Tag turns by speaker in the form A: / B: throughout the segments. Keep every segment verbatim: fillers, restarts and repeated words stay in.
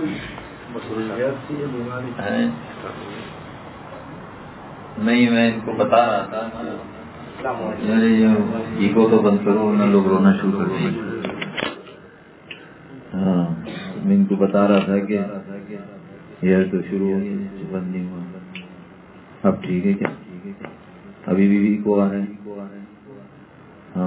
A: نہیں میں ان کو بتا رہا تھا ایگو تو بند کرو ورنہ لوگ رونا شروع کر دیں. ہاں میں ان کو بتا رہا تھا کہ یہ تو شروع ہو گیا بند نہیں ہوا. اب ٹھیک ہے کیا ابھی بھی ایگو آ رہے ہیں؟ ہاں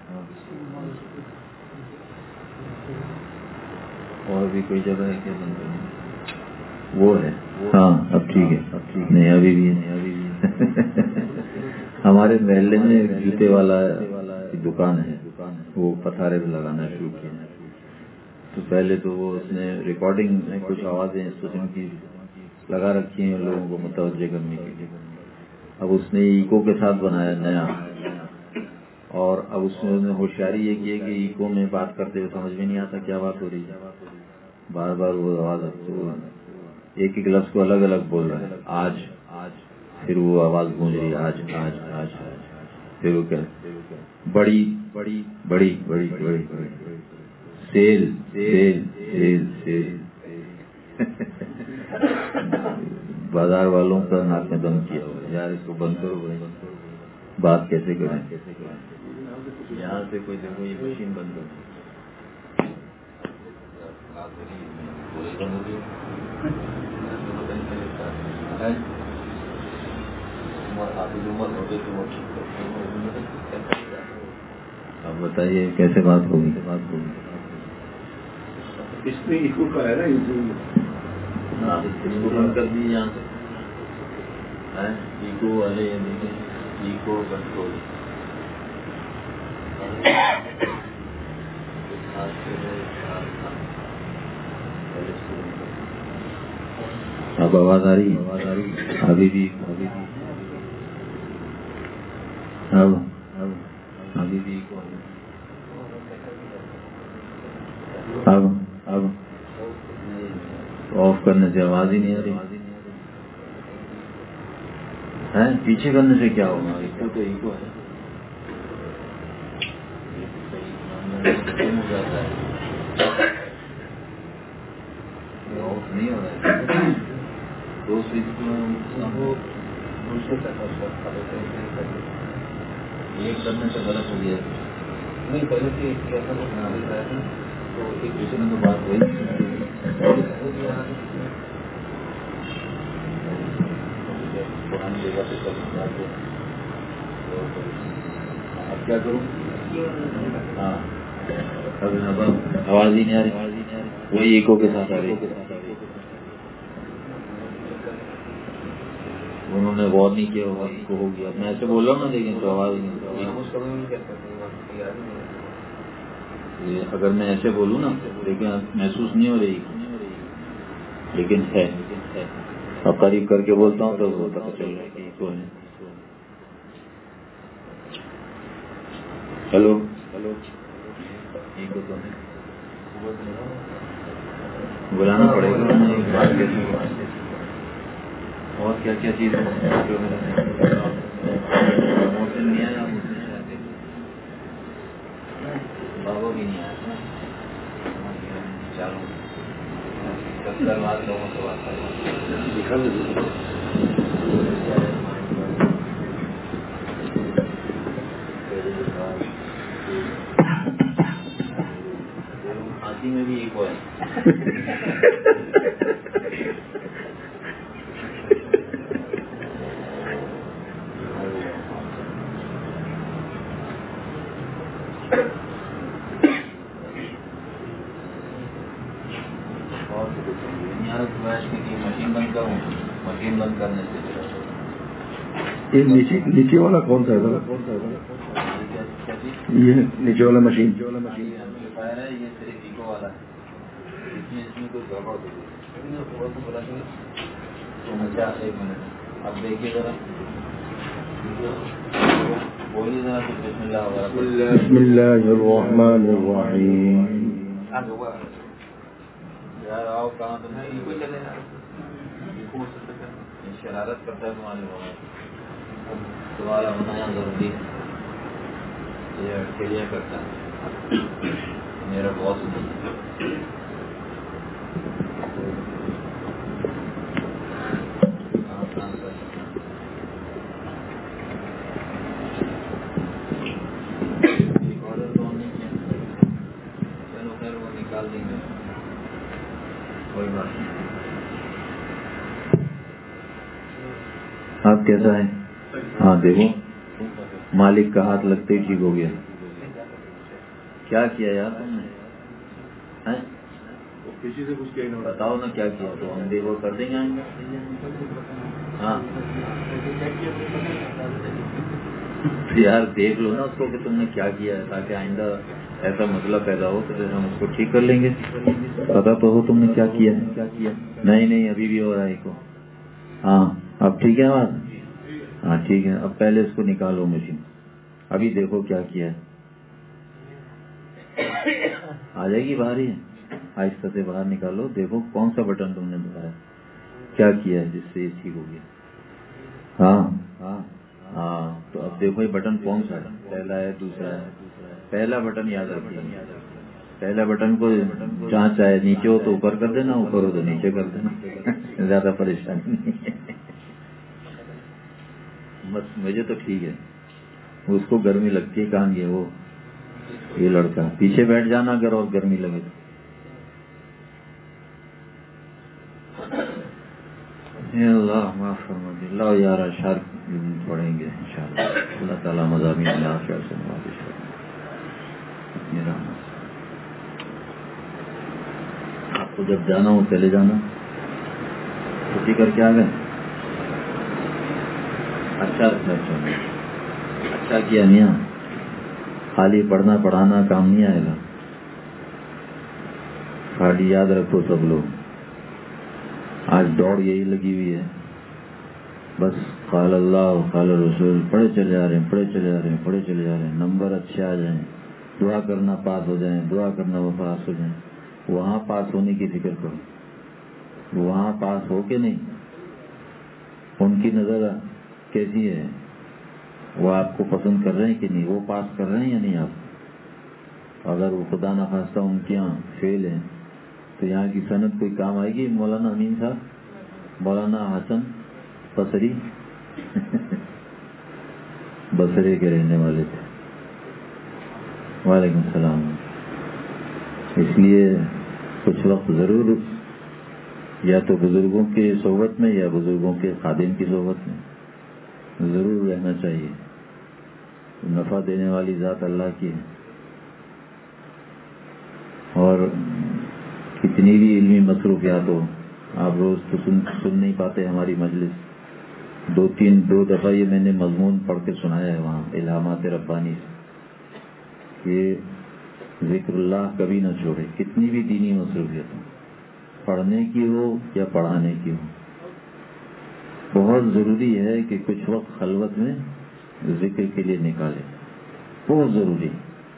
A: اور بھی کوئی جگہ ہے کیا بند کریں؟ وہ ہے ہاں اب ٹھیک ہے اب ٹھیک نہیں ابھی بھی نہیں ابھی بھی ہمارے محلے میں ایک جوتے والا کی دکان ہے وہ پتھارے پہ لگانا شروع کیا. تو پہلے تو وہ اس نے ریکارڈنگ میں کچھ آوازیں اسٹیشن کی لگا رکھی ہیں لوگوں کو متوجہ کرنے کے لیے. اب اس نے ایکو کے ساتھ بنایا نیا اور اب اس میں ہوشیاری یہ کی ہے کہ ایکو میں بات کرتے ہوئے سمجھ میں نہیں آتا کیا بات ہو رہی ہے. بار بار وہ آواز ایک ایک لفظ کو الگ الگ بول رہا ہے. آج آج پھر وہ آواز گونج رہی ہے آج آج آج پھر وہ کیا بڑی بڑی بڑی بڑی بڑی بڑی سیل سیل سیل سیل بازار والوں کا ناک میں دم کیا ہوا یار اس کو بند کرو بھائی بات کیسے کریں یہاں سے کوئی دیکھو یہ مشین بند کرو. اب بتائیے کیسے بات ہوگی بات ہوگی
B: اس میں ایکو کا ہے نا
A: اس کو بند کر دی یہاں سے ایکو والے یہ دیکھیں ایکو کنٹرول اب آواز آ رہی آواز آ رہی ابھی بھی ابھی بھی اب اب ابھی بھی اب اب آف کرنے سے آواز ہی نہیں آ رہی ہے. پیچھے کرنے سے کیا ہوگا ایکو تو ایکو ہے ہو جاتا ہے آف نہیں ہو رہا ہے. دو سوئچ ایک کرنے سے غلط ہو گیا نہیں پہلے سے ایسا رہتا ہے تو ایک دوسرے میں تو بات ہوئی پرانی جگہ پہ کل بات ہو. اب کیا کروں ہاں آواز ہی نہیں آ رہی وہی ایکو کے ساتھ آ رہی. انہوں نے غور نہیں کیا ہوگا اس کو ہو گیا میں ایسے بول رہا ہوں نا لیکن تو آواز اگر میں ایسے بولوں نا لیکن محسوس نہیں ہو رہی لیکن ہے اب قریب کر کے بولتا ہوں تو وہ پتہ چل رہا ہے کہ تو ہے. ہلو ہلو بلانا پڑے گا ایک بات کیسی اور کیا کیا چیز موسم نہیں آیا بابا بھی نہیں آیا چالو ستر لاکھ لوگوں سے بات کھانسی میں بھی ایک ہے مشین بند کروں مشین بند کرنے سے
B: نیچے نیچے والا کون سا ہے کون سا یہ نیچے والا مشین
A: ہے یہ صرف ایکو والا ہے اس میں اس میں کوئی گڑبڑ ہو گئی اچھا ایک منٹ اب دیکھیے ذرا بولیے ذرا بسم اللہ
B: بسم اللہ الرحمن الرحیم
A: یار آؤ کہاں تو نہیں کوئی چلے گا شرارت کرتا ہے تمہارے تمہارا ہونا ضروری یہ اٹکیلیاں کرتا ہے میرا باس نہیں کوئی بات نہیں. آپ کیسا ہے؟ ہاں دیکھو مالک کا ہاتھ لگتے ہی ٹھیک ہو گیا. کیا کیا یار تم نے؟
B: کسی سے کچھ کہنا
A: بتاؤ نا کیا کیا تو ہم دیکھو کر دیں گے. ہاں یار دیکھ لو نا اس کو کہ تم نے کیا کیا ہے تاکہ آئندہ ایسا مسئلہ پیدا ہو تو پھر ہم اس کو ٹھیک کر لیں گے. پتا تو ہو تم نے کیا کیا ہے. نہیں نہیں ابھی بھی ہو رہا ہے کو. ہاں اب ٹھیک ہے آواز. ہاں ٹھیک ہے. اب پہلے اس کو نکالو مشین. ابھی دیکھو کیا کیا ہے. آ جائے گی باہر ہی. آہستہ سے باہر نکالو. دیکھو کون سا بٹن تم نے دبایا کیا کیا ہے جس سے یہ ٹھیک ہو گیا. ہاں ہاں ہاں تو اب دیکھو یہ بٹن کون سا ہے. پہلا ہے دوسرا ہے. پہلا بٹن یاد رکھیے. پہلا بٹن کو جہاں چاہے نیچے ہو تو اوپر کر دینا اوپر ہو تو نیچے کر دینا. زیادہ پریشانی نہیں ہے. بس مجھے تو ٹھیک ہے. اس کو گرمی لگتی ہے. کہاں گیا وہ یہ لڑکا. پیچھے بیٹھ جانا اگر اور گرمی لگے تو. اللہ معاف فرما دے. اللہ یار اشعار پڑھیں گے انشاءاللہ. اللہ تعالیٰ مضامین نافع سے نوازش کرے. آپ کو جب جانا ہو چلے جانا. چھٹی کر کے آ گئے. اچھا اچھا اچھا اچھا کیا میاں. خالی پڑھنا پڑھانا کام نہیں آئے گا. خالی یاد رکھو سب لوگ آج دوڑ یہی لگی ہوئی ہے. بس قال اللہ قال رسول پڑھے چلے جا رہے ہیں پڑھے چلے جا رہے ہیں پڑھے چلے جا رہے ہیں. نمبر اچھے آ جائیں. دعا کرنا پاس ہو جائیں. دعا کرنا وہ پاس ہو جائیں. وہاں پاس ہونے کی فکر کرو. وہاں پاس ہو کے نہیں. ان کی نظر کیسی ہے. وہ آپ کو پسند کر رہے ہیں کہ نہیں. وہ پاس کر رہے ہیں یا نہیں آپ. اگر وہ خدا نخواستہ ان کے یہاں فیل ہیں تو یہاں کی صنعت کوئی کام آئے گی. مولانا امین صاحب مولانا حسن بصری بصرے کے رہنے والے تھے. وعلیکم السلام. اس لیے کچھ وقت ضرور یا تو بزرگوں کی صحبت میں یا بزرگوں کے خادم کی صحبت میں ضرور رہنا چاہیے. نفع دینے والی ذات اللہ کی ہے. اور کتنی بھی علمی مصروفیات ہو آپ روز تو سن, سن نہیں پاتے ہماری مجلس. دو تین دو دفعہ یہ میں نے مضمون پڑھ کے سنایا ہے وہاں الہامات ربانی سے کہ ذکر اللہ کبھی نہ چھوڑے. کتنی بھی دینی مصروفیت ہو پڑھنے کی ہو یا پڑھانے کی ہو بہت ضروری ہے کہ کچھ وقت خلوت میں ذکر کے لیے نکالے. بہت ضروری.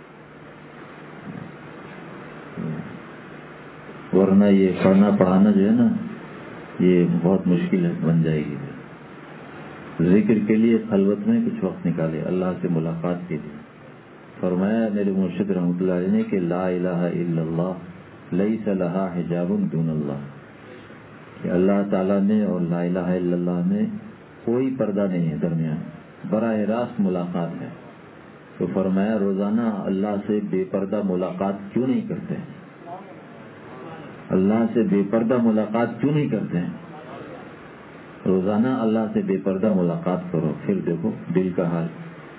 A: ورنہ یہ پڑھنا پڑھانا جو ہے نا یہ بہت مشکل بن جائے گی. ذکر کے لیے خلوت میں کچھ وقت نکالے اللہ سے ملاقات کے لیے. فرمایا میرے مرشد رحمۃ اللہ علیہ نے کہ لا الہ الا اللہ لیس لہا حجاب دون اللہ. کہ اللہ تعالیٰ نے اور لا الہ الا اللہ میں کوئی پردہ نہیں ہے درمیان. براہ راست ملاقات ہے. تو فرمایا روزانہ اللہ سے بے پردہ ملاقات کیوں نہیں کرتے ہیں. اللہ سے بے پردہ ملاقات کیوں نہیں کرتے ہیں. روزانہ اللہ سے بے پردہ ملاقات کرو. پھر دیکھو دل کا حال.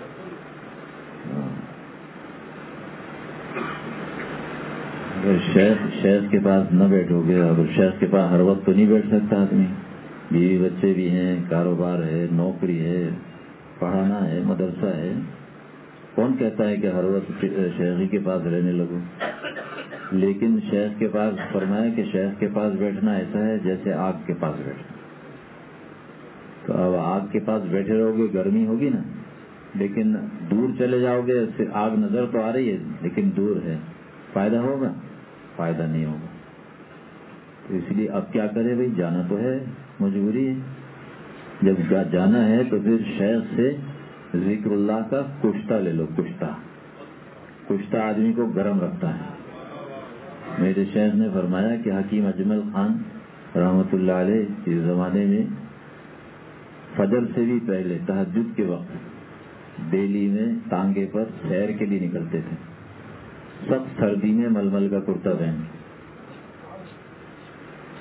A: اگر شیخ شیخ کے پاس نہ بیٹھو گے اور شیخ کے پاس ہر وقت تو نہیں بیٹھ سکتا آدمی. بیوی بچے بھی ہیں کاروبار ہے نوکری ہے پڑھانا ہے مدرسہ ہے. کون کہتا ہے کہ ہر وقت شیخی کے پاس رہنے لگو. لیکن شیخ کے پاس فرمایا کہ شیخ کے پاس بیٹھنا ایسا ہے جیسے آگ کے پاس بیٹھنا. تو اب آگ کے پاس بیٹھے رہو گے گرمی ہوگی نا. لیکن دور چلے جاؤ گے آگ نظر تو آ رہی ہے لیکن دور ہے. فائدہ ہوگا؟ فائدہ نہیں ہوگا. تو اس لیے اب کیا کرے بھائی جانا تو ہے مجبوری ہے. جب جانا ہے تو پھر شیخ سے ذکر اللہ کا کشتہ لے لو. کشتہ کشتہ آدمی کو گرم رکھتا ہے. میرے شیخ نے فرمایا کہ حکیم اجمل خان رحمۃ اللہ علیہ کے زمانے میں فجر سے بھی پہلے تہجد کے وقت دہلی میں ٹانگے پر سیر کے لیے نکلتے تھے. سب سردی میں ململ کا کرتا پہن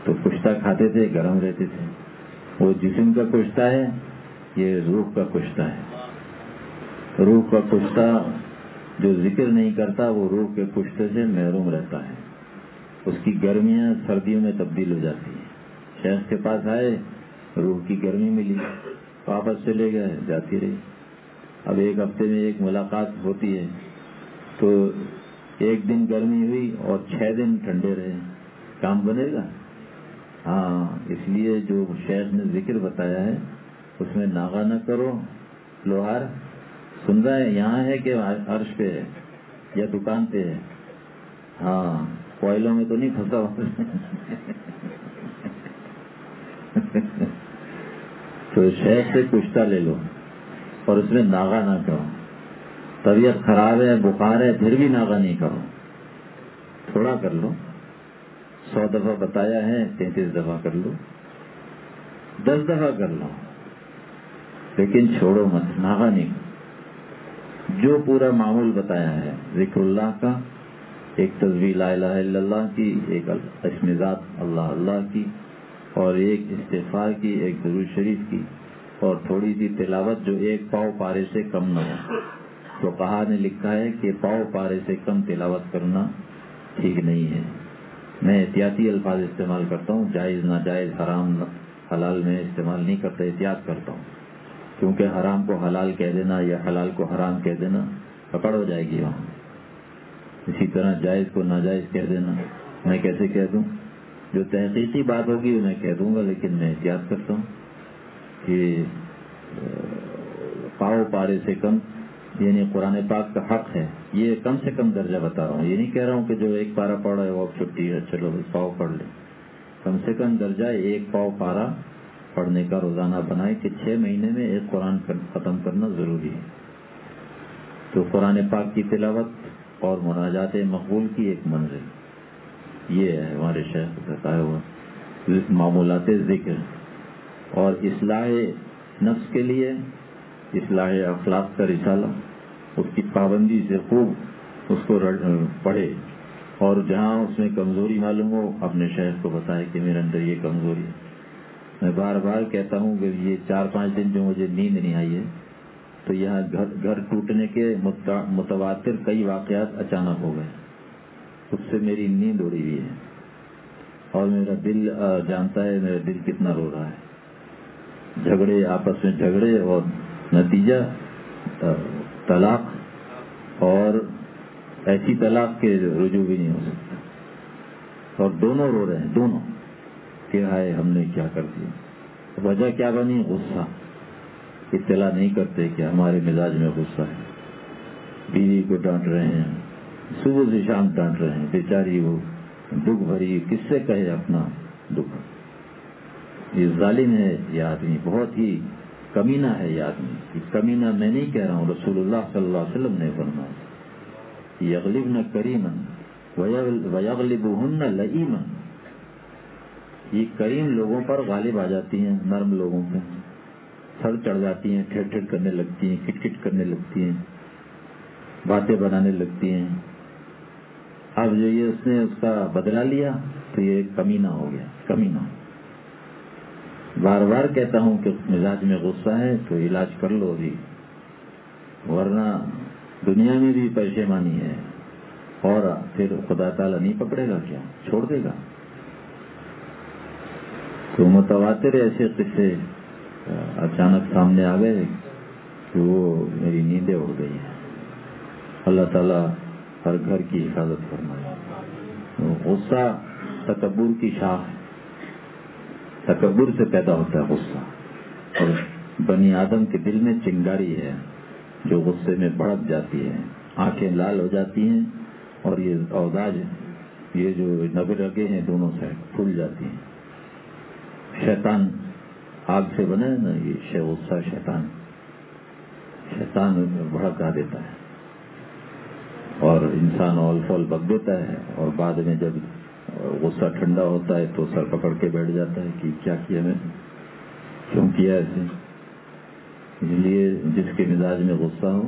A: تو کشتہ کھاتے تھے، گرم رہتے تھے. وہ جسم کا کشتہ ہے، یہ روح کا کشتہ ہے. روح کا کشتہ جو ذکر نہیں کرتا وہ روح کے کشتے سے محروم رہتا ہے. اس کی گرمیاں سردیوں میں تبدیل ہو جاتی ہیں. شیخ کے پاس آئے، روح کی گرمی ملی، واپس چلے گئے، جاتی رہی. اب ایک ہفتے میں ایک ملاقات ہوتی ہے تو ایک دن گرمی ہوئی اور چھ دن ٹھنڈے رہے، کام بنے گا؟ ہاں. اس لیے جو شیخ نے ذکر بتایا ہے اس میں ناغہ نہ کرو. لوہار سن رہا ہے؟ یہاں ہے کہ عرش پہ ہے یا دکان پہ ہے؟ ہاں، کوئلوں میں تو نہیں پھنسا ہوا. تو شیخ سے کشتہ لے لو اور اس میں ناغہ نہ کرو. طبیعت خراب ہے، بخار ہے، پھر بھی ناغہ نہیں کرو. تھوڑا کر لو. سو دفعہ بتایا ہے، تینتیس دفعہ کر لو، دس دفعہ کر لو، لیکن چھوڑو مت، ناغہ نہیں. جو پورا معمول بتایا ہے ذکر اللہ کا، ایک تسبیح لا الہ الا اللہ کی، ایک اسم ذات اللہ اللہ کی، اور ایک استغفار کی، ایک درود شریف کی، اور تھوڑی سی تلاوت جو ایک پاؤ پارے سے کم نہ ہو. تو کہا نے لکھا ہے کہ پاؤ پارے سے کم تلاوت کرنا ٹھیک نہیں ہے. میں احتیاطی الفاظ استعمال کرتا ہوں، جائز ناجائز حرام حلال میں استعمال نہیں کرتا، احتیاط کرتا ہوں. کیونکہ حرام کو حلال کہہ دینا یا حلال کو حرام کہہ دینا پکڑ ہو جائے گی وہاں. اسی طرح جائز کو ناجائز کہہ دینا میں کیسے کہہ دوں؟ جو تحقیقی بات ہوگی میں کہہ دوں گا، لیکن میں احتیاط کرتا ہوں کہ پاؤ پارے سے کم، یعنی قرآن پاک کا حق ہے. یہ کم سے کم درجہ بتا رہا ہوں، یہ نہیں کہہ رہا ہوں کہ جو ایک پارا پڑھا ہے وہ چھٹی ہے، چلو پاؤ پڑھ لے. کم سے کم درجہ ایک پاؤ پارا پڑھنے کا روزانہ بنائے کہ چھ مہینے میں ایک قرآن ختم کرنا ضروری ہے. تو قرآن پاک کی تلاوت اور مناجات مقبول کی ایک منزل یہ ہے ہمارے شیخ بتایا ہوا معمولات ذکر. اور اصلاح نفس کے لیے اصلاح اخلاق کا رسالہ، اس کی پابندی سے خوب اس کو پڑھے، اور جہاں اس میں کمزوری معلوم ہو اپنے شیخ کو بتائے کہ میرے اندر یہ کمزوری ہے. میں بار بار کہتا ہوں کہ یہ چار پانچ دن جو مجھے نیند نہیں آئی ہے تو یہاں گھر گھر ٹوٹنے کے متواتر کئی واقعات اچانک ہو گئے، اس سے میری نیند اڑی ہوئی ہے، اور میرا دل جانتا ہے میرا دل کتنا رو رہا ہے. جھگڑے، آپس میں جھگڑے، اور نتیجہ طلاق، اور ایسی طلاق کے رجوع بھی نہیں ہو سکتا. اور دونوں رو رہے ہیں، دونوں کہ ہائے ہم نے کیا کر دیا. وجہ کیا بنی؟ غصہ. اطلاع نہیں کرتے کہ ہمارے مزاج میں غصہ ہے. بیوی کو ڈانٹ رہے ہیں، صبح سے شام ڈانٹ رہے ہیں، بیچاری وہ دکھ بھری، کس سے کہے اپنا دکھ. یہ ظالم ہے یہ آدمی، بہت ہی کمینہ ہے یہ آدمی. یہ کمینہ میں نہیں کہہ رہا ہوں، رسول اللہ صلی اللہ علیہ وسلم نے فرمایا یغلبن کریما ویغلبہن لئیما. یہ کریم لوگوں پر غالب آ جاتی ہیں، نرم لوگوں پہ سر چڑھ جاتی ہیں، ٹھیٹ ٹھیٹ کرنے لگتی ہیں، کٹ کٹ کرنے لگتی ہیں، باتیں بنانے لگتی ہیں. اب جو یہ اس نے اس کا بدلہ لیا تو یہ کمینہ ہو گیا، کمینہ. بار بار کہتا ہوں کہ مزاج میں غصہ ہے تو علاج کر لو ابھی، ورنہ دنیا میں بھی پریشانی ہے، اور پھر خدا تعالیٰ نہیں پکڑے گا کیا، چھوڑ دے گا. تو متواتر ایسے قصے اچانک سامنے آ گئے کہ وہ میری نیندیں اڑ گئی ہیں. اللہ تعالیٰ ہر گھر کی حفاظت فرمائے. غصہ تکبر کی شاخ ہے، تکبر سے پیدا ہوتا ہے غصہ، اور بنی آدم کے دل میں چنگاری ہے جو غصے میں بھڑک جاتی ہے، آنکھیں لال ہو جاتی ہیں، اور یہ اوداج یہ جو نبے رگے ہیں دونوں سائڈ پھول جاتی ہیں. شیطان آگ سے بنا ہے نا، یہ غصہ شیطان شیطان بھڑکا دیتا ہے اور انسان اول فول بک دیتا ہے، اور بعد میں جب غصہ ٹھنڈا ہوتا ہے تو سر پکڑ کے بیٹھ جاتا ہے کہ کیا کیا میں نے، کیوں کیا ایسے. اس لیے جس کے مزاج میں غصہ ہو،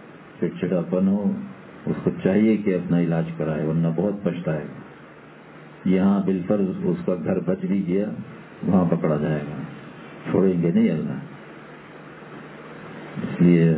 A: چڑچڑاپن ہو، اس کو چاہیے کہ اپنا علاج کرائے، ورنہ بہت پچھتائے گا. یہاں بالفرض اس کا گھر بچ بھی گیا وہاں پکڑا جائے گا، چھوڑیں گے نہیں اللہ. اس لیے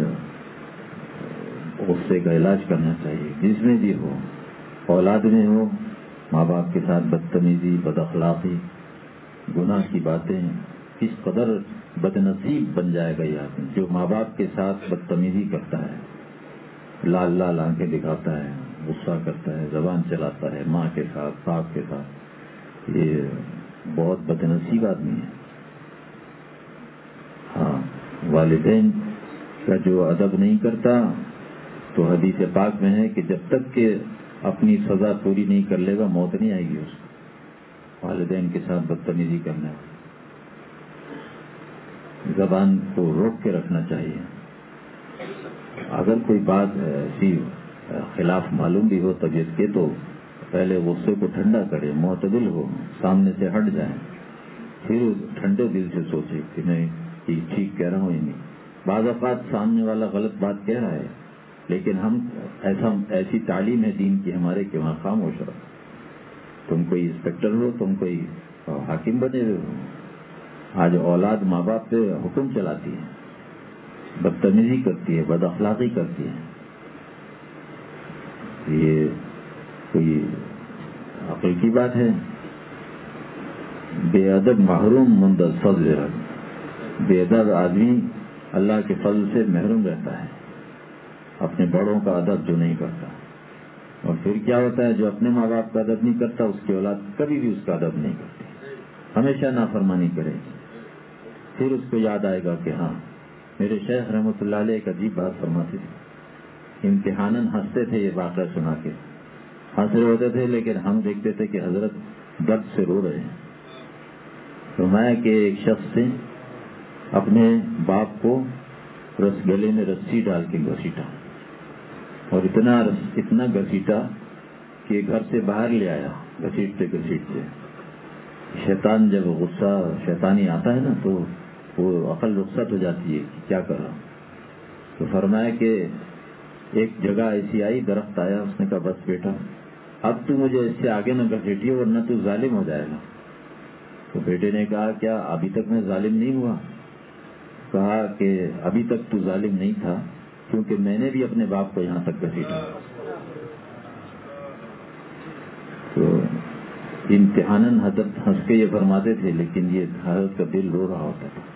A: غصے کا علاج کرنا چاہیے جس میں بھی ہو، اولاد میں ہو، ماں باپ کے ساتھ بدتمیزی، بد اخلاقی، گناہ کی باتیں. کس قدر بدنصیب بن جائے گا یہ آدمی جو ماں باپ کے ساتھ بدتمیزی کرتا ہے، لال لال آنکھیں دکھاتا ہے، غصہ کرتا ہے، زبان چلاتا ہے ماں کے ساتھ، باپ کے ساتھ. یہ بہت بدنصیب آدمی ہے. ہاں، والدین کا جو ادب نہیں کرتا تو حدیث پاک میں ہے کہ جب تک کہ اپنی سزا پوری نہیں کر لے گا موت نہیں آئے گی اس کو. والدین کے ساتھ بدتمیزی کرنا، زبان کو روک کے رکھنا چاہیے. اگر کوئی بات ایسی خلاف معلوم بھی ہو طبیعت کے تو پہلے غصے کو ٹھنڈا کرے، معتدل ہو، سامنے سے ہٹ جائیں، پھر ٹھنڈے دل سے سوچے کہ میں ٹھیک کہہ رہا ہوں یا نہیں. بعض اوقات سامنے والا غلط بات کہہ رہا ہے لیکن ہم ایسا ایسی تعلیم ہے دین کی ہمارے کہ وہاں خاموش رہو. تم کوئی انسپیکٹر ہو، تم کوئی حاکم بنے ہوئے ہو. آج اولاد ماں باپ پہ حکم چلاتی ہے، بدتمیزی کرتی ہے، بد اخلاقی کرتی ہے. یہ کوئی عقل کی بات ہے؟ بے ادب محروم مندر فضل. بے ادب آدمی اللہ کے فضل سے محروم رہتا ہے، اپنے بڑوں کا ادب جو نہیں کرتا. اور پھر کیا ہوتا ہے، جو اپنے ماں باپ کا ادب نہیں کرتا اس کی اولاد کبھی بھی اس کا ادب نہیں کرتی، ہمیشہ نافرمانی کرے. پھر اس کو یاد آئے گا کہ ہاں میرے شیخ رحمۃ اللہ علیہ ایک عجیب بات فرماتے تھے، امتحاناً ہنستے تھے یہ واقعہ سنا کے، ہنس رہے ہوتے تھے لیکن ہم دیکھتے تھے کہ حضرت درد سے رو رہے ہیں. فرمایا کہ ایک شخص سے اپنے باپ کو رس گلے میں رسی ڈال کے گھسیٹا، اور اتنا اتنا گھسیٹا کہ گھر سے باہر لے آیا گھسیٹتے گھسیٹتے. شیطان جب غصہ شیطانی آتا ہے نا تو وہ عقل رخصت ہو جاتی ہے کہ کیا کر رہا. تو فرمایا کہ ایک جگہ ایسی آئی، درخت آیا، اس نے کہا بس بیٹا اب تو مجھے اس سے آگے نہ گھسیٹیے ورنہ تو ظالم ہو جائے گا. تو بیٹے نے کہا کیا ابھی تک میں ظالم نہیں ہوا؟ کہا کہ ابھی تک تو ظالم نہیں تھا کیونکہ میں نے بھی اپنے باپ کو یہاں تک گھسیٹا. تو امتحاناً حضرت ہنس کے یہ فرماتے تھے لیکن یہ حضرت کا دل رو رہا ہوتا تھا.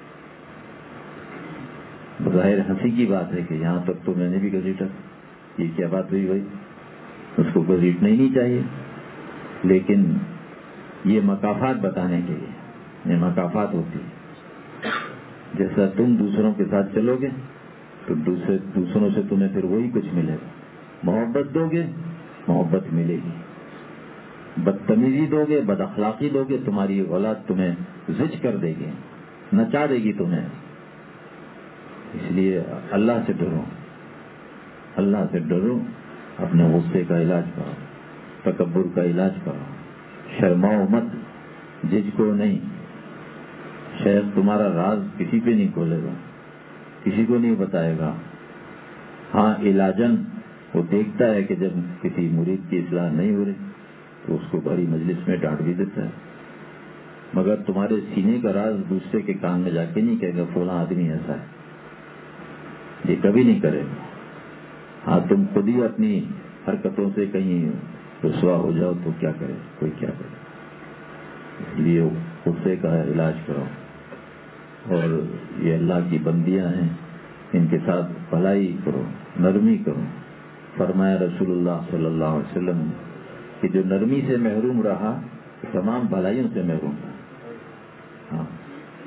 A: بظاہر ہنسی کی بات ہے کہ یہاں تک تو میں نے بھی گھسیٹا. یہ کیا بات ہوئی بھائی؟ اس کو گھسیٹنا ہی نہیں چاہیے. لیکن یہ مکافات بتانے کے لیے یہ مکافات ہوتی ہے. جیسا تم دوسروں کے ساتھ چلو گے تو دوسرے دوسروں سے تمہیں پھر وہی کچھ ملے گا. محبت دو گے محبت ملے گی، بدتمیزی دو گے، بد اخلاقی دو گے، تمہاری اولاد تمہیں زج کر دے گی، نچا دے گی تمہیں. اس لیے اللہ سے ڈرو، اللہ سے ڈرو. اپنے غصے کا علاج کرو، تکبر کا علاج کرو، شرماؤ مت، جج کو نہیں. شیخ تمہارا راز کسی پہ نہیں کھولے گا، کسی کو نہیں بتائے گا. ہاں علاجن وہ دیکھتا ہے کہ جب کسی مرید کی اصلاح نہیں ہو رہی تو اس کو بڑی مجلس میں ڈانٹ بھی دیتا ہے، مگر تمہارے سینے کا راز دوسرے کے کان میں جا کے نہیں کہے گا فلاں آدمی ایسا ہے. یہ کبھی نہیں کرے گا. ہاں تم خود ہی اپنی حرکتوں سے کہیں رسوا ہو جاؤ تو کیا کرے کوئی کیا کرے. اس لیے غصے کا علاج کرو. اور یہ اللہ کی بندیاں ہیں، ان کے ساتھ بھلائی کرو، نرمی کرو. فرمایا رسول اللہ صلی اللہ علیہ وسلم کہ جو نرمی سے محروم رہا تمام بھلائیوں سے محروم رہا. ہاں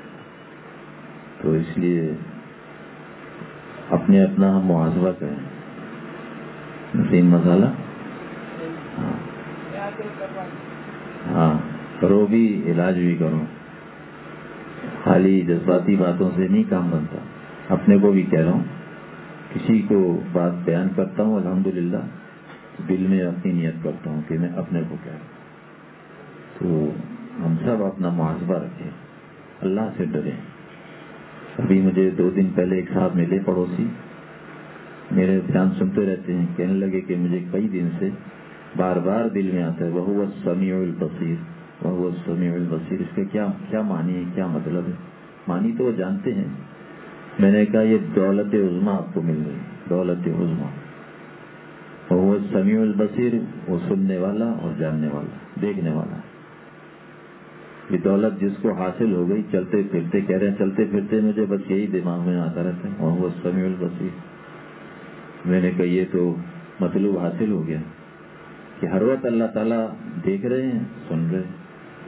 A: تو اس لیے اپنے اپنا ہم محاسبہ کریں. نسیم مسالہ ہاں ہاں کرو بھی، علاج بھی کرو. خالی جذباتی باتوں سے نہیں کام بنتا. اپنے کو بھی کہہ رہا ہوں، کسی کو بات بیان کرتا ہوں الحمدللہ دل میں اپنی نیت کرتا ہوں کہ میں اپنے کو کہہ رہا ہوں. تو ہم سب اپنا محاسبہ رکھیں، اللہ سے ڈریں. ابھی مجھے دو دن پہلے ایک صاحب ملے پڑوسی، میرے بیان سنتے رہتے ہیں، کہنے لگے کہ مجھے کئی دن سے بار بار دل میں آتا ہے وَهُوَ السَّمِيعُ الْبَصِيرُ وَهُوَ السَّمِيعُ الْبَصِيرُ. اس کا کیا کیا معنی ہے, کیا مطلب ہے؟ معنی تو وہ جانتے ہیں. میں نے کہا یہ دولت عظمیٰ آپ کو مل گئی, دولت عظمیٰ. وَهُوَ السَّمِيعُ الْبَصِيرُ, وہ سننے والا اور جاننے والا, دیکھنے والا. یہ دولت جس کو حاصل ہو گئی, چلتے پھرتے کہہ رہے ہیں چلتے پھرتے مجھے بس یہی دماغ میں آتا رہتا ہے وَهُوَ السَّمِيعُ الْبَصِيرُ. میں نے کہا یہ تو مطلوب حاصل ہو گیا کہ ہر وقت اللہ تعالیٰ دیکھ رہے ہیں, سن رہے ہیں.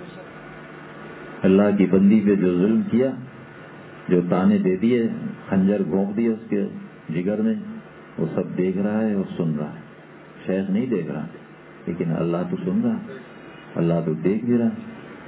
A: اللہ کی بندی پہ جو ظلم کیا, جو تانے دے دیے, خنجر گھونپ دیے اس کے جگر میں, وہ سب دیکھ رہا ہے اور سن رہا ہے. شیخ نہیں دیکھ رہا لیکن اللہ تو سن رہا ہے, اللہ تو دیکھ بھی رہا ہے.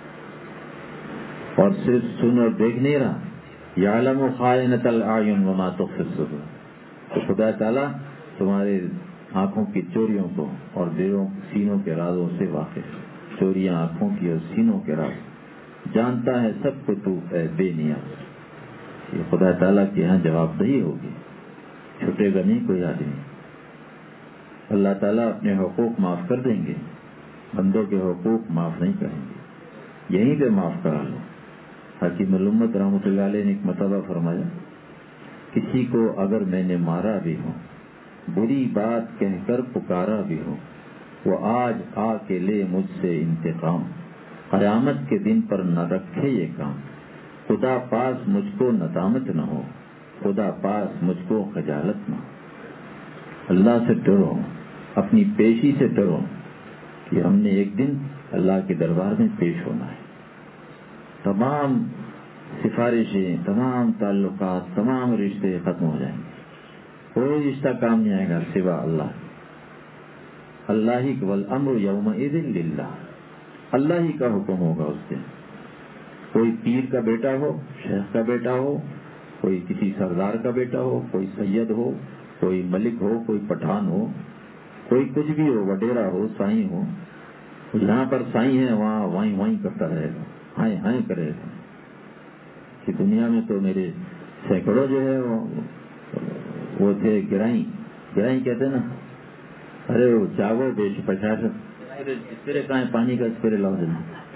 A: اور صرف سن اور دیکھ نہیں رہا, یعلم خائنۃ الاعین وما تخفی الصدور. تو خدا تعالیٰ تمہارے آنکھوں کی چوریوں کو اور دلوں سینوں کے رازوں سے واقف. چوریاں آنکھوں کی اور سینوں کے راز جانتا ہے سب کو تو اے بے نیاز. یہ خدا تعالیٰ کے یہاں جواب دہی ہوگی, چھٹے گا نہیں کوئی آدمی. اللہ تعالیٰ اپنے حقوق معاف کر دیں گے, بندوں کے حقوق معاف نہیں کریں گے. یہیں پہ معاف کرا لو. حکیم الامت رحمۃ اللہ علیہ نے ایک مرتبہ فرمایا, کسی کو اگر میں نے مارا بھی ہوں, بری بات کہہ کر پکارا بھی ہو, وہ آج آ کے لے مجھ سے انتقام. قیامت کے دن پر نہ رکھے یہ کام. خدا پاس مجھ کو ندامت نہ ہو, خدا پاس مجھ کو خجالت نہ ہو. اللہ سے ڈرو, اپنی پیشی سے ڈرو کہ ہم نے ایک دن اللہ کے دربار میں پیش ہونا ہے. تمام سفارشیں, تمام تعلقات, تمام رشتے ختم ہو جائیں گے. کوئی رشتہ کام نہیں آئے گا سوا اللہ. اللہ ہی والامر یومئذ للہ, اللہ ہی کا حکم ہوگا اس دن. کوئی پیر کا بیٹا ہو, شیخ کا بیٹا ہو, کوئی کسی سردار کا بیٹا ہو, کوئی سید ہو, کوئی ملک ہو, کوئی پٹھان ہو, کوئی کچھ بھی ہو, وڈیرا ہو, سائیں ہو. جہاں پر سائیں ہے وہاں وہیں وہیں کرتا رہے گا, ہائیں ہائیں کرے گا کہ دنیا میں تو میرے سینکڑوں جو ہے وہ وہ تھے گرائی گرائی کہتے نا, ارے وہ جاگو بیش پچاس اسپرے کہاں ہے, پانی کا اسپرے لاؤ دینا.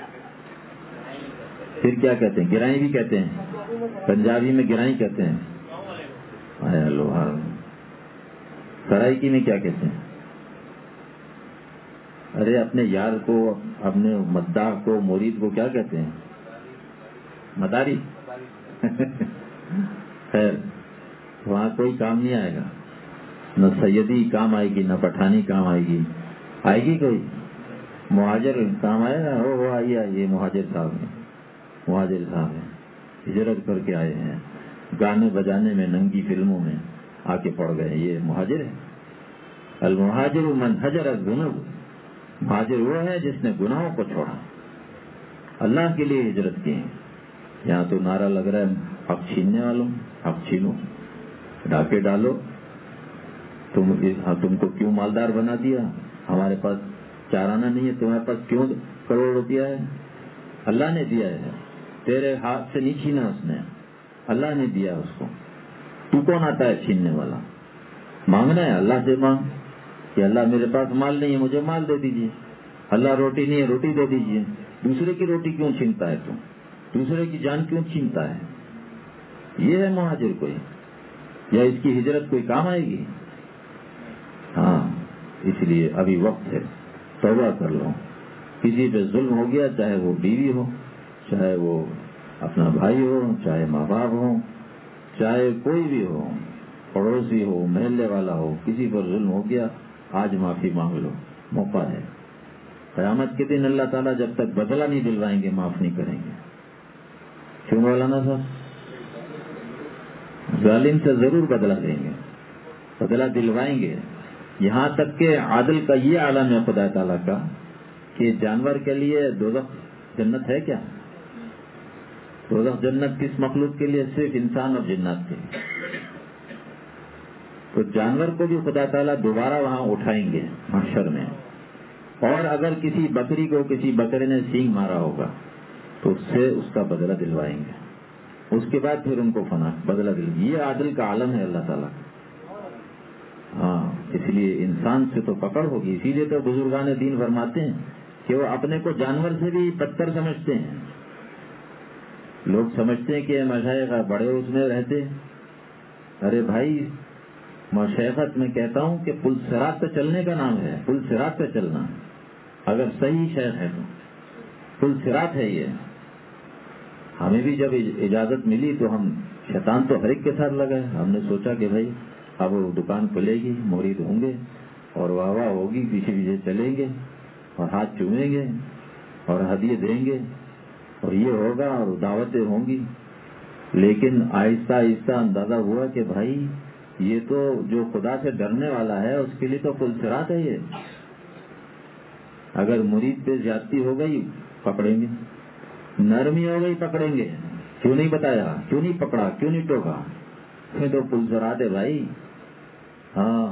A: پھر کیا کہتے ہیں, گرائی بھی کہتے ہیں, پنجابی میں گرائی کہتے ہیں. آیا لوہار. سرائکی میں کیا کہتے ہیں؟ ارے اپنے یار کو, اپنے مداح کو, مرید کو کیا کہتے ہیں؟ مداری. خیر, وہاں کوئی کام نہیں آئے گا, نہ سیدی کام آئے گی, نہ پٹھانی کام آئے گی. آئے گی کوئی مہاجر کام آئے گا؟ ہو وہ آئیے آئیے مہاجر صاحب ہیں, مہاجر صاحب ہیں, ہجرت کر کے آئے ہیں, گانے بجانے میں, ننگی فلموں میں آ کے پڑ گئے, یہ مہاجر ہے. المہاجر من حجر الذنوب, مہاجر وہ ہے جس نے گناہوں کو چھوڑا, اللہ کے لیے ہجرت کی. یہاں تو نعرہ لگ رہا ہے حق چھیننے والوں, حق چھینو, ڈاکے ڈالو. تم تم کو کیوں مالدار بنا دیا؟ ہمارے پاس چارانہ نہیں ہے, تمہارے پاس کیوں کروڑ روپیہ ہے؟ اللہ نے دیا ہے, تیرے ہاتھ سے نہیں چھینا اس نے, اللہ نے دیا اس کو. تو کون آتا ہے چھیننے والا؟ مانگنا ہے اللہ سے, مانگ کہ اللہ میرے پاس مال نہیں ہے, مجھے مال دے دیجیے. اللہ روٹی نہیں ہے, روٹی دے دیجیے. دوسرے کی روٹی کیوں چھینتا ہے, تم دوسرے کی جان کیوں چھینتا ہے؟ یہ ہے مہاجر کوئی, یا اس کی ہجرت کوئی کام آئے گی؟ ہاں, اس لیے ابھی وقت ہے, توبہ کر لو. کسی پہ ظلم ہو گیا, چاہے وہ بیوی ہو, چاہے وہ اپنا بھائی ہو, چاہے ماں باپ ہو, چاہے کوئی بھی ہو, پڑوسی ہو, محلے والا ہو, کسی پر ظلم ہو گیا, آج معافی مانگ لو, موقع ہے. قیامت کے دن اللہ تعالیٰ جب تک بدلہ نہیں دلوائیں گے معاف نہیں کریں گے. کیوں مولانا صاحب؟ ظالم سے ضرور بدلہ دیں گے, بدلہ دلوائیں گے. یہاں تک کہ عادل کا یہ عالم ہے خدا تعالیٰ کا کہ جانور کے لیے دوزخ جنت ہے کیا؟ دوزخ جنت کس مخلوق کے لیے؟ صرف انسان اور جنات کے لیے. تو جانور کو بھی خدا تعالیٰ دوبارہ وہاں اٹھائیں گے محشر میں, اور اگر کسی بکری کو کسی بکرے نے سینگ مارا ہوگا تو اس سے اس کا بدلہ دلوائیں گے. اس کے بعد پھر ان کو فنا بدلہ دل. یہ عادل کا عالم ہے اللہ تعالیٰ. ہاں, اس لیے انسان سے تو پکڑ ہوگی. اسی لیے تو بزرگان دین فرماتے ہیں کہ وہ اپنے کو جانور سے بھی بدتر سمجھتے ہیں. لوگ سمجھتے ہیں کہ مشائخ بڑے اس میں رہتے. ارے بھائی مشائخت میں کہتا ہوں کہ پل صراط پہ چلنے کا نام ہے. پل صراط پہ چلنا اگر صحیح شیخ ہے تو پل صراط ہے یہ. ہمیں بھی جب اجازت ملی تو ہم شیطان تو ہر ایک کے ساتھ لگا ہے. ہم نے سوچا کہ بھائی اب وہ دکان کھلے گی, مرید ہوں گے اور واہ واہ ہوگی, پیچھے پیچھے چلیں گے اور ہاتھ چومیں گے اور ہدیے دیں گے اور یہ ہوگا اور دعوتیں ہوں گی. لیکن آہستہ آہستہ اندازہ ہوا کہ بھائی یہ تو جو خدا سے ڈرنے والا ہے اس کے لیے تو پل صراط ہے یہ. اگر مرید پہ زیادتی ہو گئی پکڑیں گے, نرمی ہو گئی پکڑیں گے. کیوں نہیں بتایا, کیوں نہیں پکڑا, کیوں نہیں ٹوکا, یہ تو پل صراط ہے بھائی. ہاں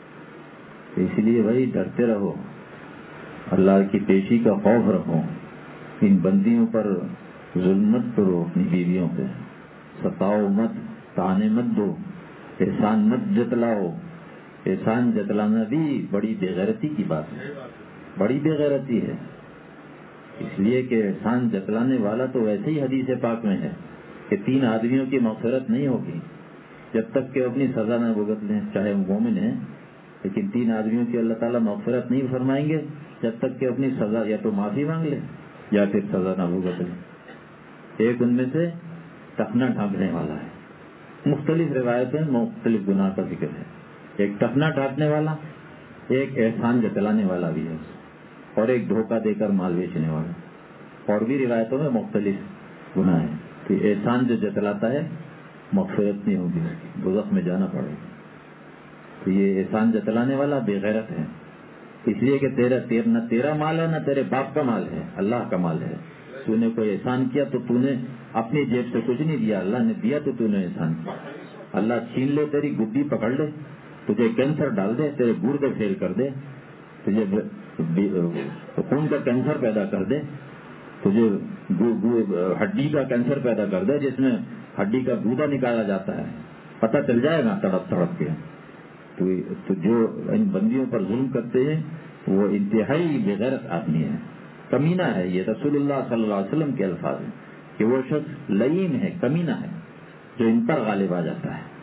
A: اس لیے بھائی ڈرتے رہو, اللہ کی پیشی کا خوف رکھو. ان بندیوں پر ظلم مت کرو, اپنی بیویوں پہ ستاؤ مت, تانے مت دو, احسان مت جتلاؤ. احسان جتلانا بھی بڑی بے غیرتی کی بات ہے, بڑی بے غیرتی ہے. اس لیے کہ احسان جتلانے والا تو ویسے ہی حدیث پاک میں ہے کہ تین آدمیوں کی مغفرت نہیں ہوگی جب تک کہ اپنی سزا نہ بھگت لیں, چاہے وہ مومن ہیں. لیکن تین آدمیوں کی اللہ تعالیٰ مغفرت نہیں فرمائیں گے جب تک کہ اپنی سزا یا تو معافی مانگ لیں یا پھر سزا نہ بھگت لیں. ایک ان میں سے ٹخنا ڈھانپنے والا ہے. مختلف روایتیں مختلف گناہ کا ذکر ہے. ایک ٹخنا ڈھانپنے والا, ایک احسان جتلانے والا بھی ہے, اور ایک دھوکہ دے کر مال بیچنے والا. اور بھی روایتوں میں مختلف گناہ ہیں. تو احسان جو جتلاتا ہے مغفرت نہیں ہوگی, دوزخ میں جانا پڑے گا. تو یہ احسان جتلانے والا بے غیرت ہے. اس لیے کہ تیرا تیر نہ تیرا مال ہے نہ تیرے باپ کا مال ہے, اللہ کا مال ہے. تو نے کوئی احسان کیا تو تو نے اپنی جیب سے کچھ نہیں دیا, اللہ نے دیا تو تو نے احسان کیا. اللہ چھین لے, تیری گڈی پکڑ لے, تجھے کینسر ڈال دے, تیرے گردے فیل کر دے, تجھے خون کا کینسر پیدا کر دے, تجھے ہڈی کا کینسر پیدا کر دے جس میں ہڈی کا گودا نکالا جاتا ہے, پتہ چل جائے گا تڑپ تڑپ کے. تو جو ان بندیوں پر ظلم کرتے ہیں وہ انتہائی بے غیرت آدمی ہے, کمینہ ہے. یہ رسول اللہ صلی اللہ علیہ وسلم کے الفاظ ہیں کہ وہ شخص لئیم ہے, کمینہ ہے, جو ان پر غالب آ جاتا ہے,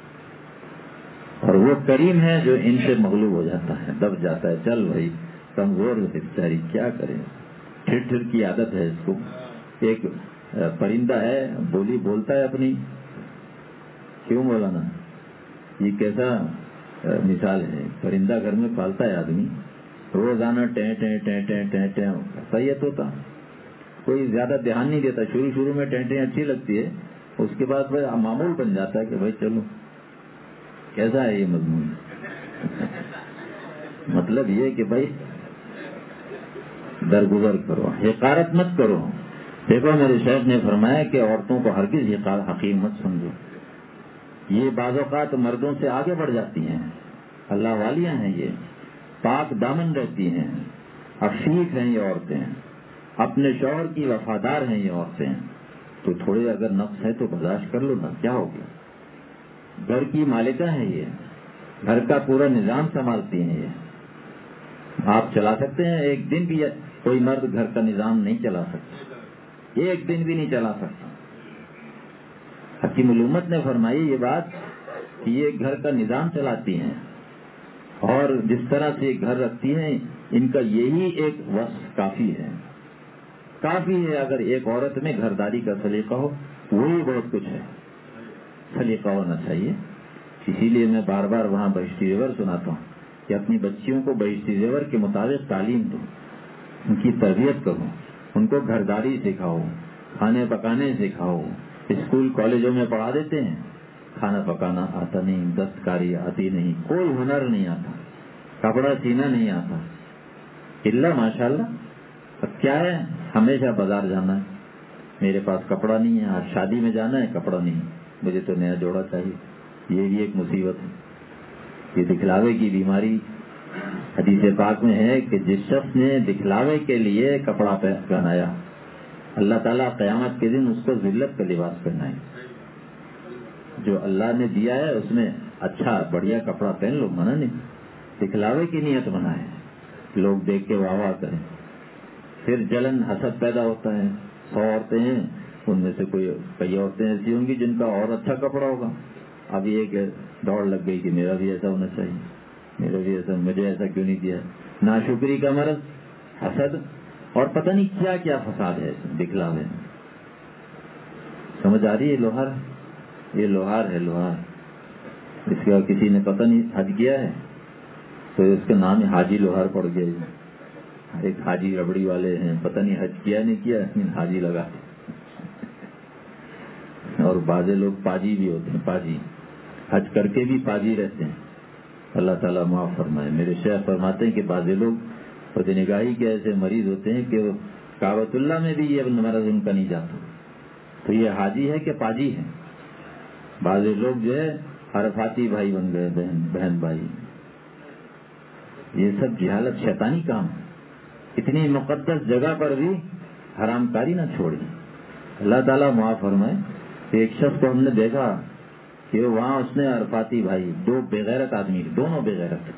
A: اور وہ کریم ہے جو ان سے مغلوب ہو جاتا ہے, دب جاتا ہے. چل بھائی کمزور ہے بیچاری, کیا کریں, ٹھر ٹھر کی عادت ہے اس کو. ایک پرندہ ہے, بولی بولتا ہے اپنی, کیوں مولانا یہ کیسا مثال ہے. پرندہ گھر میں پالتا ہے آدمی, روزانہ ٹیں ٹیں ٹیں ٹیں ٹیں ٹیں صحیح ہوتا, کوئی زیادہ دھیان نہیں دیتا. شروع شروع میں ٹیں ٹیں اچھی لگتی ہے, اس کے بعد بھائی معمول بن جاتا ہے کہ بھائی چلو. کیسا ہے یہ مضمون؟ مطلب یہ کہ بھائی درگزر کرو, حقارت مت کرو. دیکھو میرے شیخ نے فرمایا کہ عورتوں کو ہرگز حقیر مت سمجھو. یہ بعض اوقات مردوں سے آگے بڑھ جاتی ہیں, اللہ والیاں ہیں, یہ پاک دامن رہتی ہیں, عفیف ہیں یہ عورتیں, اپنے شوہر کی وفادار ہیں یہ عورتیں. تو تھوڑے اگر نقص ہے تو برداشت کر لو نا, کیا ہو گیا. گھر کی مالکہ ہیں یہ, گھر کا پورا نظام سنبھالتی ہیں یہ. آپ چلا سکتے ہیں, ایک دن بھی کوئی مرد گھر کا نظام نہیں چلا سکتا, ایک دن بھی نہیں چلا سکتا. حکیم الامت نے فرمائی یہ بات کہ یہ گھر کا نظام چلاتی ہیں, اور جس طرح سے گھر رکھتی ہیں ان کا یہی ایک وصف کافی ہے, کافی ہے. اگر ایک عورت میں گھرداری کا سلیقہ ہو وہی بہت کچھ ہے, سلیقہ ہونا چاہیے. اسی لیے میں بار بار وہاں بہشتی زیور سناتا ہوں کہ اپنی بچیوں کو بہشتی زیور کے مطابق تعلیم دو, ان کی تربیت کرو, ان کو گھرداری سکھاؤ, کھانے پکانے سکھاؤ. اسکول کالجوں میں پڑھا دیتے ہیں, کھانا پکانا آتا نہیں, دستکاری آتی نہیں, کوئی ہنر نہیں آتا, کپڑا سینا نہیں آتا. اللہ ماشاء اللہ. اب کیا ہے, ہمیشہ بازار جانا ہے, میرے پاس کپڑا نہیں ہے, آج شادی میں جانا ہے, کپڑا نہیں, مجھے تو نیا جوڑا چاہیے. یہ بھی ایک مصیبت ہے, یہ دکھلاوے کی بیماری. حدیث پاک میں ہے کہ جس شخص نے دکھلاوے کے لیے کپڑا پہنایا, اللہ تعالیٰ قیامت کے دن اس کو ذلت کا لباس پہنائے. جو اللہ نے دیا ہے اس میں اچھا بڑھیا کپڑا پہن لو, منع نہیں. دکھلاوے کی نیت بنائے, لوگ دیکھ کے واہ واہ کریں. پھر جلن حسد پیدا ہوتا ہے. سو عورتیں ہیں, ان میں سے کوئی کئی عورتیں ایسی ہوں گی جن کا اور اچھا کپڑا ہوگا. اب یہ کہ دوڑ لگ گئی کہ میرا بھی ایسا ہونا چاہیے, میرا بھی ایسا, مجھے ایسا کیوں نہیں دیا. ناشکری کا مرض, حسد, اور پتہ نہیں کیا کیا فساد ہے دکھلاوے میں. سمجھ آ رہی ہے؟ لوہار, یہ لوہار ہے, لوہار. اس کا کسی نے پتہ نہیں حج کیا ہے تو اس کا نام حاجی لوہار پڑ گیا. ایک حاجی ربڑی والے ہیں, پتہ نہیں حج کیا نہیں کیا, حاجی لگا. اور بعض لوگ پاجی بھی ہوتے ہیں, پاجی, حج کر کے بھی پاجی رہتے ہیں. اللہ تعالیٰ معاف فرمائے. میرے شیخ فرماتے ہیں کہ بعض لوگ بدنگاہی کے ایسے مریض ہوتے ہیں کہ کعبۃ اللہ میں بھی یہ مرض ان کا نہیں جاتا. تو یہ حاجی ہے کہ پاجی ہے؟ بعض لوگ جو ہے عرفاتی بھائی بن گئے, بہن بہن بھائی. یہ سب جہالت, شیطانی کام ہے. اتنی مقدس جگہ پر بھی حرام کاری نہ چھوڑی. اللہ تعالیٰ معاف فرمائے. ایک شخص کو ہم نے دیکھا کہ وہاں اس نے عرفاتی بھائی, دو بغیرت آدمی, دونوں بغیرت.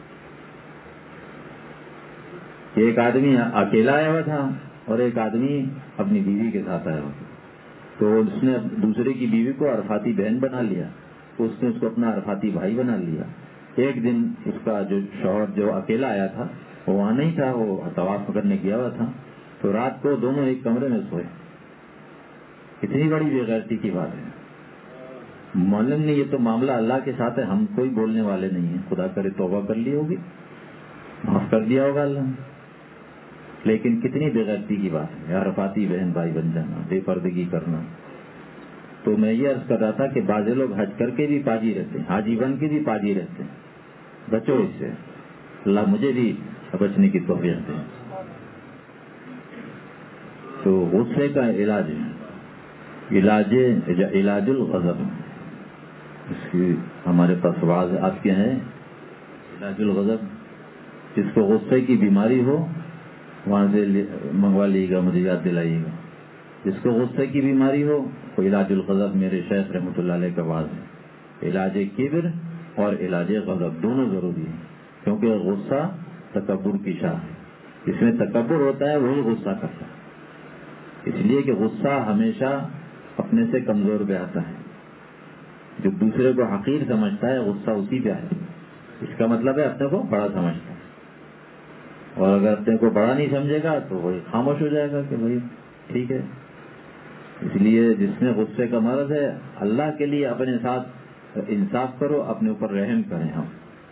A: ایک آدمی اکیلا آیا ہوا تھا اور ایک آدمی اپنی بیوی کے ساتھ آیا ہوا تھا. تو اس نے دوسرے کی بیوی کو عرفاتی بہن بنا لیا, تو اس نے اس کو اپنا عرفاتی بھائی بنا لیا. ایک دن اس کا جو شوہر جو اکیلا آیا تھا وہ وہاں نہیں تھا, وہ طواف کرنے گیا ہوا تھا. تو رات کو دونوں ایک کمرے میں سوئے. اتنی بڑی بے غیرتی کی بات ہے. معلوم نہیں, یہ تو معاملہ اللہ کے ساتھ ہے, ہم کوئی بولنے والے نہیں ہیں. خدا کرے توبہ کر لی ہوگی, معاف کر دیا ہوگا اللہ. لیکن کتنی بے غیرتی کی بات ہے, عرفاتی بہن بھائی بن جانا, بے پردگی کرنا. تو میں یہ عرض کر رہا تھا کہ بعض لوگ حج کر کے بھی پاجی رہتے ہیں, حاجی بن کے بھی پاجی رہتے ہیں. بچو اس سے, اللہ مجھے بھی بچنے کی توفیق دے. تو غصے کا علاج ہے, علاج علاج الغضب. اس کی ہمارے پاس واضح آپ کے ہیں, علاج الغضب. جس کو غصے کی بیماری ہو وہاں سے منگوا لیے گا, مجھے یاد دلائیے گا. جس کو غصے کی بیماری ہو وہ علاج الغضب میرے شیخ رحمۃ اللہ علیہ کا واضح ہے. علاج کبر اور علاج غضب دونوں ضروری ہیں, کیونکہ غصہ تکبر کی شاہ ہے. جس میں تکبر ہوتا ہے وہی غصہ کرتا ہے. اس لیے کہ غصہ ہمیشہ اپنے سے کمزور پہ آتا ہے. جو دوسرے کو حقیر سمجھتا ہے غصہ اسی پہ ہے. اس کا مطلب ہے اپنے کو بڑا سمجھتا ہے, اور اگر اپنے کو بڑا نہیں سمجھے گا تو وہی خاموش ہو جائے گا کہ بھائی ٹھیک ہے. اس لیے جس میں غصے کا مرض ہے, اللہ کے لیے اپنے ساتھ انصاف کرو, اپنے اوپر رحم کریں. ہم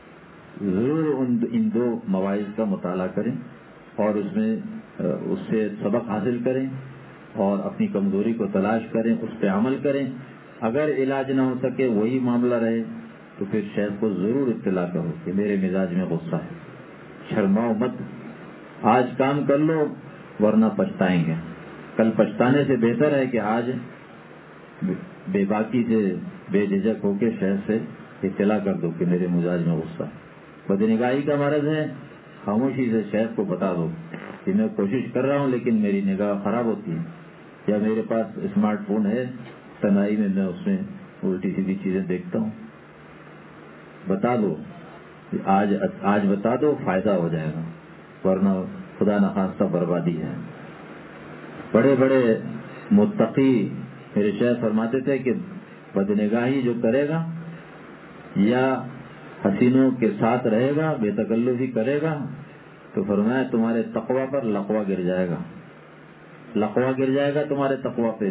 A: ضرور ان دو مواعظ کا مطالعہ کریں اور اس میں اس سے سبق حاصل کریں اور اپنی کمزوری کو تلاش کریں, اس پہ عمل کریں. اگر علاج نہ ہو سکے, وہی معاملہ رہے, تو پھر شیخ کو ضرور اطلاع کرو کہ میرے مزاج میں غصہ ہے. شرماؤ مت, آج کام کر لو ورنہ پچھتائیں گے. کل پچھتانے سے بہتر ہے کہ آج بے باکی سے بے جھجک ہو کے شیخ سے اطلاع کر دو کہ میرے مزاج میں غصہ ہے. بدنگاہی کا مرض ہے, خاموشی سے شیخ کو بتا دو کہ میں کوشش کر رہا ہوں لیکن میری نگاہ خراب ہوتی ہے, یا میرے پاس اسمارٹ فون ہے, تنہائی میں میں اس میں الٹی سیدھی چیزیں دیکھتا ہوں. بتا دو, آج آج بتا دو, فائدہ ہو جائے گا, ورنہ خدا نخواستہ بربادی ہے. بڑے بڑے متقی میرے شیخ فرماتے تھے کہ بدنگاہی جو کرے گا یا حسینوں کے ساتھ رہے گا, بے تکلفی کرے گا, تو فرمایا تمہارے تقوی پر لقوہ گر جائے گا. لقوہ گر جائے گا تمہارے تقوی پہ.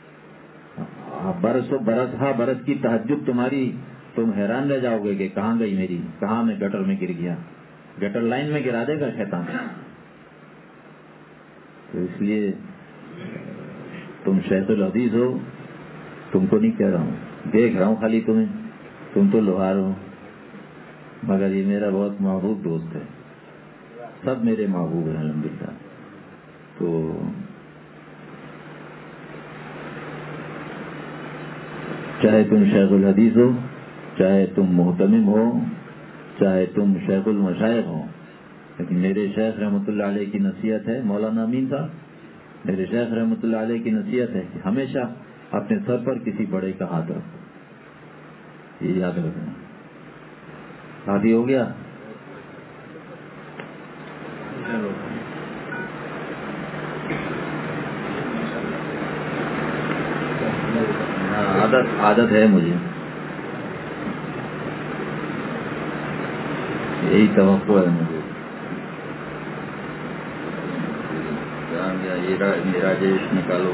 A: برس و برس ہا برس کی تہجد تمہاری, تم حیران رہ جاؤ گے کہ کہاں گئی میری, کہاں میں گٹر میں گر گیا. گٹر لائن میں گرا دے گا شیطان. تو اس لیے تم شیخ الحدیث ہو, تم کو نہیں کہہ رہا ہوں, دیکھ رہا ہوں خالی تمہیں, تم تو لوہار ہو, مگر یہ میرا بہت محبوب دوست ہے. سب میرے محبوب ہیں الحمدللہ. تو چاہے تم شیخ الحدیث ہو, چاہے تم محتمم ہو, چاہے تم شیخ المشائخ ہو, لیکن میرے شیخ رحمۃ اللہ علیہ کی نصیحت ہے, مولانا امین صاحب, میرے شیخ رحمۃ اللہ علیہ کی نصیحت ہے کہ ہمیشہ اپنے سر پر کسی بڑے کا ہاتھ رکھو. یہ یاد رکھنا. کافی ہو گیا, عادت عادت ہے مجھے، یہی توقع ہے مجھے. میرا جیش نکالو.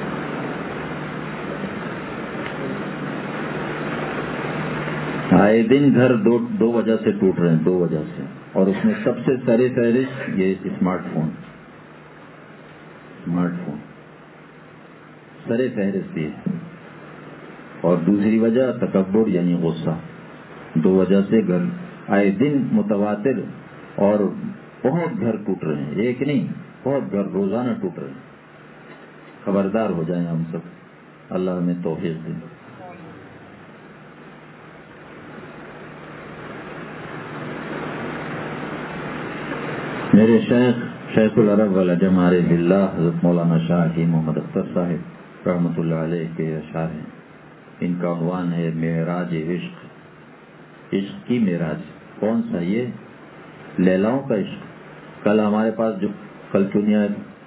A: آئے دن گھر دو دو وجہ سے ٹوٹ رہے ہیں، دو وجہ سے، اور اس میں سب سے سر فہرست یہ اسمارٹ فون. اسمارٹ فون سر فہرست یہ، اور دوسری وجہ تکبر یعنی غصہ. دو وجہ سے گھر آئے دن متواتر اور بہت گھر ٹوٹ رہے ہیں، ایک نہیں بہت گھر روزانہ ٹوٹ رہے ہیں. خبردار ہو جائیں ہم سب، اللہ ہمیں توفیق دے. میرے شیخ شیخ العرب والعجم عارف باللہ حضرت مولانا شاہ حکیم محمد اختر صاحب رحمۃ اللہ علیہ کے اشعار ہیں. ان کا عنوان ہے معراج عشق. عشق کی معراج. کون سا؟ یہ لیلاؤں کا عشق. کل ہمارے پاس جو کل چنیا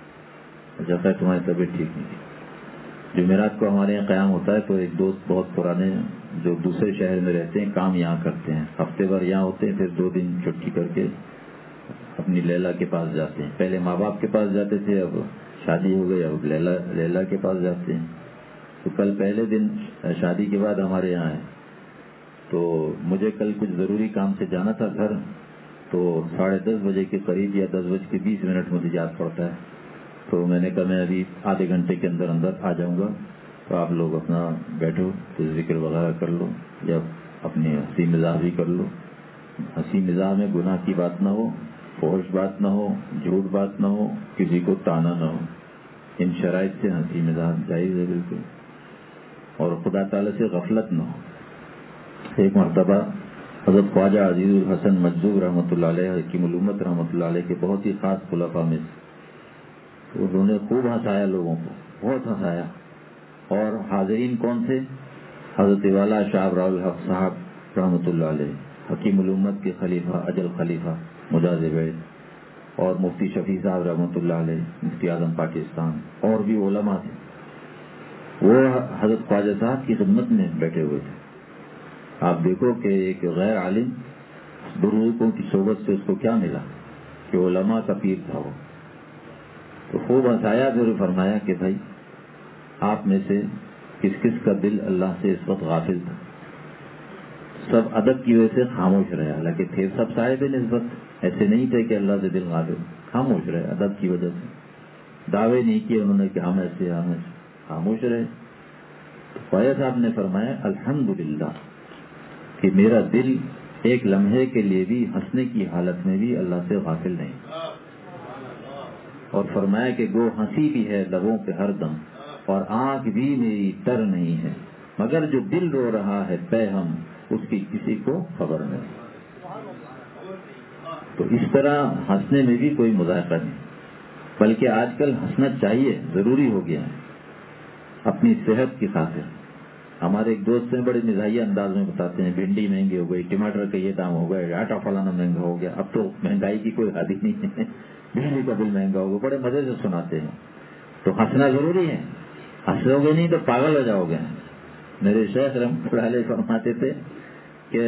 A: جیسا ہے تمہاری طبیعت ٹھیک نہیں تھی، جمعرات کو ہمارے یہاں قیام ہوتا ہے، تو ایک دوست بہت پرانے جو دوسرے شہر میں رہتے ہیں کام یہاں کرتے ہیں، ہفتے بھر یہاں ہوتے ہیں، پھر دو دن چھٹی کر کے اپنی لیلا کے پاس جاتے ہیں. پہلے ماں باپ کے پاس جاتے تھے، اب شادی ہو گئی، اب لیلا لیلا کے پاس جاتے ہیں. تو کل پہلے دن شادی کے بعد ہمارے یہاں ہے، تو مجھے کل کچھ ضروری کام سے جانا تھا گھر. تو ساڑھے دس بجے کے قریب یا دس بج کے بیس منٹ مجھے یاد پڑتا ہے. تو میں نے کہا میں ابھی آدھے گھنٹے کے اندر اندر آ جاؤں گا، تو آپ لوگ اپنا بیٹھو، کچھ ذکر وغیرہ کر لو یا اپنی ہنسی مزاح بھی کر لو. ہنسی مزاح میں گناہ کی بات نہ ہو، فحش بات نہ ہو، جھوٹ بات نہ ہو، کسی کو تانا نہ ہو. ان شرائط سے ہنسی مزاح جائز ہے بالکل، اور خدا تعالی سے غفلت نہ ہو. ایک مرتبہ حضرت خواجہ عزیز الحسن مجذوب رحمۃ اللہ علیہ حکیم الامت رحمۃ اللہ علیہ کے بہت ہی خاص خلفاء میں سے، انہوں نے خوب ہنسایا لوگوں کو، بہت ہنسایا. اور حاضرین کون تھے؟ حضرت والا شاہ راول الحق صاحب رحمۃ اللہ علیہ، حکیم الامت کے خلیفہ، اجل خلیفہ مجاز بیت، اور مفتی شفیع صاحب رحمۃ اللہ علیہ مفتی اعظم پاکستان، اور بھی علماء تھے. وہ حضرت خواجہ صاحب کی خدمت میں بیٹھے ہوئے تھے. آپ دیکھو کہ ایک غیر عالم بزرگوں کی صحبت سے اس کو کیا ملا کہ علماء کا پیر تھا وہ. تو خوب ہنسایا، پھر فرمایا کہ بھائی آپ میں سے کس کس کا دل اللہ سے اس وقت غافل تھا؟ سب ادب کی وجہ سے خاموش رہے، حالانکہ تھے سب صاحب نسبت، ایسے نہیں تھے کہ اللہ سے دل غافل، خاموش رہے ادب کی وجہ سے. دعوے نہیں کیے انہوں نے کہ ہم ایسے ہم ایسے، خاموش رہے. تو خواجہ صاحب نے فرمایا الحمدللہ کہ میرا دل ایک لمحے کے لیے بھی ہنسنے کی حالت میں بھی اللہ سے غافل نہیں. اور فرمایا کہ گو ہنسی بھی ہے لبوں پہ ہر دم، اور آنکھ بھی میری تر نہیں ہے، مگر جو دل رو رہا ہے پے ہم اس کی کسی کو خبر نہیں. تو اس طرح ہنسنے میں بھی کوئی مذائقہ نہیں، بلکہ آج کل ہنسنا چاہیے، ضروری ہو گیا ہے اپنی صحت کی خاطر. ہمارے ایک دوست ہیں بڑے مزاحیہ انداز میں بتاتے ہیں بھنڈی مہنگی ہو گئی، ٹماٹر کا یہ دام ہو گیا، آٹا فلانا مہنگا ہو گیا. اب تو مہنگائی کی کوئی حد ہی نہیں ہے، بجلی کا بل مہنگا ہو گیا، بڑے مزے سے سناتے ہیں. تو ہنسنا ضروری ہے، ہنسو گے نہیں تو پاگل ہو جاؤ گے. میرے شیخ رحمۃ اللہ علیہ فرماتے تھے کہ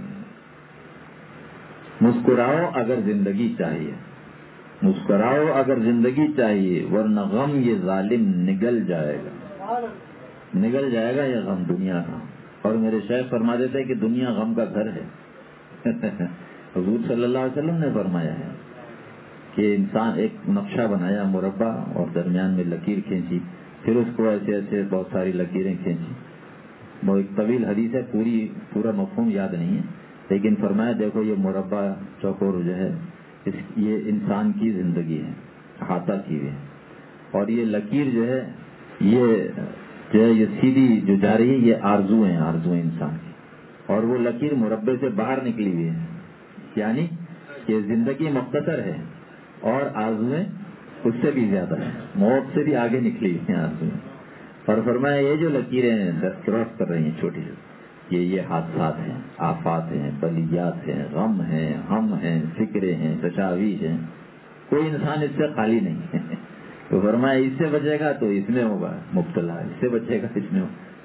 A: مسکراؤ اگر زندگی چاہیے، مسکراؤ اگر زندگی چاہیے، ورنہ غم یہ ظالم نگل جائے گا، نگل جائے گا یہ غم دنیا کا. اور میرے شیخ فرماتے تھے کہ دنیا غم کا گھر ہے. حضور صلی اللہ علیہ وسلم نے فرمایا ہے کہ انسان ایک نقشہ بنایا مربع اور درمیان میں لکیر کھینچی، پھر اس کو ایسے ایسے بہت ساری لکیریں کھینچی. وہ ایک طویل حدیث ہے، پوری پورا مفہوم یاد نہیں ہے، لیکن فرمایا دیکھو یہ مربع چوکور جو ہے اس یہ انسان کی زندگی ہے، احاطہ کی ہوئی ہے، اور یہ لکیر جو ہے یہ جو ہے یہ سیدھی جو جا رہی ہے یہ آرزو ہیں، آرزو ہیں انسان کی، اور وہ لکیر مربع سے باہر نکلی ہوئی ہے، یعنی کہ زندگی مختصر ہے اور آرزویں اس سے بھی زیادہ ہیں، موت سے بھی آگے نکلی ہوئی ہیں آرزویں. اور فرمایا یہ جو لکیریں کراس کر رہی ہیں چھوٹی سی، یہ یہ حادثات ہیں، آفات ہیں، بلیات ہیں، غم ہیں، ہم ہیں، فکریں ہیں، تشاویش ہیں، کوئی انسان اس سے خالی نہیں ہے. تو فرمایا اس سے بچے گا تو اس میں ہوگا مبتلا، اس سے بچے گا اس میں ہوگا.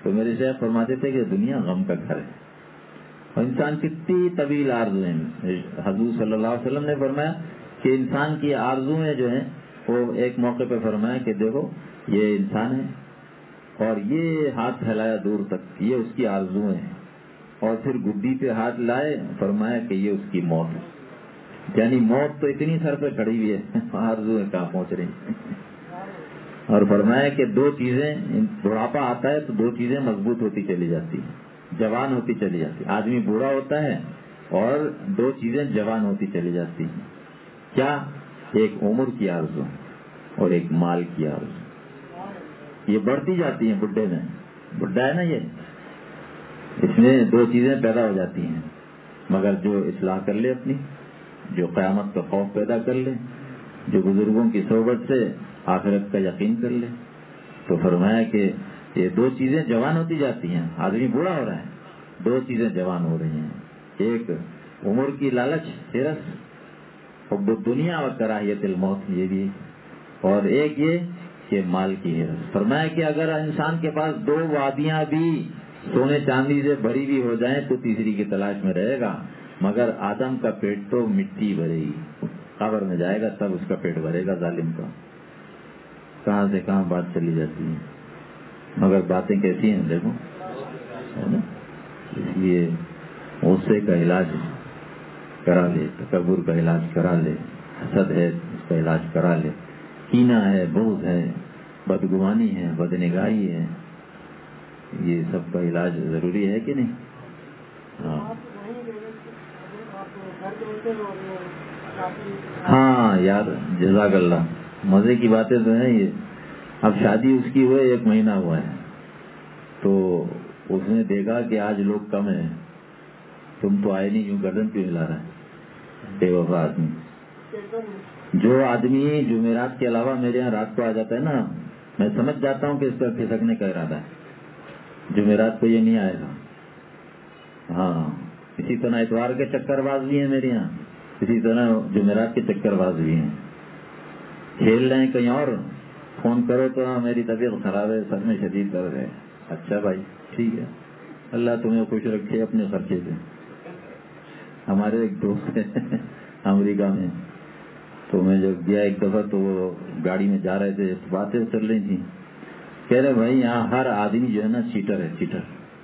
A: تو میرے شیخ فرماتے تھے کہ دنیا غم کا گھر ہے، اور انسان کتنی طویل آرزویں، حضور صلی اللہ علیہ وسلم نے فرمایا کہ انسان کی آرزویں جو ہیں وہ ایک موقع پہ فرمایا کہ دیکھو یہ انسان ہے اور یہ ہاتھ پھیلایا دور تک، یہ اس کی آرزویں ہیں، اور پھر گڈی پہ ہاتھ لائے، فرمایا کہ یہ اس کی موت ہے، یعنی موت تو اتنی سر پہ کھڑی ہوئی ہے، آرزویں کہاں پہنچ رہی ہیں۔ اور فرمایا کہ دو چیزیں، بڑھاپا آتا ہے تو دو چیزیں مضبوط ہوتی چلی جاتی ہیں، جوان ہوتی چلی جاتی ہے، آدمی بوڑھا ہوتا ہے اور دو چیزیں جوان ہوتی چلی جاتی ہیں، کیا؟ ایک عمر کی آرزو اور ایک مال کی آرزو، یہ بڑھتی جاتی ہیں بڈھے میں، بڈھا ہے نا یہ، اس میں دو چیزیں پیدا ہو جاتی ہیں، مگر جو اصلاح کر لے اپنی، جو قیامت کا خوف پیدا کر لے، جو بزرگوں کی صحبت سے آخرت کا یقین کر لے، تو فرمایا کہ یہ دو چیزیں جوان ہوتی جاتی ہیں، آدمی بوڑھا ہو رہا ہے، دو چیزیں جوان ہو رہی ہیں، ایک عمر کی لالچ ہرس، حب الدنیا و کراہیت الموت، یہ بھی، اور ایک یہ کہ مال کی ہرس۔ فرمایا کہ اگر انسان کے پاس دو وادیاں بھی سونے چاندی سے بھری بھی ہو جائیں تو تیسری کی تلاش میں رہے گا، مگر آدم کا پیٹ تو مٹی بھرے گی، قبر میں جائے گا تب اس کا پیٹ بھرے گا ظالم کا۔ کہاں سے کہاں بات چلی جاتی ہے، مگر باتیں کیسی ہیں دیکھو، ہے نا؟ اس لیے غصے کا علاج کرا لے، تکبر کا علاج کرا لے، حسد ہے اس کا علاج کرا لے، کینہ ہے، بغض ہے، بدگمانی ہے، بدنگاہی ہے، یہ سب کا علاج ضروری ہے کہ نہیں؟ ہاں ہاں یار، جزاک اللہ، مزے کی باتیں تو ہیں یہ۔ اب شادی اس کی ہوئے ایک مہینہ ہوا ہے تو اس نے دیکھا کہ آج لوگ کم ہیں، تم تو آئے نہیں، یوں گردن کیوں ہلا رہا ہے بے وفا آدمی۔ جو آدمی جمعرات کے علاوہ میرے یہاں رات کو آ جاتا ہے نا، میں سمجھ جاتا ہوں کہ اس کا کھسکنے کا ارادہ ہے، جمعرات کو یہ نہیں آئے گا۔ ہاں، اسی طرح اتوار کے چکر باز بھی ہیں میرے یہاں، اسی طرح جمعرات کے چکر باز بھی ہیں، کھیل رہے ہیں کہیں اور، فون کرو تو ہاں میری طبیعت خراب ہے، سر میں شدید درد ہے۔ اچھا بھائی ٹھیک ہے، اللہ تمہیں خوش رکھے اپنے خرچے سے۔ ہمارے ایک دوست ہیں امریکہ میں، تو میں جب گیا ایک دفعہ تو وہ گاڑی میں جا رہے تھے، باتیں چل رہی تھیں، کہہ رہے بھائی یہاں ہر آدمی جو ہے نا چیٹر ہے، چیٹر،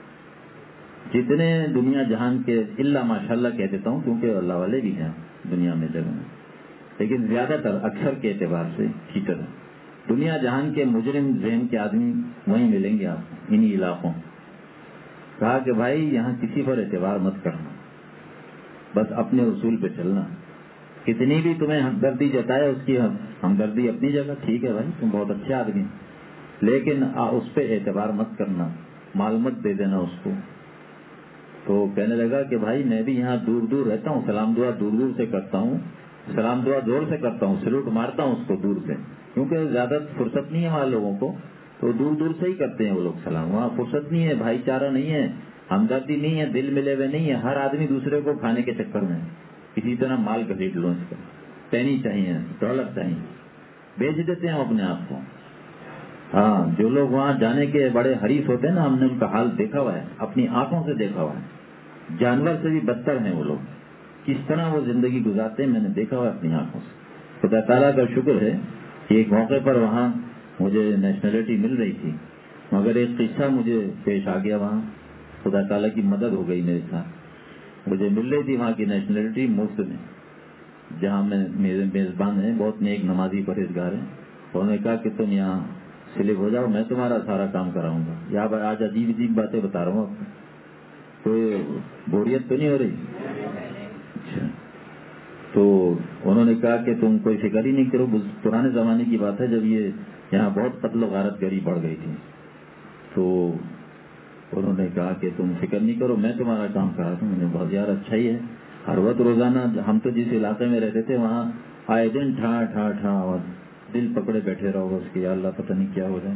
A: جتنے دنیا جہان کے، اللہ ماشاء اللہ کہہ دیتا ہوں کیونکہ اللہ والے بھی ہیں دنیا میں جگہ میں، لیکن زیادہ تر اکثر کے اعتبار سے چیٹر ہے۔ دنیا جہان کے مجرم ذہن کے آدمی وہیں ملیں گے آپ انہی علاقوں۔ کہا کہ بھائی یہاں کسی پر اعتبار مت کرنا، بس اپنے اصول پہ چلنا، کتنی بھی تمہیں ہمدردی جتائے اس کی ہمدردی اپنی جگہ ٹھیک ہے بھائی، تم بہت اچھے آدمی، لیکن اس پہ اعتبار مت کرنا، مال مت دے دینا اس کو۔ تو کہنے لگا کہ بھائی میں بھی یہاں دور دور رہتا ہوں، سلام دعا دور دور سے کرتا ہوں، سلام دعا زور سے کرتا ہوں، سلوٹ مارتا ہوں اس کو دور سے، کیونکہ زیادہ فرصت نہیں ہے وہاں لوگوں کو، تو دور دور سے ہی کرتے ہیں وہ لوگ سلام، وہاں فرصت نہیں ہے، بھائی چارہ نہیں ہے، ہمدردی نہیں ہے، دل ملے ہوئے نہیں ہے، ہر آدمی دوسرے کو کھانے کے چکر میں کسی طرح مال خرید لو، اس کا پینی چاہیے، دولت چاہیے، بیچ دیتے ہیں اپنے آپ کو۔ ہاں، جو لوگ وہاں جانے کے بڑے حریص ہوتے ہیں نا، ہم نے ان کا حال دیکھا ہوا ہے، اپنی آنکھوں سے دیکھا ہوا ہے، جانور سے بھی بدتر ہیں وہ لوگ، کس طرح وہ زندگی گزارتے ہیں میں نے دیکھا ہوا ہے اپنی آنکھوں سے۔ خدا تعالیٰ کا شکر ہے کہ ایک موقع پر وہاں مجھے نیشنلٹی مل رہی تھی، مگر ایک قصہ مجھے پیش آ گیا، وہاں خدا تعالیٰ کی مدد ہو گئی میرے ساتھ، مجھے مل رہی تھی وہاں کی نیشنلٹی مفت میں، جہاں میں میرے میزبان ہیں بہت نیک نمازی پرہیزگار ہیں، انہوں نے کہا کہ تم یہاں سلپ ہو جاؤ، میں تمہارا سارا کام کراؤں گا۔ یہاں آج عجیب عجیب باتیں بتا رہا ہوں آپ کو، کوئی بوریت تو نہیں ہو رہی؟ اچھا، تو انہوں نے کہا کہ تم کوئی فکر ہی نہیں کرو، پرانے زمانے کی بات ہے جب یہ یہاں بہت قتل و غارت گری بڑھ گئی تھی، تو انہوں نے کہا کہ تم فکر نہیں کرو، میں تمہارا کام کرا دوں۔ میں نے بہت یار اچھا ہی ہے، ہر وقت روزانہ ہم تو جس علاقے میں رہتے تھے وہاں آئے دن ٹھا ٹھا ٹھا اور دل پکڑے بیٹھے رہو بس کہ یا اللہ پتہ نہیں کیا ہو جائے۔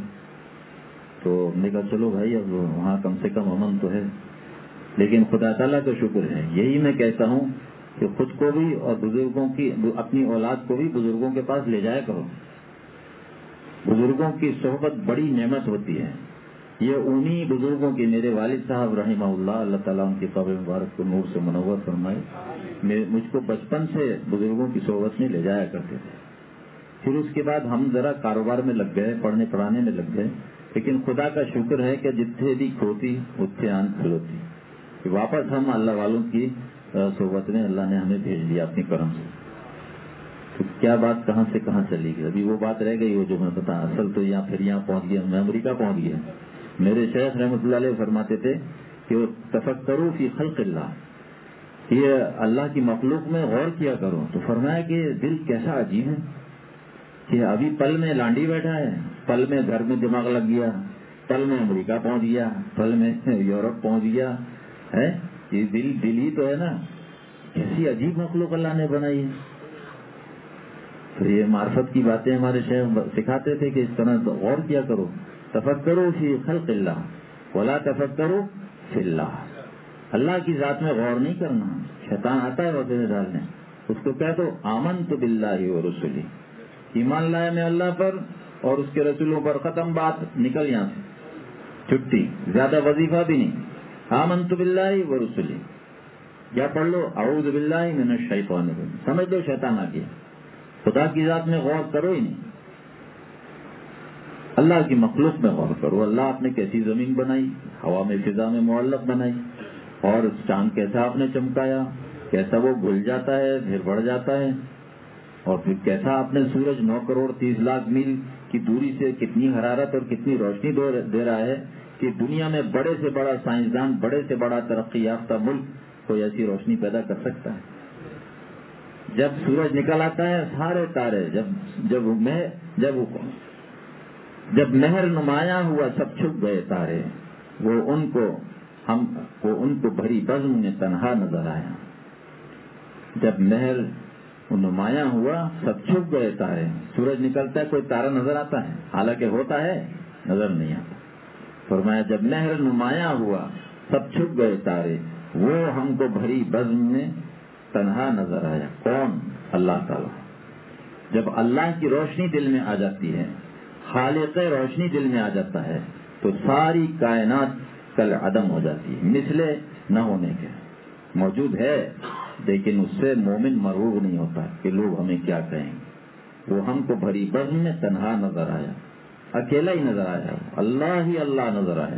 A: تو ہم نے کہا چلو بھائی اب وہاں کم سے کم امن تو ہے، لیکن خدا تعالیٰ کا شکر ہے، یہی میں کہتا ہوں کہ خود کو بھی اور بزرگوں کی، اپنی اولاد کو بھی بزرگوں کے پاس لے جایا کرو۔ بزرگوں کی صحبت بڑی نعمت ہوتی ہے، یہ انہی بزرگوں کی، میرے والد صاحب رحمہ اللہ، اللہ تعالیٰ ان کی قبر مبارک کو نور سے منور فرمائے، مجھ کو بچپن سے بزرگوں کی صحبت میں لے جایا کرتے تھے۔ پھر اس کے بعد ہم ذرا کاروبار میں لگ گئے، پڑھنے پڑھانے میں لگ گئے، لیکن خدا کا شکر ہے کہ جتنے بھی کھوتی اتنے آن کھلوتی، کہ واپس ہم اللہ والوں کی صحبت میں اللہ نے ہمیں بھیج دیا اپنی کرم سے۔ تو کیا بات کہاں سے کہاں چلی گئی، ابھی وہ بات رہ گئی وہ جو میں بتا، اصل تو یہاں پھر یہاں پہنچ گیا، میں امریکہ پہنچ گیا۔ میرے شیخ رحمۃ اللہ علیہ فرماتے تھے کہ وہ تفکروا فی خلق اللہ، یہ اللہ کی مخلوق میں غور کیا کرو۔ تو فرمایا کہ دل کیسا عجیب ہے کہ ابھی پل میں لانڈی بیٹھا ہے، پل میں گھر میں دماغ لگ گیا، پل میں امریکہ پہنچ گیا، پل میں یورپ پہنچ گیا ہے، یہ دل دل ہی تو ہے نا، کیسی عجیب مخلوق اللہ نے بنائی ہے۔ تو یہ معرفت کی باتیں ہمارے شیخ سکھاتے تھے کہ اس طرح غور کیا کرو، تفکروا فی خلق اللہ ولا تفکروا فی اللہ، اللہ کی ذات میں غور نہیں کرنا۔ شیطان آتا ہے وسوسے ڈالنے، اس کو کہہ دو آمنت باللہ ورسلہ، ایمان لایا میں اللہ پر اور اس کے رسولوں پر، ختم بات، نکل یہاں سے، چھٹی، زیادہ وظیفہ بھی نہیں، آمنت باللہ ورسلہ، یا پڑھ لو اعوذ باللہ من الشیطان الرجیم، سمجھ لو شیطان آ گیا۔ خدا کی ذات میں غور کرو ہی نہیں، اللہ کی مخلوق میں غور کرو۔ اللہ آپ نے کیسی زمین بنائی، ہوا میں فضا میں معلق بنائی، اور چاند کیسا آپ نے چمکایا، کیسا وہ گل جاتا ہے پھر بڑھ جاتا ہے، اور پھر کیسا آپ نے سورج نو کروڑ تیس لاکھ میل کی دوری سے کتنی حرارت اور کتنی روشنی دے رہا ہے کہ دنیا میں بڑے سے بڑا سائنسدان، بڑے سے بڑا ترقی یافتہ ملک کوئی ایسی روشنی پیدا کر سکتا ہے۔ جب سورج نکل آتا ہے سارے تارے، جب جب میں جب جب مہر نمایاں ہوا سب چھپ گئے تارے، وہ ان کو ہم وہ ان کو بھری بزم میں تنہا نظر آیا۔ جب مہر نمایاں ہوا سب چھپ گئے تارے، سورج نکلتا ہے کوئی تارا نظر آتا ہے، حالانکہ ہوتا ہے نظر نہیں آتا۔ فرمایا جب مہر نمایاں ہوا سب چھپ گئے تارے، وہ ہم کو بھری بزم میں تنہا نظر آیا۔ کون؟ اللہ تعالیٰ۔ جب اللہ کی روشنی دل میں آ جاتی ہے، خالق روشنی دل میں آ جاتا ہے، تو ساری کائنات کل عدم ہو جاتی ہے، مثلے نہ ہونے کے، موجود ہے لیکن اس سے مومن مرغوب نہیں ہوتا کہ لوگ ہمیں کیا کہیں گے۔ وہ ہم کو بھری بزم میں تنہا نظر آیا، اکیلا ہی نظر آیا، اللہ ہی اللہ نظر آیا۔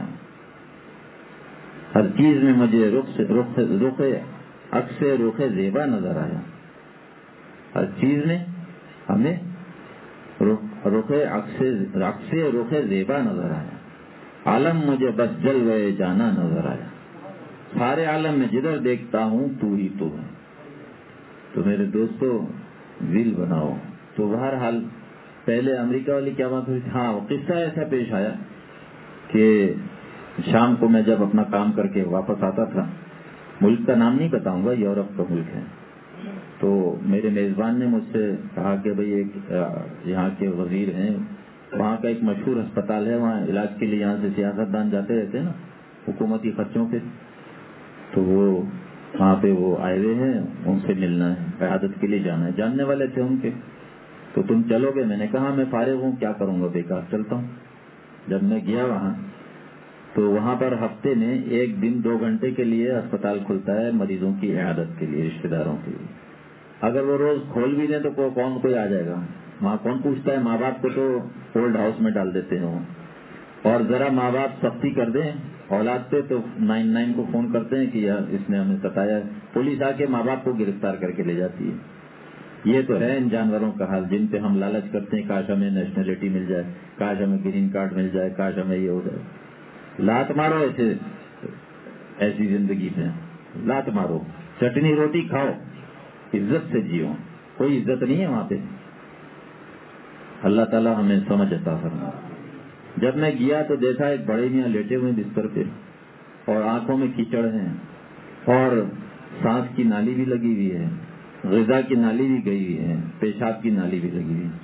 A: ہر چیز میں مجھے رخ رخ رخ عکس رخ زیبا نظر آیا، ہر چیز میں ہمیں رخ عکس رخ زیبا نظر آیا۔ عالم مجھے بس جلوے جانا نظر آیا، سارے عالم میں جدھر دیکھتا ہوں تو ہی تو ہے۔ تو میرے دوستو دل بناؤ۔ تو بہرحال پہلے امریکہ والی کیا بات ہوئی تھی؟ ہاں، قصہ ایسا پیش آیا کہ شام کو میں جب اپنا کام کر کے واپس آتا تھا، ملک کا نام نہیں بتاؤں گا، یورپ کا ملک ہے، تو میرے میزبان نے مجھ سے کہا کہ بھئی ایک یہاں کے وزیر ہیں، وہاں کا ایک مشہور ہسپتال ہے، وہاں علاج کے لیے یہاں سے سیاست دان جاتے رہتے ہیں نا حکومتی خرچوں پہ، تو وہ وہاں پہ وہ آئے ہوئے ہیں، ان سے ملنا ہے، قیادت کے لیے جانا ہے، جاننے والے تھے ان کے۔ تو تم چلو گے؟ میں نے کہا میں فارغ ہوں، کیا کروں گا، بیکار، چلتا ہوں۔ جب میں گیا وہاں تو وہاں پر ہفتے میں ایک دن دو گھنٹے کے لیے اسپتال کھلتا ہے مریضوں کی عیادت کے لیے، رشتہ داروں کے لیے۔ اگر وہ روز کھول بھی دیں تو کون کوئی آ جائے گا وہاں، کون پوچھتا ہے؟ ماں باپ کو تو اولڈ ہاؤس میں ڈال دیتے ہیں، اور ذرا ماں باپ سختی کر دیں اولاد پہ تو نائن نائن کو فون کرتے ہیں کہ اس نے ہمیں ستایا، پولیس آ کے ماں باپ کو گرفتار کر کے لے جاتی ہے۔ یہ تو ہے ان جانوروں کا حال جن پہ ہم لالچ کرتے ہیں، کاش ہمیں نیشنلٹی مل جائے، کاش ہمیں گرین کارڈ مل جائے، کاش ہمیں یہ ہو جائے۔ لات مارو ایسے ایسی زندگی میں، لات مارو، چٹنی روٹی کھاؤ، عزت سے جیو، کوئی عزت نہیں ہے وہاں پہ۔ اللہ تعالیٰ ہمیں سمجھ عطا فرمائے۔ جب میں گیا تو دیکھا ایک بڑے میاں لیٹے ہوئے بستر پہ، اور آنکھوں میں کیچڑ ہیں، اور سانس کی نالی بھی لگی ہوئی ہے، غذا کی نالی بھی گئی ہوئی ہے، پیشاب کی نالی بھی لگی ہوئی ہے۔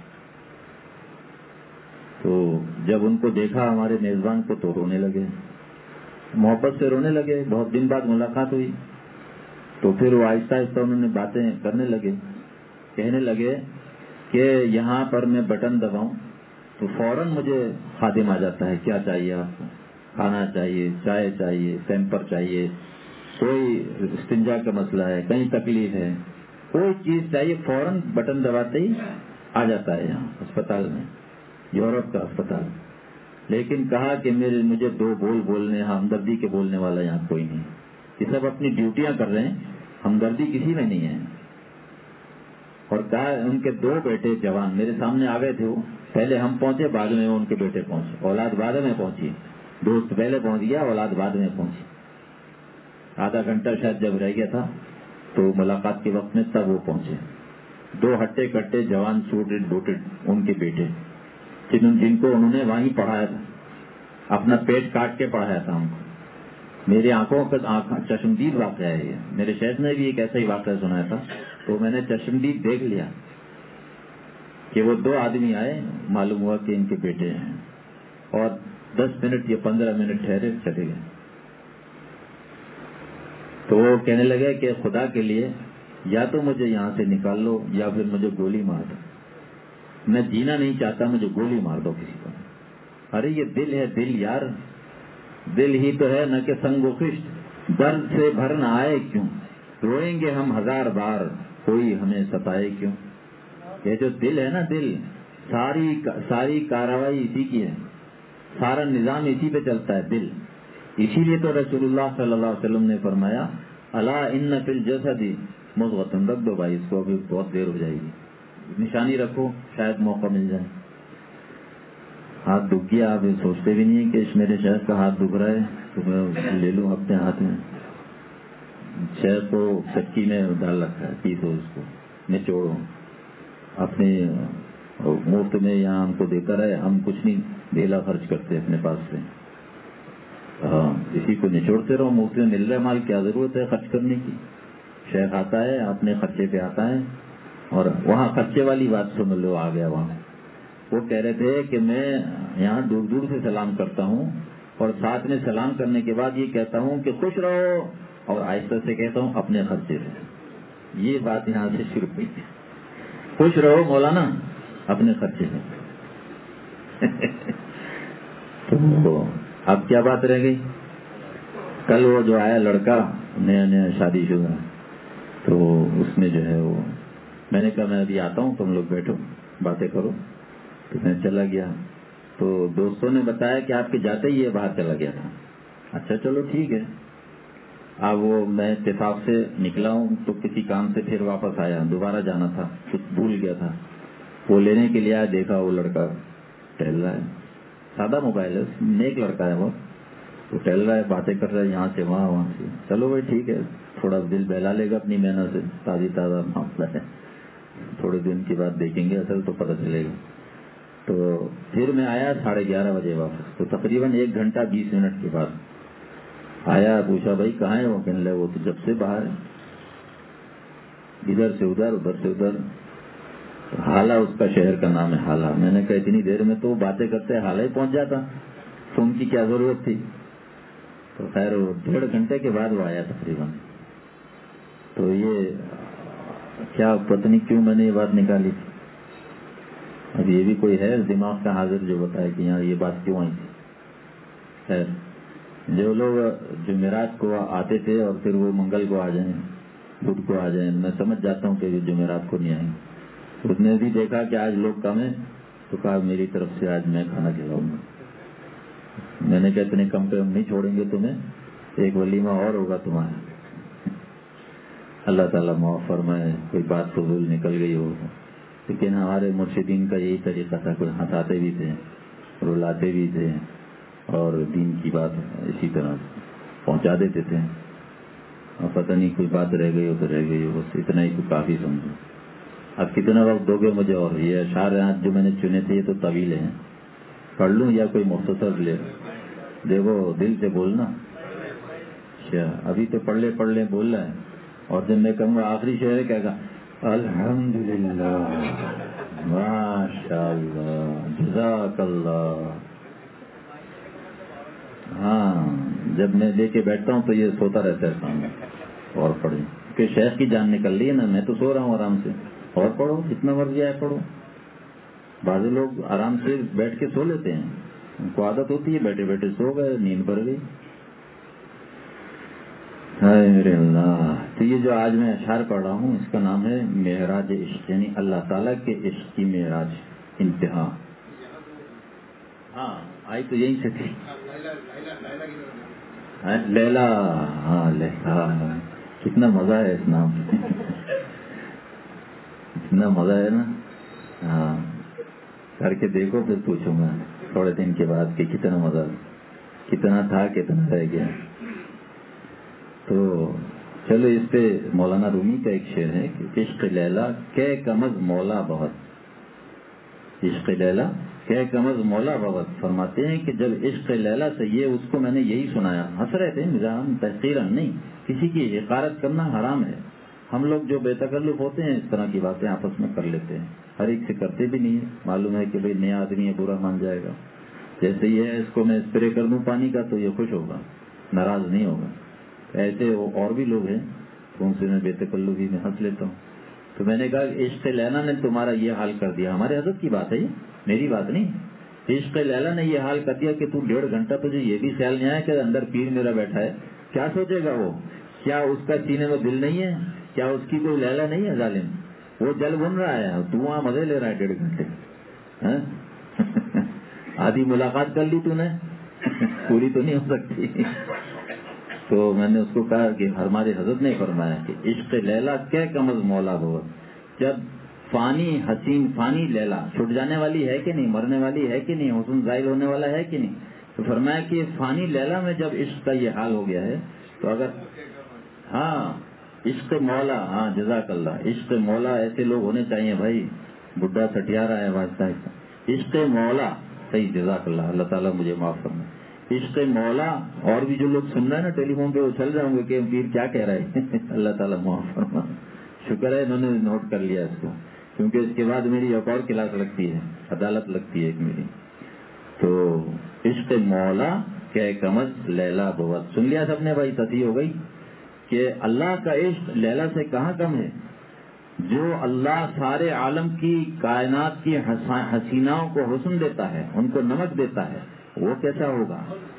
A: تو جب ان کو دیکھا ہمارے میزبان کو تو رونے لگے، محبت سے رونے لگے۔ بہت دن بعد ملاقات ہوئی تو پھر وہ آہستہ آہستہ انہوں نے باتیں کرنے لگے، کہنے لگے کہ یہاں پر میں بٹن دباؤں تو فوراً مجھے خادم آ جاتا ہے، کیا چاہیے آپ کو؟ کھانا چاہیے، چائے چاہیے، پیمپر چاہیے، کوئی استنجا کا مسئلہ ہے، کہیں تکلیف ہے، کوئی چیز چاہیے، فوراً بٹن دباتے ہی آ جاتا ہے یہاں اسپتال میں، یورپ کا اسپتال. لیکن کہا کہ میرے مجھے دو بول بولنے، ہمدردی کے بولنے والا یہاں کوئی نہیں. یہ سب اپنی ڈیوٹیاں کر رہے ہیں، ہمدردی کسی میں نہیں ہے. اور کہا ان کے دو بیٹے جوان میرے سامنے آ گئے تھے، وہ پہلے ہم پہنچے، بعد میں ان کے بیٹے پہنچے، اولاد بعد میں پہنچی، دوست پہلے پہنچ گیا، اولاد بعد میں پہنچی. آدھا گھنٹہ شاید جب رہ گیا تھا تو ملاقات کے وقت میں تب وہ پہنچے. دو ہٹے کٹے جوان سوٹڈ بوٹڈ ان کے بیٹے، جن جن کو انہوں نے وہیں پڑھایا تھا، اپنا پیٹ کاٹ کے پڑھایا تھا ان کو. میری آنکھوں کا چشمدید واقعہ ہے یہ. میرے شیخ نے بھی ایک ایسا ہی واقعہ سنایا تھا، تو میں نے چشمدید دیکھ لیا کہ وہ دو آدمی آئے، معلوم ہوا کہ ان کے بیٹے ہیں، اور دس منٹ یا پندرہ منٹ ٹھہرے چلے گئے. تو وہ کہنے لگے کہ خدا کے لیے یا تو مجھے یہاں سے نکال لو یا پھر مجھے گولی مار دو، میں جینا نہیں چاہتا، مجھے گولی مار دو کسی کو. ارے یہ دل ہے، دل یار، دل ہی تو ہے، نہ کہ سنگ و خشت. درد سے بھر نہ آئے کیوں، روئیں گے ہم ہزار بار، کوئی ہمیں ستائے کیوں. یہ جو دل ہے نا، دل ساری ساری کارروائی اسی کی ہے، سارا نظام اسی پہ چلتا ہے، دل. اسی لیے تو رسول اللہ صلی اللہ علیہ وسلم نے فرمایا الا ان فی الجسد مضغۃ. رکھ دو بھائی اس کو، ابھی بہت دیر ہو جائے گی، نشانی رکھو شاید موقع مل جائے. ہاتھ دکھ گیا، آپ یہ سوچتے بھی نہیں کہ میرے شیخ کا ہاتھ دکھ رہا ہے تو میں لے لوں اپنے ہاتھ میں. شیخ کو چکی میں ڈال رکھا ہے، پیسو اس کو، نچوڑو، اپنے مفت میں یہاں ہم کو دیتا رہے، ہم کچھ نہیں ڈھیلا خرچ کرتے اپنے پاس سے. ہاں، اسی کو نچوڑتے رہو، مفت میں مل رہا مال، کیا ضرورت ہے خرچ کرنے کی. شیخ آتا ہے اپنے خرچے پہ آتا ہے. اور وہاں خرچے والی بات سن لو، آ گیا وہاں. وہ کہہ رہے تھے کہ میں یہاں دور دور سے سلام کرتا ہوں، اور ساتھ میں سلام کرنے کے بعد یہ کہتا ہوں کہ خوش رہو، اور آہستہ سے کہتا ہوں اپنے خرچے سے. یہ بات یہاں سے شروع ہوئی، خوش رہو مولانا اپنے خرچے سے. تو اب کیا بات رہ گئی. کل وہ جو آیا لڑکا نیا نیا شادی شدہ، تو اس میں جو ہے وہ میں نے کہا میں ابھی آتا ہوں، تم لوگ بیٹھو باتیں کرو. تو میں چلا گیا، تو دوستوں نے بتایا کہ آپ کے جاتے ہی یہ باہر چلا گیا تھا. اچھا چلو ٹھیک ہے. اب وہ میں اتفاق سے نکلا ہوں تو کسی کام سے پھر واپس آیا، دوبارہ جانا تھا، کچھ بھول گیا تھا. وہ لینے کے لیے آیا، دیکھا وہ لڑکا ٹہل رہا ہے، سادہ موبائل ہے، نیک لڑکا ہے وہ، تو ٹہل رہا ہے، باتیں کر رہا ہے یہاں سے وہاں وہاں سے. چلو بھائی ٹھیک ہے، تھوڑا دل بہلا لے گا اپنی محنت سے، تازی تازہ معاملہ ہے، تھوڑے دن کے بعد دیکھیں گے اصل تو پتہ چلے گا. تو پھر میں آیا ساڑھے گیارہ بجے واپس، تو تقریباً ایک گھنٹہ بیس منٹ کے بعد آیا. پوچھا بھائی کہاں ہے وہ؟ کہنے لگا وہ تو جب سے باہر ہے، ادھر سے ادھر ادھر سے ادھر. حالہ اس کا شہر کا نام ہے حالہ. میں نے کہا اتنی دیر میں تو باتیں کرتے حالہ ہی پہنچ جاتا، تو ان کی کیا ضرورت تھی. تو خیر وہ ڈیڑھ گھنٹے کے بعد وہ آیا تقریباً. تو یہ کیا پتہ نہیں کیوں میں نے یہ بات نکالی تھی. اب یہ بھی کوئی ہے دماغ کا حاضر جو بتائے کہ یہاں یہ بات کیوں آئی تھی. خیر جو لوگ جمعرات کو آتے تھے اور پھر وہ منگل کو آ جائیں، بدھ کو آ جائیں، میں سمجھ جاتا ہوں کہ جمعرات کو نہیں آئیں. اس نے بھی دیکھا کہ آج لوگ کم ہیں، تو کہا میری طرف سے آج میں کھانا کھلاؤں گا. میں نے کہا اتنے کم پہ ہم نہیں چھوڑیں گے تمہیں، ایک ولیمہ اور ہوگا تمہارا. اللہ تعالیٰ معاف فرمائے، کوئی بات فضول نکل گئی ہو. لیکن ہمارے مرشدین کا یہی طریقہ تھا، کوئی ہنساتے بھی تھے، رلاتے بھی تھے، اور دین کی بات اسی طرح پہنچا دیتے تھے. اور پتہ نہیں کوئی بات رہ گئی ہو تو رہ گئی ہو، بس اتنا ہی تو کافی سمجھو. اب کتنا وقت دو گے مجھے؟ اور یہ اشعار جو میں نے چنے تھے یہ تو طویل ہیں، پڑھ لوں یا کوئی مختصر لے؟ دیکھو دل سے بولنا. اچھا ابھی تو پڑھ لے پڑھ لے بول رہا ہے، اور جب میں کہوں گا آخری شعر ہے کہے گا الحمدللہ ماشاء اللہ جزاک اللہ. ہاں جب میں لے کے بیٹھتا ہوں تو یہ سوتا رہتا ہے سامنے، اور پڑھیں کہ شیخ کی جان نکل رہی ہے نا، میں تو سو رہا ہوں آرام سے، اور پڑھو جتنا مرضی آئے پڑھو. بعض لوگ آرام سے بیٹھ کے سو لیتے ہیں، ان کو عادت ہوتی ہے بیٹھے بیٹھے سو گئے, نیند پڑ گئی. ہائے میرے اللہ. تو یہ جو آج میں اشعار پڑھ رہا ہوں اس کا نام ہے معراج عشق, یعنی اللہ تعالیٰ کے عشق کی معراج, انتہا. ہاں آئی تو یہیں سے تھی لیلا. ہاں لیلا, کتنا مزہ ہے اس نام سے, اتنا مزہ ہے نا. ہاں کر کے دیکھو پھر پوچھوں گا تھوڑے دن کے بعد کہ کتنا مزہ, کتنا تھا کتنا رہ گیا. تو چلو اس پہ مولانا رومی کا ایک شعر ہے کہ عشق لیلا کہ کمز مولا بہت, عشق لیلا کہ کمز مولا بہت. فرماتے ہیں کہ جب عشق لیلا سے یہ اس کو میں نے یہی سنایا, ہنس رہے تھے نظام تحقیراً نہیں, کسی کی حقارت کرنا حرام ہے. ہم لوگ جو بے تکلف ہوتے ہیں اس طرح کی باتیں آپس میں کر لیتے ہیں, ہر ایک سے کرتے بھی نہیں ہے. معلوم ہے کہ بھئی نیا آدمی ہے, برا مان جائے گا. جیسے یہ ہے اس کو میں اسپرے کر دوں پانی کا تو یہ خوش ہوگا, ناراض نہیں ہوگا. ایسے اور بھی لوگ ہیں تو ان سے میں بے تکلفی میں ہنس لیتا ہوں. تو میں نے کہا عشق لیلا نے تمہارا یہ حال کر دیا. ہمارے حضرت کی بات ہے یہ, میری بات نہیں. عشق لیلا نے یہ حال کر دیا کہ تو ڈیڑھ گھنٹہ تجھے یہ بھی خیال نہیں آیا کہ اندر پیر میرا بیٹھا ہے. کیا سوچے گا وہ, کیا اس کا سینے میں دل نہیں ہے, کیا اس کی کوئی لیلا نہیں ہے ظالم, وہ جل بن رہا ہے, تو وہاں مزے لے رہا ہے ڈیڑھ گھنٹے. آدھی ملاقات کر لی تو نے, پوری تو نہیں ہو سکتی. تو میں نے اس کو کہا کہ ہمارے حضرت نے فرمایا کہ عشق لیلا کیا کمز مولا بہت. جب فانی حسین فانی لیلا چھٹ جانے والی ہے کہ نہیں, مرنے والی ہے کہ نہیں, حسن زائل ہونے والا ہے کہ نہیں, تو فرمایا کہ فانی لیلا میں جب عشق کا یہ حال ہو گیا ہے تو اگر ہاں عشق مولا, ہاں جزاک اللہ, عشق مولا ایسے لوگ ہونے چاہیے بھائی. بڈھا سٹیا رہا ہے واسطہ, عشق مولا صحیح, جزاک اللہ, اللہ تعالیٰ مجھے معاف کرنا. عشق مولا. اور بھی جو لوگ سن رہے ہیں نا ٹیلی فون پہ وہ چل رہے ہوں گے کہ پیر کیا کہہ رہے ہیں. اللہ تعالیٰ معاف فرما. شکر ہے انہوں نے نوٹ کر لیا اس کو, کیونکہ اس کے بعد میری ایک اور کلاس لگتی ہے, عدالت لگتی ہے ایک میری. تو عشق مولا کہ کمز لیلا بہت. سن لیا سب نے بھائی, تصحیح ہو گئی کہ اللہ کا عشق لیلا سے کہاں کم ہے. جو اللہ سارے عالم کی کائنات کی حسیناؤں کو حسن دیتا ہے, ان کو نمک دیتا ہے, وہ کیسا ہوگا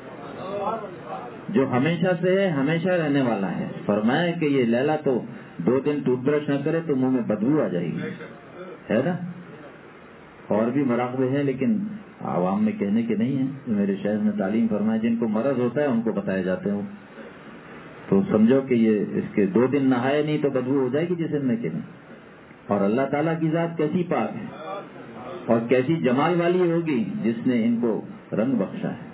A: جو ہمیشہ سے ہے, ہمیشہ رہنے والا ہے. فرمایا کہ یہ لیلا تو دو دن ٹوتھ برش نہ کرے تو منہ میں بدبو آ جائے گی, ہے نا. اور بھی مراقبے ہیں لیکن عوام میں کہنے کے نہیں ہیں. میرے شہر میں تعلیم فرمایا جن کو مرض ہوتا ہے ان کو بتائے جاتے ہیں, تو سمجھو کہ یہ اس کے دو دن نہائے نہیں تو بدبو ہو جائے گی جسم میں کہ نہیں. اور اللہ تعالیٰ کی ذات کیسی پاک ہے اور کیسی جمال والی ہوگی جس نے ان کو رنگ بخشا ہے.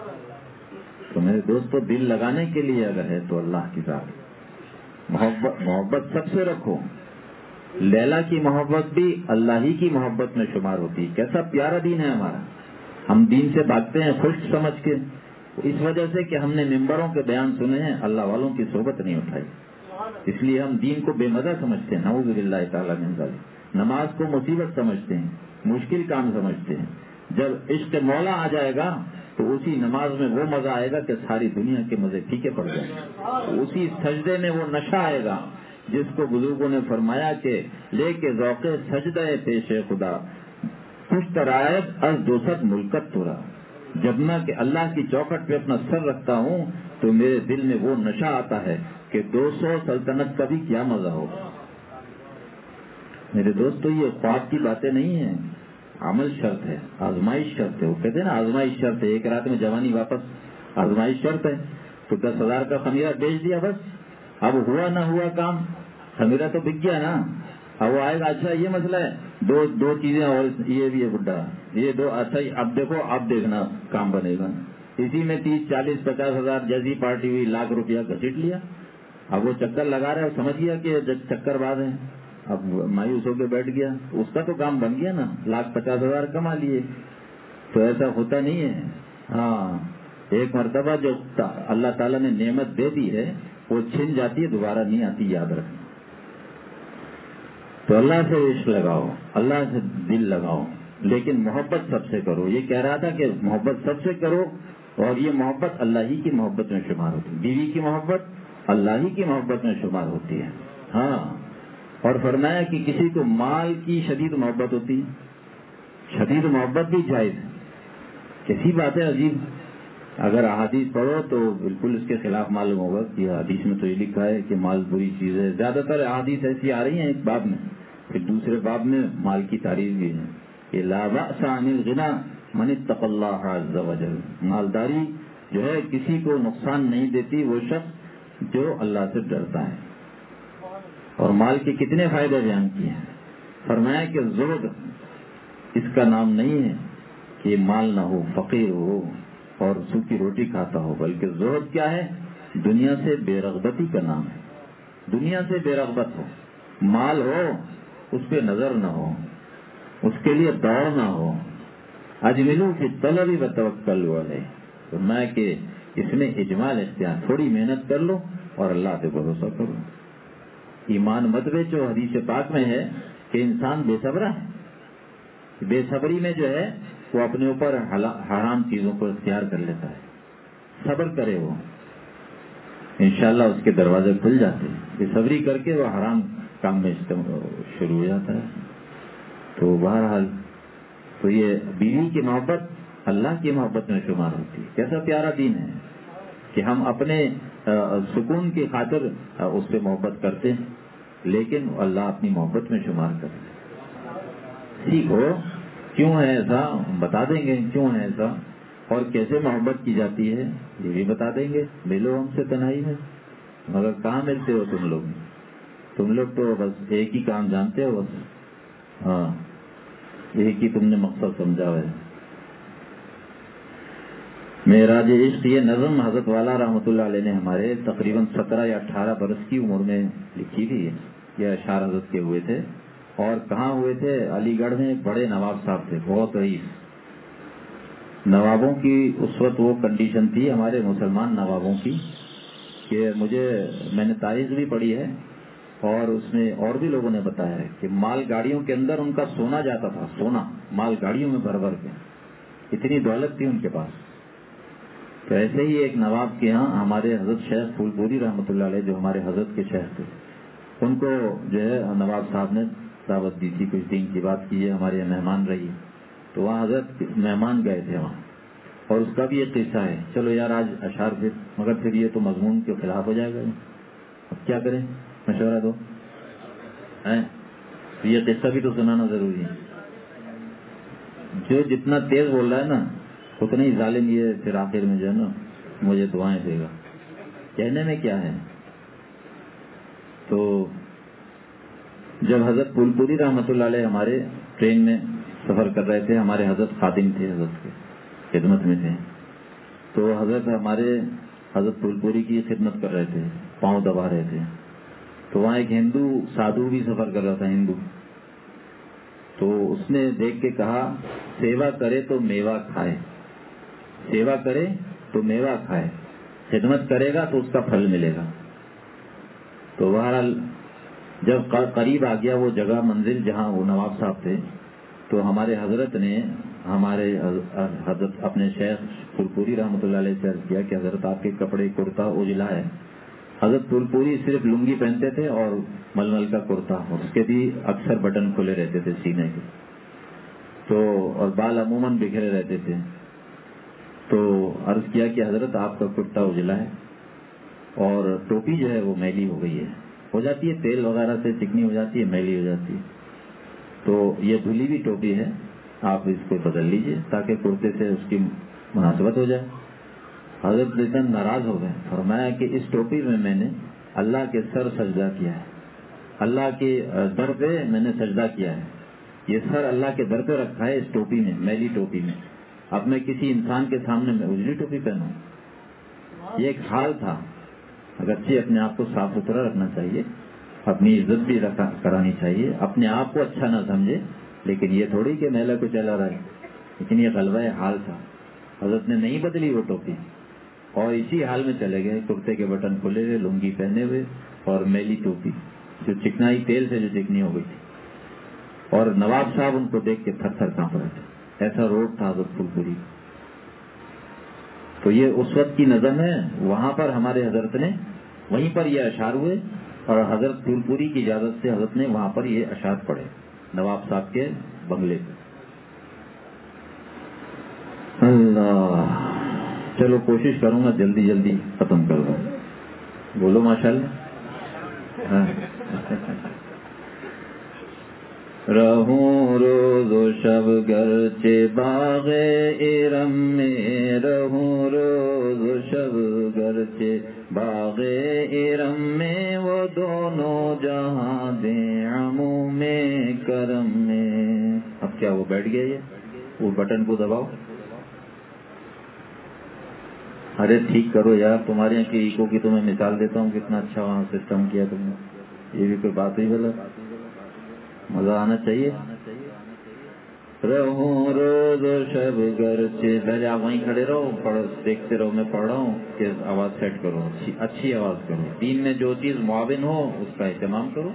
A: تو میرے دوستو دل لگانے کے لیے اگر ہے تو اللہ کی ذات, محبت محبت سب سے رکھو. لیلا کی محبت بھی اللہ ہی کی محبت میں شمار ہوتی ہے. کیسا پیارا دین ہے ہمارا. ہم دین سے بھاگتے ہیں خشک سمجھ کے, اس وجہ سے کہ ہم نے ممبروں کے بیان سنے ہیں, اللہ والوں کی صحبت نہیں اٹھائی, اس لیے ہم دین کو بے مزہ سمجھتے ہیں. نعوذ باللہ تعالیٰ من ذالک. نماز کو مصیبت سمجھتے ہیں, مشکل کام سمجھتے ہیں. جب عشق مولا آ جائے گا تو اسی نماز میں وہ مزہ آئے گا کہ ساری دنیا کے مزے پھیکے پڑ جائیں گے. اسی سجدے میں وہ نشہ آئے گا جس کو بزرگوں نے فرمایا کہ لے کے ذوق سجدہ پیش خدا خوش ترائب از دوست ملکت تورا. جب میں کہ اللہ کی چوکھٹ پہ اپنا سر رکھتا ہوں تو میرے دل میں وہ نشہ آتا ہے کہ دو سو سلطنت کا بھی کیا مزہ ہوگا. میرے دوستو یہ خواب کی باتیں نہیں ہیں, عمل شرط ہے, آزمائش شرط ہے. وہ کہتے ہیں نا آزمائش شرط ہے, ایک رات میں جوانی واپس, آزمائش شرط ہے. تو دس ہزار کا خمیرہ بیچ دیا بس, اب ہوا نہ ہوا کام, خمیرہ تو بک گیا نا. اب وہ آئے گا, اچھا یہ مسئلہ ہے, دو دو چیزیں اور یہ بھی ہے بڈھا, یہ دو, اچھا اب دیکھو اب دیکھنا کام بنے گا. اسی میں تیس چالیس پچاس ہزار جیسی پارٹی ہوئی, لاکھ روپیہ گھسیٹ لیا. اب وہ چکر لگا رہا ہے, سمجھ گیا کہ چکر باز ہے, اب مایوس ہو کے بیٹھ گیا. اس کا تو کام بن گیا نا, لاکھ پچاس ہزار کما لیے. تو ایسا ہوتا نہیں ہے. ہاں ایک مرتبہ جو اللہ تعالیٰ نے نعمت دے دی ہے وہ چھن جاتی ہے, دوبارہ نہیں آتی, یاد رکھنا. تو اللہ سے عشق لگاؤ, اللہ سے دل لگاؤ, لیکن محبت سب سے کرو. یہ کہہ رہا تھا کہ محبت سب سے کرو, اور یہ محبت اللہ ہی کی محبت میں شمار ہوتی ہے. بیوی کی محبت اللہ ہی کی محبت میں شمار ہوتی ہے. ہاں, اور فرمایا کہ کسی کو مال کی شدید محبت ہوتی ہے, شدید محبت بھی جائز ہے, کیسی بات ہے عجیب. اگر احادیث پڑھو تو بالکل اس کے خلاف معلوم ہوگا کہ حدیث میں تو یہ لکھا ہے کہ مال بری چیز ہے. زیادہ تر احادیث ایسی آ رہی ہیں ایک باب میں، پھر دوسرے باب میں مال کی تعریف بھی ہے کہ لا بأس عن الغنى من اتقى الله عز وجل. مالداری جو ہے کسی کو نقصان نہیں دیتی، وہ شخص جو اللہ سے ڈرتا ہے. اور مال کے کتنے فائدے بیان کیے ہیں. فرمایا کہ زہد اس کا نام نہیں ہے کہ مال نہ ہو، فقیر ہو اور سوکھی روٹی کھاتا ہو، بلکہ زہد کیا ہے؟ دنیا سے بے رغبتی کا نام ہے. دنیا سے بے رغبت ہو، مال ہو اس پہ نظر نہ ہو، اس کے لیے دوڑ نہ ہو. اجملو فی الطلب وتوکل علیہ. تو میں کہ اس میں اجمال اختیار، تھوڑی محنت کر لو اور اللہ پہ بھروسہ کرو. ایمان مت بیچو. حدیث پاک میں ہے کہ انسان بے صبر ہے، بے صبری میں جو ہے وہ اپنے اوپر حرام چیزوں کو اختیار کر لیتا ہے. صبر کرے وہ، انشاءاللہ اس کے دروازے کھل جاتے ہیں. بے صبری کر کے وہ حرام کام میں شروع ہو جاتا ہے. تو بہرحال تو یہ بیوی کی محبت اللہ کی محبت میں شمار ہوتی ہے. کیسا پیارا دین ہے کہ ہم اپنے سکون کی خاطر اس سے محبت کرتے ہیں، لیکن اللہ اپنی محبت میں شمار کرتے ہیں. سیکھو کیوں ہے ایسا، بتا دیں گے کیوں ہے ایسا اور کیسے محبت کی جاتی ہے یہ بھی بتا دیں گے. ملو ہم سے تنہائی میں، مگر کہاں ملتے ہو تم لوگ؟ تم لوگ تو بس ایک ہی کام جانتے ہو، بس ہاں ایک ہی تم نے مقصد سمجھا ہے. معراج عشق یہ نظم حضرت والا رحمۃ اللہ علیہ نے ہمارے تقریباً سترہ یا اٹھارہ برس کی عمر میں لکھی تھی. یہ اشعار حضرت کے ہوئے تھے. اور کہاں ہوئے تھے؟ علی گڑھ میں بڑے نواب صاحب تھے، بہت رئیس. نوابوں کی اس وقت وہ کنڈیشن تھی ہمارے مسلمان نوابوں کی کہ مجھے میں نے تاریخ بھی پڑھی ہے اور اس میں اور بھی لوگوں نے بتایا ہے کہ مال گاڑیوں کے اندر ان کا سونا جاتا تھا. سونا مال گاڑیوں میں بھر بھر کے، اتنی دولت تھی ان کے پاس. تو ایسے ہی ایک نواب کے ہاں ہمارے حضرت شیخ پھول پوری رحمۃ اللہ علیہ جو ہمارے حضرت کے شیخ تھے، ان کو جو ہے نواب صاحب نے دعوت دی تھی، کچھ دن کی بات کی ہے، ہمارے یہاں مہمان رہی. تو وہاں حضرت مہمان گئے تھے وہاں، اور اس کا بھی ایک قصہ ہے. چلو یار آج اشعار پھر، مگر پھر یہ تو مضمون کے خلاف ہو جائے گا. اب کیا کریں، مشورہ دو. یہ قصہ بھی تو سنانا ضروری ہے. جو جتنا تیز بول رہا ہے نا اتنا ہی ظالم یہ پھر آخر میں جو ہے نا مجھے دعائیں دے گا. کہنے میں کیا ہے. تو جب حضرت پھول پوری رحمۃ اللہ علیہ ہمارے ٹرین میں سفر کر رہے تھے، ہمارے حضرت خادم تھے، حضرت کے خدمت میں تھے. تو حضرت ہمارے حضرت پھول پوری کی خدمت کر رہے تھے، پاؤں دبا رہے تھے. تو وہاں ایک ہندو سادھو بھی سفر کر رہا تھا، ہندو. تو اس نے دیکھ کے کہا سیوا کرے تو میوہ کھائے، سیوا کرے تو میوہ کھائے، خدمت کرے گا تو اس کا پھل ملے گا. تو بہرحال جب قریب آ گیا وہ جگہ منزل جہاں وہ نواب صاحب تھے، تو ہمارے حضرت نے ہمارے حضرت اپنے شیخ پھول پوری رحمۃ اللہ علیہ سے عرض کیا کہ حضرت آپ کے کپڑے کرتا اجلا ہے. حضرت پھول پوری صرف لنگی پہنتے تھے اور ململ کا کرتا، اس کے بھی اکثر بٹن کھلے رہتے تھے سینے کے، تو اور بال عموماً بکھرے رہتے تھے. تو عرض کیا کہ حضرت آپ کا کرتا اجلا ہے اور ٹوپی جو ہے وہ میلی ہو گئی ہے، ہو جاتی ہے تیل وغیرہ سے چکنی ہو جاتی ہے، میلی ہو جاتی ہے. تو یہ دھلی ہوئی ٹوپی ہے، آپ اس کو بدل لیجئے تاکہ کرتے سے اس کی مناسبت ہو جائے. حضرت لیکن ناراض ہو گئے. فرمایا کہ اس ٹوپی میں میں نے اللہ کے سر سجدہ کیا ہے، اللہ کے در پہ میں نے سجدہ کیا ہے. یہ سر اللہ کے در پہ رکھا ہے اس ٹوپی میں، میلی ٹوپی میں. اب میں کسی انسان کے سامنے میں اجلی ٹوپی پہنوں؟ یہ ایک حال تھا. اگرچہ اپنے آپ کو صاف ستھرا رکھنا چاہیے، اپنی عزت بھی کرانی چاہیے، اپنے آپ کو اچھا نہ سمجھے، لیکن یہ تھوڑی کہ میلہ کو چلا رہا ہے. لیکن یہ غلبہ حال تھا. حضرت نے نہیں بدلی وہ ٹوپی اور اسی حال میں چلے گئے، کرتے کے بٹن کھلے ہوئے، لنگی پہنے ہوئے اور میلی ٹوپی جو چکنائی تیل سے جو چکنی ہو گئی تھی. اور نواب صاحب ان کو دیکھ کے تھر تھر کانپ رہے تھے. ایسا روڈ تھا حضرت پھول پوری. تو یہ اس وقت کی نظم ہے. وہاں پر ہمارے حضرت نے وہیں پر یہ اشعار ہوئے اور حضرت پھول پوری کی اجازت سے حضرت نے وہاں پر یہ اشعار پڑھے نواب صاحب کے بنگلے پہ. اللہ چلو کوشش کروں گا جلدی جلدی ختم کر دوں. بولو ماشاءاللہ. ہاں رہوں روز و شب گرچہ باغ ارم میں، رہوں روز و شب گرچہ باغ ارم میں، وہ دونوں جہاں دیں عموم کرم میں. اب کیا وہ بیٹھ گیا؟ یہ وہ بٹن کو دباؤ. ارے ٹھیک کرو یار، تمہارے یہاں کی ایکو کی تو میں مثال دیتا ہوں، کتنا اچھا وہاں سسٹم کیا تم نے. یہ بھی کوئی بات ہی غلط، مزہ آنا چاہیے. رہوں روز و شب گرچہ، پہلے آپ وہیں کھڑے رہو، پڑھو، دیکھتے رہو. میں پڑھ رہا ہوں کہ آواز سیٹ کرو، اچھی اچھی آواز کرو. دین میں جو چیز معاون ہو اس کا اہتمام کرو.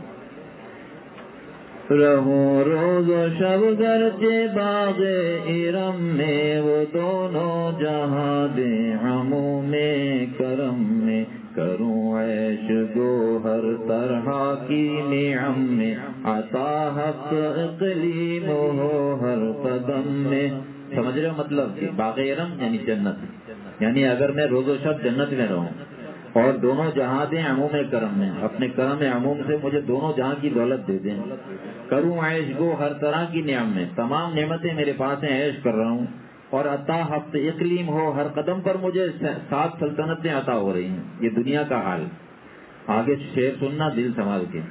A: رہوں روز و شب گرچہ باغ ارم میں، وہ دونوں جہاں دیں عموم کرم میں. کروں عیش گو ہر طرح کی نعم میں، عطا حق اقلیم ہو ہر قدم میں. سمجھ رہے ہو مطلب کہ باغ ارم یعنی جنت، یعنی اگر میں روز و شب جنت میں رہوں اور دونوں جہاں دیں عموم کرم میں، اپنے کرم عموم سے مجھے دونوں جہاں کی دولت دے دیں. کروں عیش گو ہر طرح کی نعم میں، تمام نعمتیں میرے پاس ہیں، عیش کر رہا ہوں. اور عطا حق اقلیم ہو، ہر قدم پر مجھے سات سلطنتیں عطا ہو رہی ہیں. یہ دنیا کا حال. آگے شعر سننا دل سنبھال کے.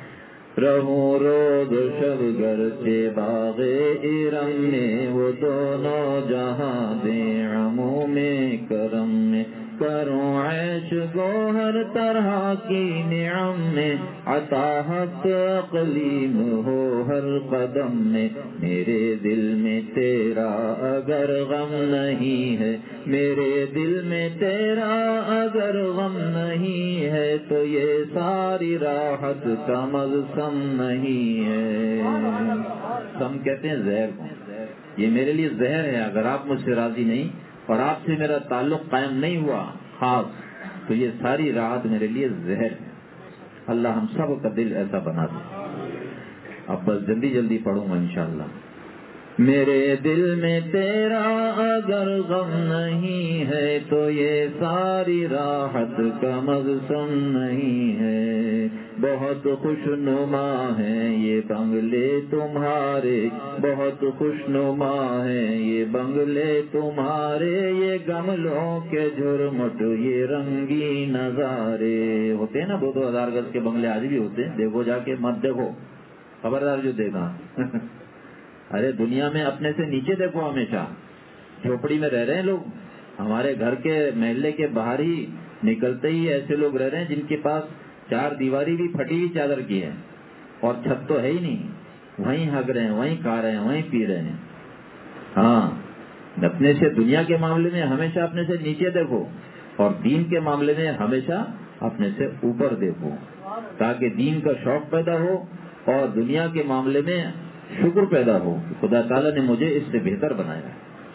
A: رہوں روز شب گرچہ باغ ارم میں، وہ دونوں جہاں دیں عموم کرم میں. کروں عیش گو ہر طرح کی نعم میں، عطا حق اقلیم ہو ہر قدم میں. میرے دل میں تیرا اگر غم نہیں ہے، میرے دل میں تیرا اگر غم نہیں ہے، تو یہ ساری راحت کا مقصد نہیں ہے. سم کہتے ہیں زہر کو. یہ میرے لیے زہر ہے. اگر آپ مجھ سے راضی نہیں اور آپ سے میرا تعلق قائم نہیں ہوا خاص، تو یہ ساری راحت میرے لیے زہر ہے. اللہ ہم سب کا دل ایسا بنا دے. اب بس جلدی جلدی پڑھوں گا انشاءاللہ. میرے دل میں تیرا اگر غم نہیں ہے، تو یہ ساری راحت کا مقصد نہیں ہے. بہت خوش نما ہیں یہ بنگلے تمہارے، بہت خوش نما ہیں یہ بنگلے تمہارے. یہ گملوں کے جھرمٹ، یہ رنگی نظارے. ہوتے ہیں نا دو دو ہزار گز کے بنگلے آج بھی ہوتے ہیں. دیکھو جا کے مت دیکھو، خبردار جو دیکھا. ارے دنیا میں اپنے سے نیچے دیکھو. ہمیشہ جھوپڑی میں رہ رہے ہیں لوگ. ہمارے گھر کے محلے کے باہر ہی نکلتے ہی ایسے لوگ رہ رہے ہیں جن کے پاس چار دیواری بھی پھٹی ہوئی چادر کی ہے اور چھت تو ہے ہی نہیں. وہیں ہگ رہے ہیں، وہیں کھا رہے ہیں، وہیں پی رہے ہیں. ہاں، اپنے سے دنیا کے معاملے میں ہمیشہ اپنے سے نیچے دیکھو، اور دین کے معاملے میں ہمیشہ اپنے سے اوپر دیکھو، تاکہ دین کا شوق پیدا ہو اور دنیا کے معاملے میں شکر پیدا ہو کہ خدا تعالیٰ نے مجھے اس سے بہتر بنایا.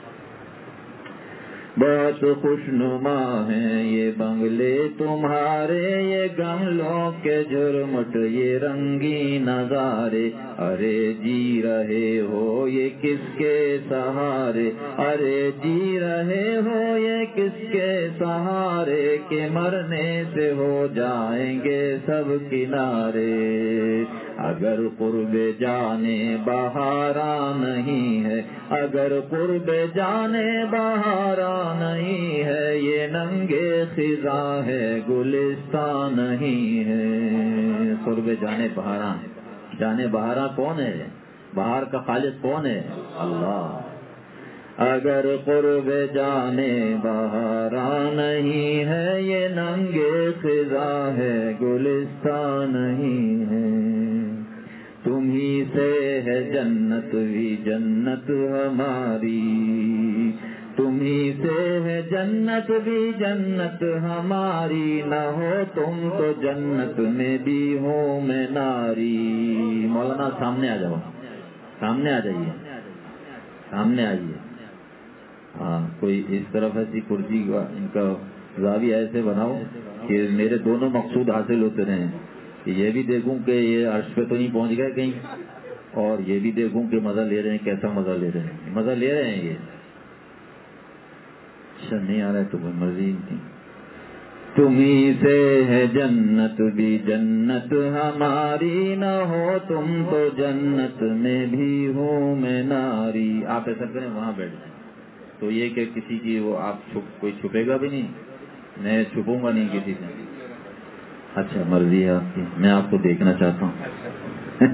A: بہت خوش نما ہیں یہ بنگلے تمہارے، یہ گملوں کے جھرمٹ، یہ رنگی نظارے. ارے جی رہے ہو یہ کس کے سہارے، ارے جی رہے ہو یہ کس کے سہارے، کہ مرنے سے ہو جائیں گے سب کنارے. اگر قرب جانے بہارا نہیں ہے، اگر قرب جانے بہارا نہیں ہے، یہ ننگے خزاں ہے گلستان نہیں ہے. قرب جانے بہارا، جانے بہارا کون ہے؟ بہار کا خالق کون ہے؟ اللہ. اگر قرب جانے بہارا نہیں ہے، یہ ننگے خزاں ہے گلستان نہیں ہے. تمہیں سے ہے جنت بھی جنت ہماری، تمہیں سے ہے جنت بھی جنت ہماری. نہ ہو تم تو جنت میں بھی ہوں میں ناری. مولانا سامنے آ جاؤ، سامنے آ جائیے، سامنے آئیے. ہاں، کوئی اس طرف ایسی کرسی کا ان کا زاویہ ایسے بناؤ کہ میرے دونوں مقصود حاصل ہوتے رہیں. یہ بھی دیکھوں کہ یہ عرش پہ تو نہیں پہنچ گئے کہیں، اور یہ بھی دیکھوں کہ مزہ لے رہے ہیں. کیسا مزہ لے رہے ہیں؟ مزہ لے رہے ہیں یہ. اچھا نہیں آ رہا ہے تو کوئی مرضی نہیں. تمہیں سے ہے جنت بھی جنت ہماری نہ ہو تم تو جنت میں بھی ہو میں ناری. آپ ایسا کریں وہاں بیٹھ جائیں تو یہ کہ کسی کی وہ آپ چھپ کوئی چھپے گا بھی نہیں, میں چھپوں گا نہیں کسی سے. اچھا مرضی ہے آپ کی, میں آپ کو دیکھنا چاہتا ہوں.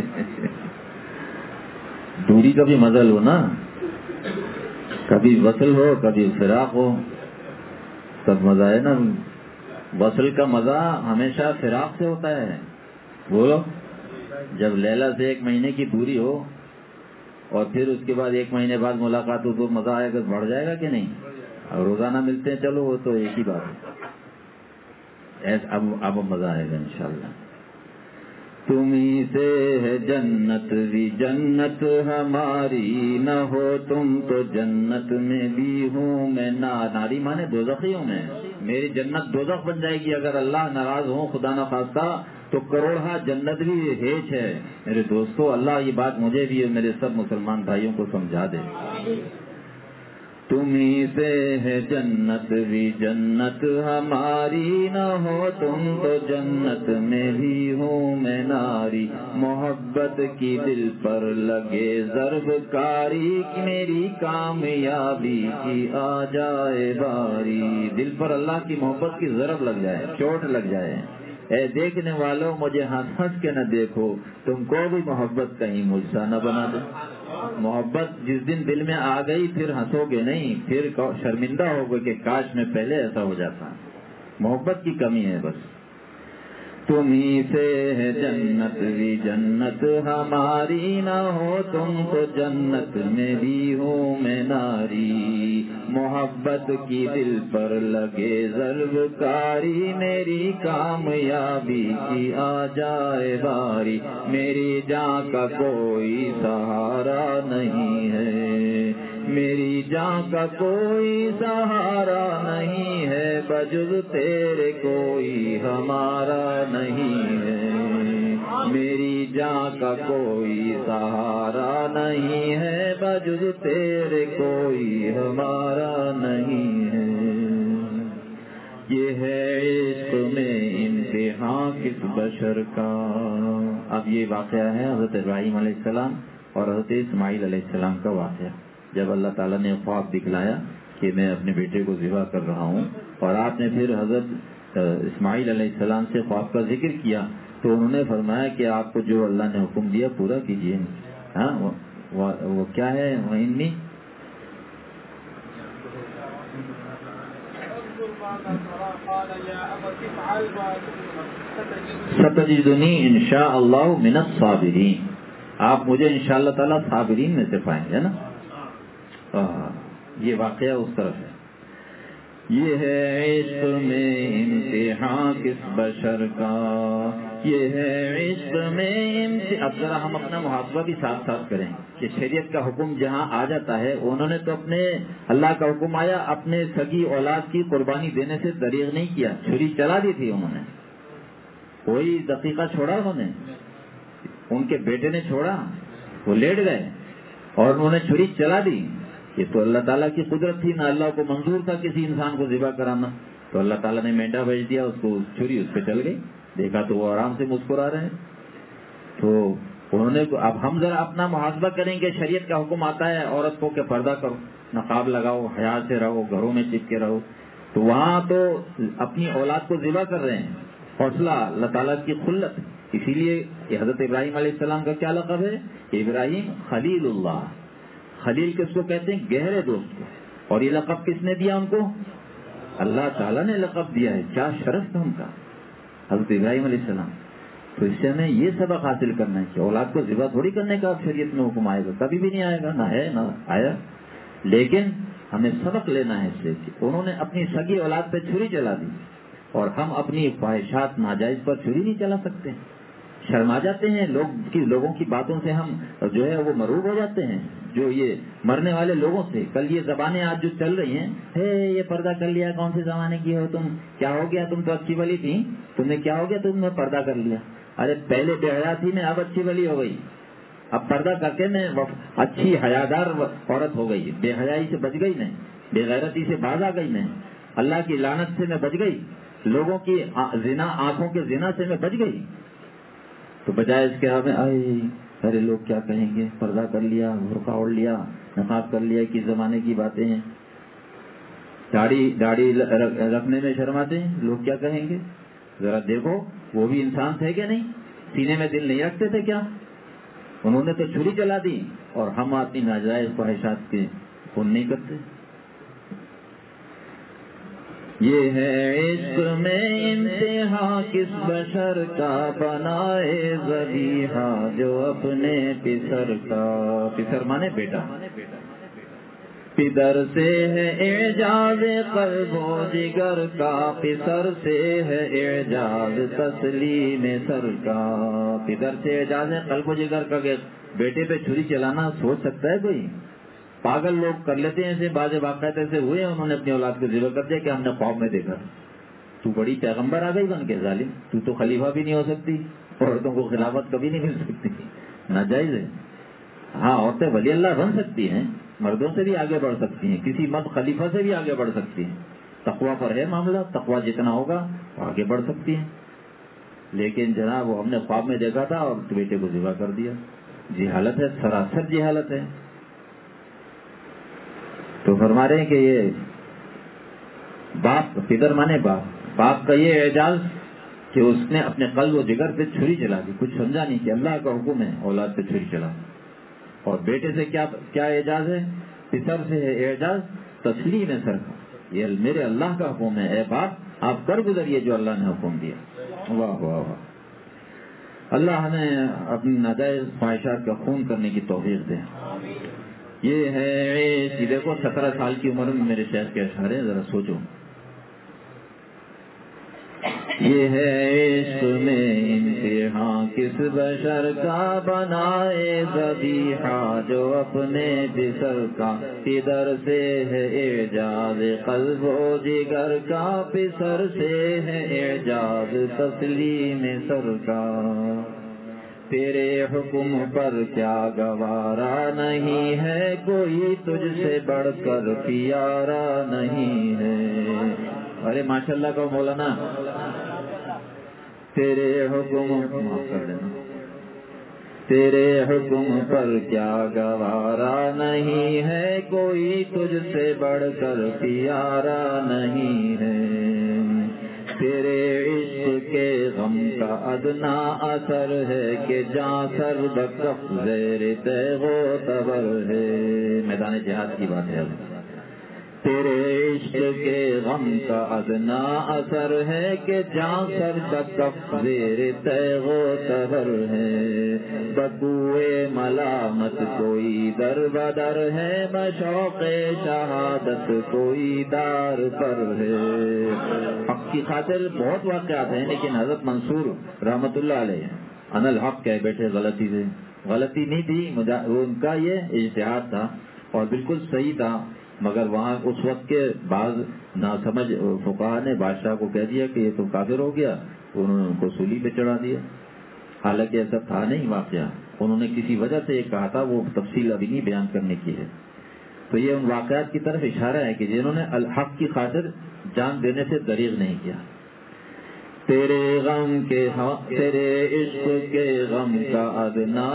A: دوری کا بھی مزہ لو نا, کبھی وصل ہو کبھی فراق ہو, سب مزہ ہے نا. وصل کا مزہ ہمیشہ فراق سے ہوتا ہے. بولو, جب لیلا سے ایک مہینے کی دوری ہو اور پھر اس کے بعد ایک مہینے بعد ملاقات ہو تو مزہ آئے گا, بڑھ جائے گا کہ نہیں. اور روزانہ ملتے ہیں چلو وہ تو ایک ہی بات ہے. ایسا اب اب مزہ آئے گا انشاءاللہ. تمہیں سے ہے جنت بھی جنت ہماری نہ ہو تم تو جنت میں بھی ہوں میں ناری. مانے دوزخی ہوں میں, میری جنت دوزخ بن جائے گی اگر اللہ ناراض ہوں خدا نہ خواستہ تو کروڑہ جنت بھی ہیچ ہے. میرے دوستو اللہ یہ بات مجھے بھی اور میرے سب مسلمان بھائیوں کو سمجھا دے. تمہیں سے ہے جنت بھی جنت ہماری نہ ہو تم تو جنت میں بھی ہوں میں ناری. محبت کی دل پر لگے ضرب کاری میری کامیابی کی آ جائے باری. دل پر اللہ کی محبت کی ضرب لگ جائے, چوٹ لگ جائے. اے دیکھنے والوں مجھے ہنس ہنس کے نہ دیکھو, تم کو بھی محبت کہیں مجھ سا نہ بنا دے. محبت جس دن دل میں آ گئی پھر ہنسو گے نہیں, پھر شرمندہ ہو گے کہ کاش میں پہلے ایسا ہو جاتا. محبت کی کمی ہے بس. تمہیں سے ہے جنت بھی جنت ہماری نہ ہو تم تو جنت میں بھی ہوں میں ناری. محبت کی دل پر لگے ضرب کاری میری کامیابی کی آ جائے باری. میری جان کا کوئی سہارا نہیں ہے, میری جان کا کوئی سہارا نہیں ہے, بجز تیرے کوئی ہمارا نہیں ہے. میری جان کا کوئی سہارا نہیں ہے, بجز تیرے کوئی ہمارا نہیں ہے. یہ ہے عشق میں امتحان کس بشر کا. اب یہ واقعہ ہے حضرت ابراہیم علیہ السلام اور حضرت اسماعیل علیہ السلام کا واقعہ. جب اللہ تعالیٰ نے خواب دکھلایا کہ میں اپنے بیٹے کو ذبح کر رہا ہوں اور آپ نے پھر حضرت اسماعیل علیہ السلام سے خواب کا ذکر کیا تو انہوں نے فرمایا کہ آپ کو جو اللہ نے حکم دیا پورا کیجیے. ہاں وہ کیا ہے, انی ستجدنی انشاء اللہ من الصابرین. آپ مجھے انشاء اللہ تعالیٰ صابرین میں سے پائیں گے نا. یہ واقعہ اس طرف ہے. یہ ہے عشق میں امتحان کس بشر کا, یہ ہے عشق میں امتحان. اب ذرا ہم اپنا محاسبہ بھی ساتھ ساتھ کریں کہ شریعت کا حکم جہاں آ جاتا ہے انہوں نے تو اپنے اللہ کا حکم آیا اپنے سگی اولاد کی قربانی دینے سے دریغ نہیں کیا, چھری چلا دی تھی انہوں نے. کوئی دقیقہ چھوڑا انہوں نے, ان کے بیٹے نے چھوڑا, وہ لیٹ گئے اور انہوں نے چھری چلا دی. یہ تو اللہ تعالیٰ کی قدرت تھی, نہ اللہ کو منظور تھا کسی انسان کو ذبح کرانا, تو اللہ تعالیٰ نے مینڈا بھیج دیا, اس کو چھری اس پہ چل گئی. دیکھا تو وہ آرام سے مسکرا رہے ہیں. تو انہوں نے, اب ہم ذرا اپنا محاسبہ کریں کہ شریعت کا حکم آتا ہے عورت کو کہ پردہ کرو, نقاب لگاؤ, حیا سے رہو, گھروں میں چپ کے رہو, تو وہاں تو اپنی اولاد کو ذبح کر رہے ہیں. حوصلہ اللہ تعالیٰ کی خلت. اسی لیے یہ حضرت ابراہیم علیہ السلام کا کیا لقب ہے, ابراہیم خلیل اللہ. خلیل کس کو کہتے ہیں, گہرے دوست کو. اور یہ لقب کس نے دیا ان کو, اللہ تعالیٰ نے لقب دیا ہے. کیا شرف تھا ان کا, حضرت ابراہیم علیہ السلام. تو اس سے ہمیں یہ سبق حاصل کرنا ہے کہ اولاد کو ذبح تھوڑی کرنے کا شریعت میں حکم آئے گا, کبھی بھی نہیں آئے گا, نہ ہے نہ آیا. لیکن ہمیں سبق لینا ہے اس سے کہ انہوں نے اپنی سگی اولاد پہ چھری چلا دی, اور ہم اپنی خواہشات ناجائز پر چھری نہیں چلا سکتے. شرما جاتے ہیں لوگ کی, لوگوں کی باتوں سے ہم جو ہے وہ مروب ہو جاتے ہیں. جو یہ مرنے والے لوگوں سے, کل یہ زبانیں آج جو چل رہی ہیں, ہے یہ پردہ کر لیا, کون سے زمانے کی ہو تم, کیا ہو گیا, تم تو اچھی بلی تھی, تمہیں کیا ہو گیا, تم نے پردہ کر لیا. ارے پہلے بے حیا تھی میں, اب اچھی بلی ہو گئی, اب پردہ کر کے میں اچھی حیادار عورت ہو گئی, بے حیائی سے بچ گئی نہیں. بے غیرتی سے باز آ گئی میں, اللہ کی لعنت سے میں بچ گئی, لوگوں کی زنا آنکھوں کے زنا سے میں بچ گئی. تو بجائے اس کے ہمیں آئے ارے لوگ کیا کہیں گے, پردہ کر لیا, برقع اوڑھ لیا, نقاب کر لیا, کس زمانے کی باتیں ہیں, داڑھی داڑھی رکھنے میں شرماتے ہیں, لوگ کیا کہیں گے. ذرا دیکھو وہ بھی انسان تھے کہ نہیں, سینے میں دل نہیں رکھتے تھے کیا؟ انہوں نے تو چھری چلا دی, اور ہم اپنی ناجائز خواہشات کے خون نہیں کرتے. یہ ہے عشق میں انتہا کس بشر کا, بنائے ذبیحہ جو اپنے پسر کا. پسر مانے بیٹا. پدر سے ہے اعجاز قلب و جگر کا, پسر سے ہے اعجاز تسلیم سر کا. پدر سے اعجاز ہے قلب و جگر کا کہ بیٹے پہ چھری چلانا سوچ سکتا ہے کوئی؟ پاگل لوگ کر لیتے ہیں ایسے, بعض واقعات ایسے ہوئے انہوں نے اپنی اولاد کو ذبح کر دیا کہ ہم نے خواب میں دیکھا. تو بڑی پیغمبر آ گئی بن کے ظالم, تو تو خلیفہ بھی نہیں ہو سکتی, عورتوں کو خلافت کبھی نہیں مل سکتی, ناجائز ہے. ہاں عورتیں ولی اللہ بن سکتی ہیں, مردوں سے بھی آگے بڑھ سکتی ہیں, کسی مرد خلیفہ سے بھی آگے بڑھ سکتی ہیں. تقویٰ پر ہے معاملہ, تقویٰ جتنا ہوگا آگے بڑھ سکتی ہیں. لیکن جناب وہ ہم نے خواب میں دیکھا تھا اور بیٹے کو ذبح کر دیا. جہالت ہے, سراسر جہالت ہے. تو فرما رہے ہیں کہ یہ باپ, پدر مانے باپ, باپ کا یہ اعجاز کہ اس نے اپنے قلب و جگر پہ چھری چلا دی, کچھ سمجھا نہیں کہ اللہ کا حکم ہے اولاد پہ چھری چلا. اور بیٹے سے کیا کیا اعجاز ہے, پسر سے ہے اعجاز تسلیم سر کا, یہ میرے اللہ کا حکم ہے, اے باپ آپ کر گزریے جو اللہ نے حکم دیا. واہ واہ واہ. اللہ ہمیں اپنی ناجائز خواہشات کا خون کرنے کی توفیق دے. یہ ہے عشق. دیکھو سترہ سال کی عمر میں میرے شیخ کے اشعار ہیں, ذرا سوچو. یہ ہے عشق میں انتہا کس بشر کا, بنائے ذبیحہ جو اپنے پسر کا. پدر سے ہے اعجاز قلب و جگر کا, پسر سے ہے اعجاز تسلیم سر کا. تیرے حکم پر کیا گوارا نہیں ہے, کوئی تجھ سے بڑھ کر پیارا نہیں ہے. ارے ماشاءاللہ کا مولانا, تیرے حکم معاف کر دینا, تیرے حکم پر کیا گوارا نہیں ہے, کوئی تجھ سے بڑھ کر پیارا نہیں ہے. تیرے عشق کے غم کا ادنا اثر ہے کہ جاں سر بکف زیر تیغ و تبر ہے. میدان جہاد کی بات ہے. تیرے عشق کے غم کا ادنا اثر ہے کہ جاں سر بکف زیر تیغ و تبر ہے. بدوئے ملامت کوئی در بدر ہے, بشوق شہادت کوئی دار پر ہے. حق کی خاطر بہت واقعات ہیں, لیکن حضرت منصور رحمت اللہ علیہ ان الحق کہہ بیٹھے غلطی سے. غلطی نہیں تھی, ان کا یہ اجتہاد تھا اور بالکل صحیح تھا, مگر وہاں اس وقت کے بعض ناسمجھ فقہا نے بادشاہ کو کہہ دیا کہ یہ تو کافر ہو گیا, انہوں نے ان کو سولی پہ چڑھا دیا. حالانکہ ایسا تھا نہیں واقعہ, انہوں نے کسی وجہ سے یہ کہا تھا, وہ تفصیل ابھی نہیں بیان کرنے کی ہے. تو یہ ان واقعات کی طرف اشارہ ہے کہ جنہوں نے الحق کی خاطر جان دینے سے دریغ نہیں کیا. تیرے غم کے تیرے عشق کے غم کا ادنا.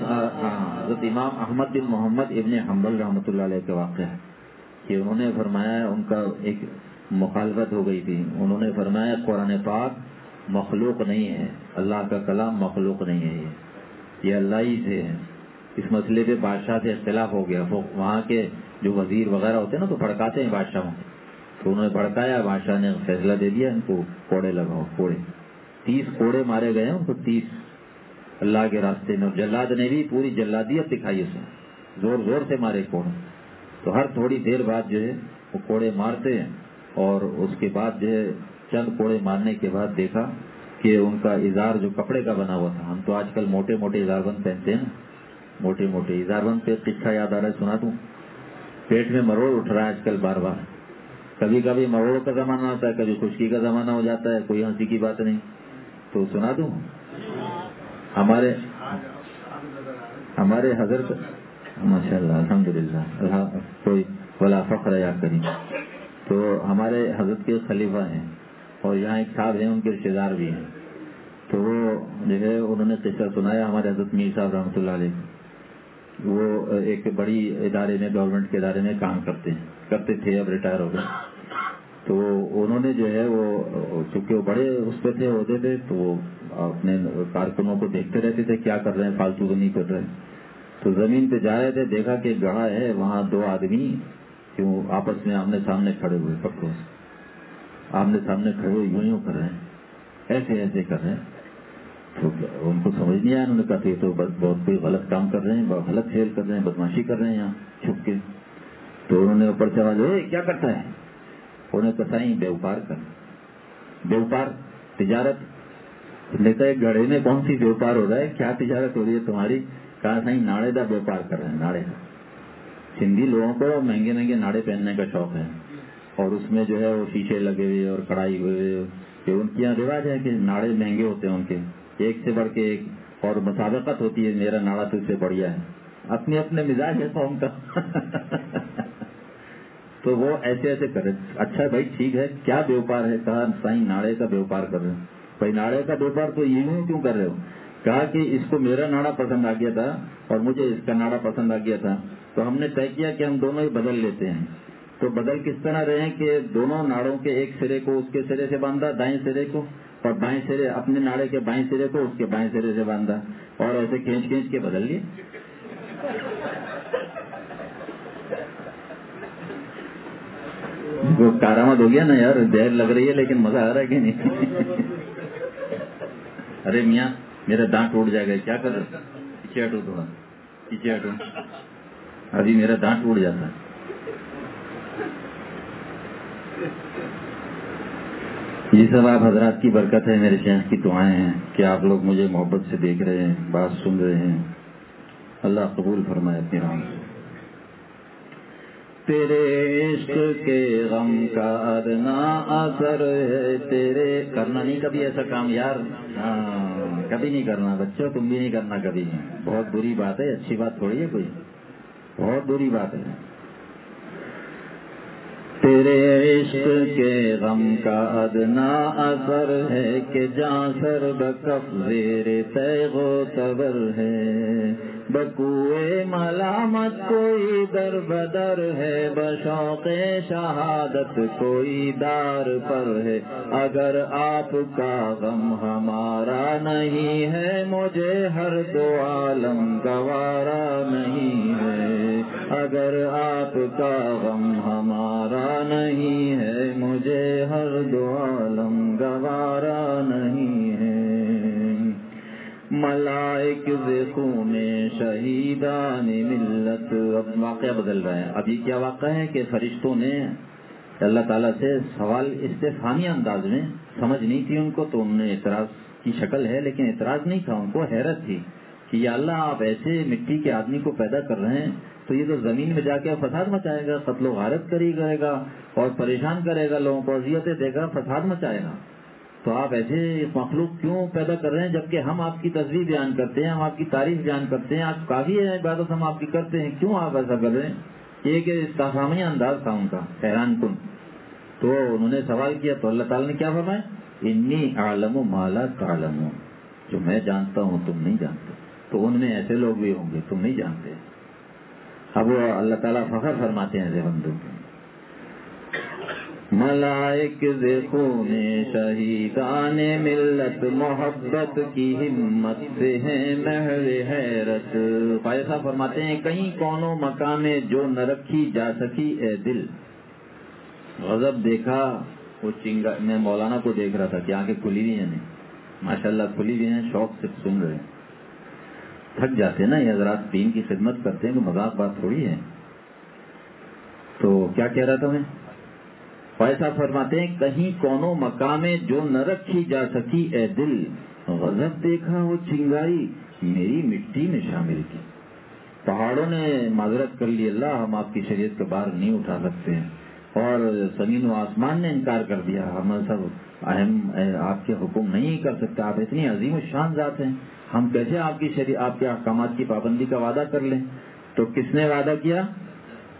A: حضرت امام احمد بن محمد ابن حنبل رحمۃ اللہ علیہ کا واقعہ ہے کہ انہوں نے فرمایا, ان کا ایک مخالفت ہو گئی تھی. انہوں نے فرمایا قرآن پاک مخلوق نہیں ہے, اللہ کا کلام مخلوق نہیں ہے, یہ یہ اللہ ہی سے ہے. اس مسئلے پہ بادشاہ سے اختلاف ہو گیا. وہاں کے جو وزیر وغیرہ ہوتے ہیں نا, تو بھڑکاتے ہیں بادشاہوں, تو انہوں نے بھڑکایا, بادشاہ نے فیصلہ دے دیا ان کو کوڑے لگاؤ. کوڑے تیس کوڑے مارے گئے ان کو, تیس اللہ کے راستے میں. جلاد نے بھی پوری جلادیت دکھائی اسے, زور زور سے مارے کوڑے. تو ہر تھوڑی دیر بعد جو ہے وہ کوڑے مارتے ہیں, اور اس کے بعد جو ہے چند کوڑے مارنے کے بعد دیکھا کہ ان کا اظہار جو کپڑے کا بنا ہوا تھا. ہم تو آج کل موٹے موٹے اظہار بند پہنتے ہیں نا, موٹے موٹے اظہار بند پہ قصہ یاد آ رہا ہے, سنا دوں. پیٹ میں مروڑ اٹھ رہا ہے آج کل بار بار, کبھی کبھی مروڑوں کا زمانہ ہوتا ہے, کبھی خشکی کا زمانہ ہو جاتا ہے, کوئی ہنسی کی بات نہیں. تو سنا دوں, ہمارے ہمارے حضرت ماشاء اللہ الحمد للہ, کوئی ولا فخر یا کریم. تو ہمارے حضرت کے خلیفہ ہیں اور یہاں ایک صاحب ہیں ان کے رشتے دار بھی ہیں. تو وہ جو ہے انہوں نے قصہ سنایا ہمارے حضرت میر صاحب رحمۃ اللہ علیہ. وہ ایک بڑی ادارے میں گورنمنٹ کے ادارے میں کام کرتے ہیں کرتے تھے اب ریٹائر ہو گئے. تو انہوں نے جو ہے وہ چونکہ وہ بڑے اس پہ تھے عہدے تھے تو وہ اپنے کارکنوں کو دیکھتے رہتے تھے کیا کر رہے ہیں فالتو تو نہیں کر رہے. تو زمین پہ جا رہے تھے دیکھا کہ گڑھا ہے وہاں دو آدمی کیوں آپس میں آمنے سامنے کھڑے ہوئے پکڑوں سے آمنے سامنے کھڑے ہوئے یوں یوں کر رہے ہیں ایسے ایسے کر رہے ہیں. تو ان کو سمجھ نہیں آیا. انہوں نے کہا کہ تو بہت کوئی غلط کام کر رہے ہیں بہت غلط کھیل کر رہے ہیں بدماشی کر رہے ہیں یہاں چھپ کے. تو انہوں نے اوپر سے آواز اے کیا کرتا ہے. انہوں نے کہا صحیح بیوپار کر بیوپار تجارت لیتا ہے. گڑھے میں کون سی بیوپار ہو رہا ہے کیا تجارت ہو رہی ہے تمہاری. کہا صحیح ناڑے کا بیوپار کر رہے ہیں. ناڑے کا سندھی لوگوں کو مہنگے مہنگے ناڑے پہننے کا شوق ہے اور اس میں جو ہے وہ شیشے لگے ہوئے اور کڑھائی ہوئے کہ ان کے یہاں رواج ہے کہ ناڑے مہنگے ہوتے ہیں ان کے ایک سے بڑھ کے ایک اور مسابقت ہوتی ہے میرا ناڑا تو اس سے بڑھیا ہے. اپنے اپنے مزاج ہے قوم کا. تو وہ ایسے ایسے کرے. اچھا بھائی ٹھیک ہے کیا بیوپار ہے. کہا سائیں ناڑے کا بیوپار کر رہے ہیں. بھائی ناڑے کا بیوپار تو یوں کیوں کر رہے ہو. کہا کہ اس کو میرا ناڑا پسند آ گیا تھا اور مجھے اس کا ناڑا پسند آ گیا تھا تو ہم نے طے کیا کہ ہم دونوں ہی بدل لیتے ہیں. تو بدل کس طرح رہے ہیں کہ دونوں ناڑوں کے ایک سرے کو اس کے سرے سے باندھا دائیں سرے کو اور بائیں سرے اپنے ناڑے کے بائیں سرے کو اس کے بائیں سرے سے باندھا اور ایسے کھینچ کھینچ کے بدل لیے. وہ کارآمد ہو گیا نا یار. زہر لگ رہی ہے لیکن مزہ آ رہا ہے کہ نہیں. ارے میاں میرا دانت ٹوٹ جائے گا کیا کر رہے پیچھے ہٹو تھوڑا پیچھے ہٹو ابھی میرا دانت ٹوٹ جاتا ہے. یہ سب آپ حضرات کی برکت ہے میرے شیخ کی دعائیں ہیں کہ آپ لوگ مجھے محبت سے دیکھ رہے ہیں بات سن رہے ہیں. اللہ قبول فرمائے اپنی رحمت سے. تیرے عشق کے غم کا ادنا اثر ہے تیرے. کرنا نہیں کبھی ایسا کام یار. ہاں کبھی نہیں کرنا بچوں تم بھی نہیں کرنا کبھی. بہت بری بات ہے اچھی بات تھوڑی ہے کوئی. بہت بری بات ہے. تیرے عشق کے غم کا ادنا اثر ہے کہ جاں سر بکف زیر تیغ و تبر ہے. بکوئے ملامت کوئی در بدر ہے بشوق شہادت کوئی دار پر ہے. اگر آپ کا غم ہمارا نہیں ہے مجھے ہر دو عالم گوارا نہیں ہے. اگر آپ کا غم ہمارا نہیں ہے مجھے ہر دو عالم گوارا نہیں ہے. ملائک خون شہیدان ملت. اب واقعہ بدل رہا ہے. ابھی کیا واقعہ ہے کہ فرشتوں نے اللہ تعالیٰ سے سوال استفہامی انداز میں سمجھ نہیں تھی ان کو تو انہوں نے اعتراض کی شکل ہے لیکن اعتراض نہیں تھا. ان کو حیرت تھی کہ یا اللہ آپ ایسے مٹی کے آدمی کو پیدا کر رہے ہیں تو یہ تو زمین میں جا کے فساد مچائے گا قتل و غارت کری کرے گا اور پریشان کرے گا لوگوں کو اذیتیں دے گا فساد مچائے گا. تو آپ ایسے مخلوق کیوں پیدا کر رہے ہیں جبکہ ہم آپ کی تصویر بیان کرتے ہیں ہم آپ کی تعریف بیان کرتے ہیں آپ کافی ہے عبادت ہم آپ کی کرتے ہیں کیوں آپ ایسا کر رہے ہیں. یہ کہ استفہامی انداز تھا ان کا حیران کن. تو انہوں نے سوال کیا تو اللہ تعالیٰ نے کیا فرمایا انی اعلم ما لا تعلمون. جو میں جانتا ہوں تم نہیں جانتے. تو ان میں ایسے لوگ بھی ہوں گے تم نہیں جانتے. اب وہ اللہ تعالیٰ فخر فرماتے ہیں ایسے بندوں کو. ملائک خون شہیدان ملت محبت کی ہمت سے ہیں مہر حیرت. فائدہ فرماتے ہیں کہیں کونوں مقام جو نہ رکھی جا سکی اے دل. غضب دیکھا وہ چنگا. میں مولانا کو دیکھ رہا تھا کہ آنکھیں کھلی ہوئی ہیں ماشاء اللہ کھلی ہوئی ہیں شوق سے سن رہے ہیں. تھک جاتے ہیں نا یہ حضرات دین کی خدمت کرتے ہیں تو مذاق بات تھوڑی ہے. تو کیا کہہ رہا تھا میں فائدہ فرماتے ہیں کہیں کونوں مقام جو نہ رکھی جا سکی اے دل. غضب دیکھا وہ چنگاری میری مٹی میں شامل کی. پہاڑوں نے معذرت کر لی اللہ ہم آپ کی شریعت کے باہر نہیں اٹھا سکتے ہیں اور زمین و آسمان نے انکار کر دیا ہم سب اہم آپ کے حکم نہیں کر سکتے. آپ اتنی عظیم و شان ذات ہیں ہم کیسے آپ کی شریعت آپ کے احکامات کی پابندی کا وعدہ کر لیں. تو کس نے وعدہ کیا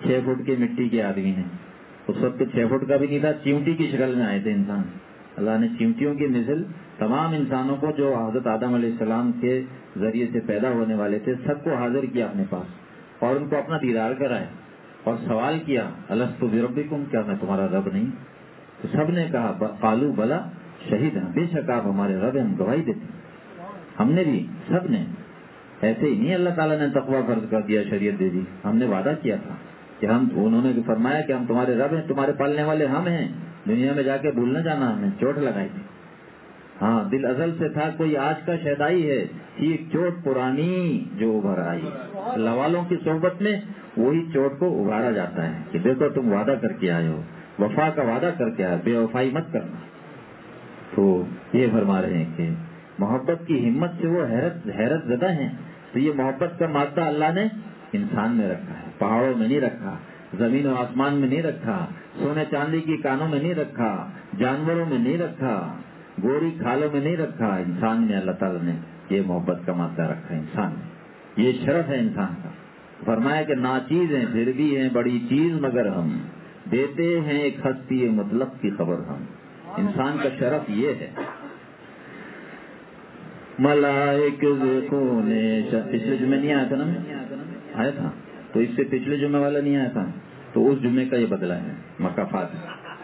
A: چھ فٹ کے مٹی کے آدمی ہیں. اس وقت چھ فٹ کا بھی نہیں تھا, چیونٹی کی شکل میں آئے تھے انسان. اللہ نے چیونٹیوں کی مثل تمام انسانوں کو جو حضرت آدم علیہ السلام کے ذریعے سے پیدا ہونے والے تھے سب کو حاضر کیا اپنے پاس اور ان کو اپنا دیدار کرایا اور سوال کیا, الست بربکم, کیا میں تمہارا رب نہیں؟ تو سب نے کہا قالوا بلا شہیدنا, بے شک آپ ہمارے رب ہیں, ہم گواہی دیتے. ہم نے بھی, سب نے. ایسے ہی نہیں اللہ تعالیٰ نے تقویٰ فرض کر دیا, شریعت دے دی. ہم نے وعدہ کیا تھا کہ ہم, انہوں نے فرمایا کہ ہم تمہارے رب ہیں, تمہارے پالنے والے ہم ہیں. دنیا میں جا کے بھول نہ جانا, ہمیں چوٹ لگائی تھی. ہاں, دل ازل سے تھا, کوئی آج کا شیدائی ہے, ایک چوٹ پرانی جو ابھر آئی. اللہ والوں کی صحبت میں وہی چوٹ کو ابھارا جاتا ہے کہ دیکھو تم وعدہ کر کے آئے ہو, وفا کا وعدہ کر کے آئے, بے وفائی مت کرنا. تو یہ فرما رہے ہیں کہ محبت کی ہمت سے وہ حیرت حیرت زدہ ہیں. تو یہ محبت کا مادہ اللہ نے انسان میں رکھا ہے, پہاڑوں میں نہیں رکھا, زمین و آسمان میں نہیں رکھا, سونے چاندی کی کانوں میں نہیں رکھا, جانوروں میں نہیں رکھا, گوری کھالوں میں نہیں رکھا. انسان میں اللہ تعالیٰ نے یہ محبت کا مادہ رکھا ہے انسان میں. یہ شرف ہے انسان کا. فرمایا کہ ناچیز ہیں پھر بھی ہیں بڑی چیز مگر ہم, دیتے ہیں ایک ہستی مطلب کی خبر ہم. انسان کا شرف یہ ہے. ملائک ذکون, پچھلے جمعے نہیں آیا تھا نا, آیا تھا تو اس سے پچھلے جمعے والا نہیں آیا تھا, تو اس جمعے کا یہ بدلا ہے مکافات.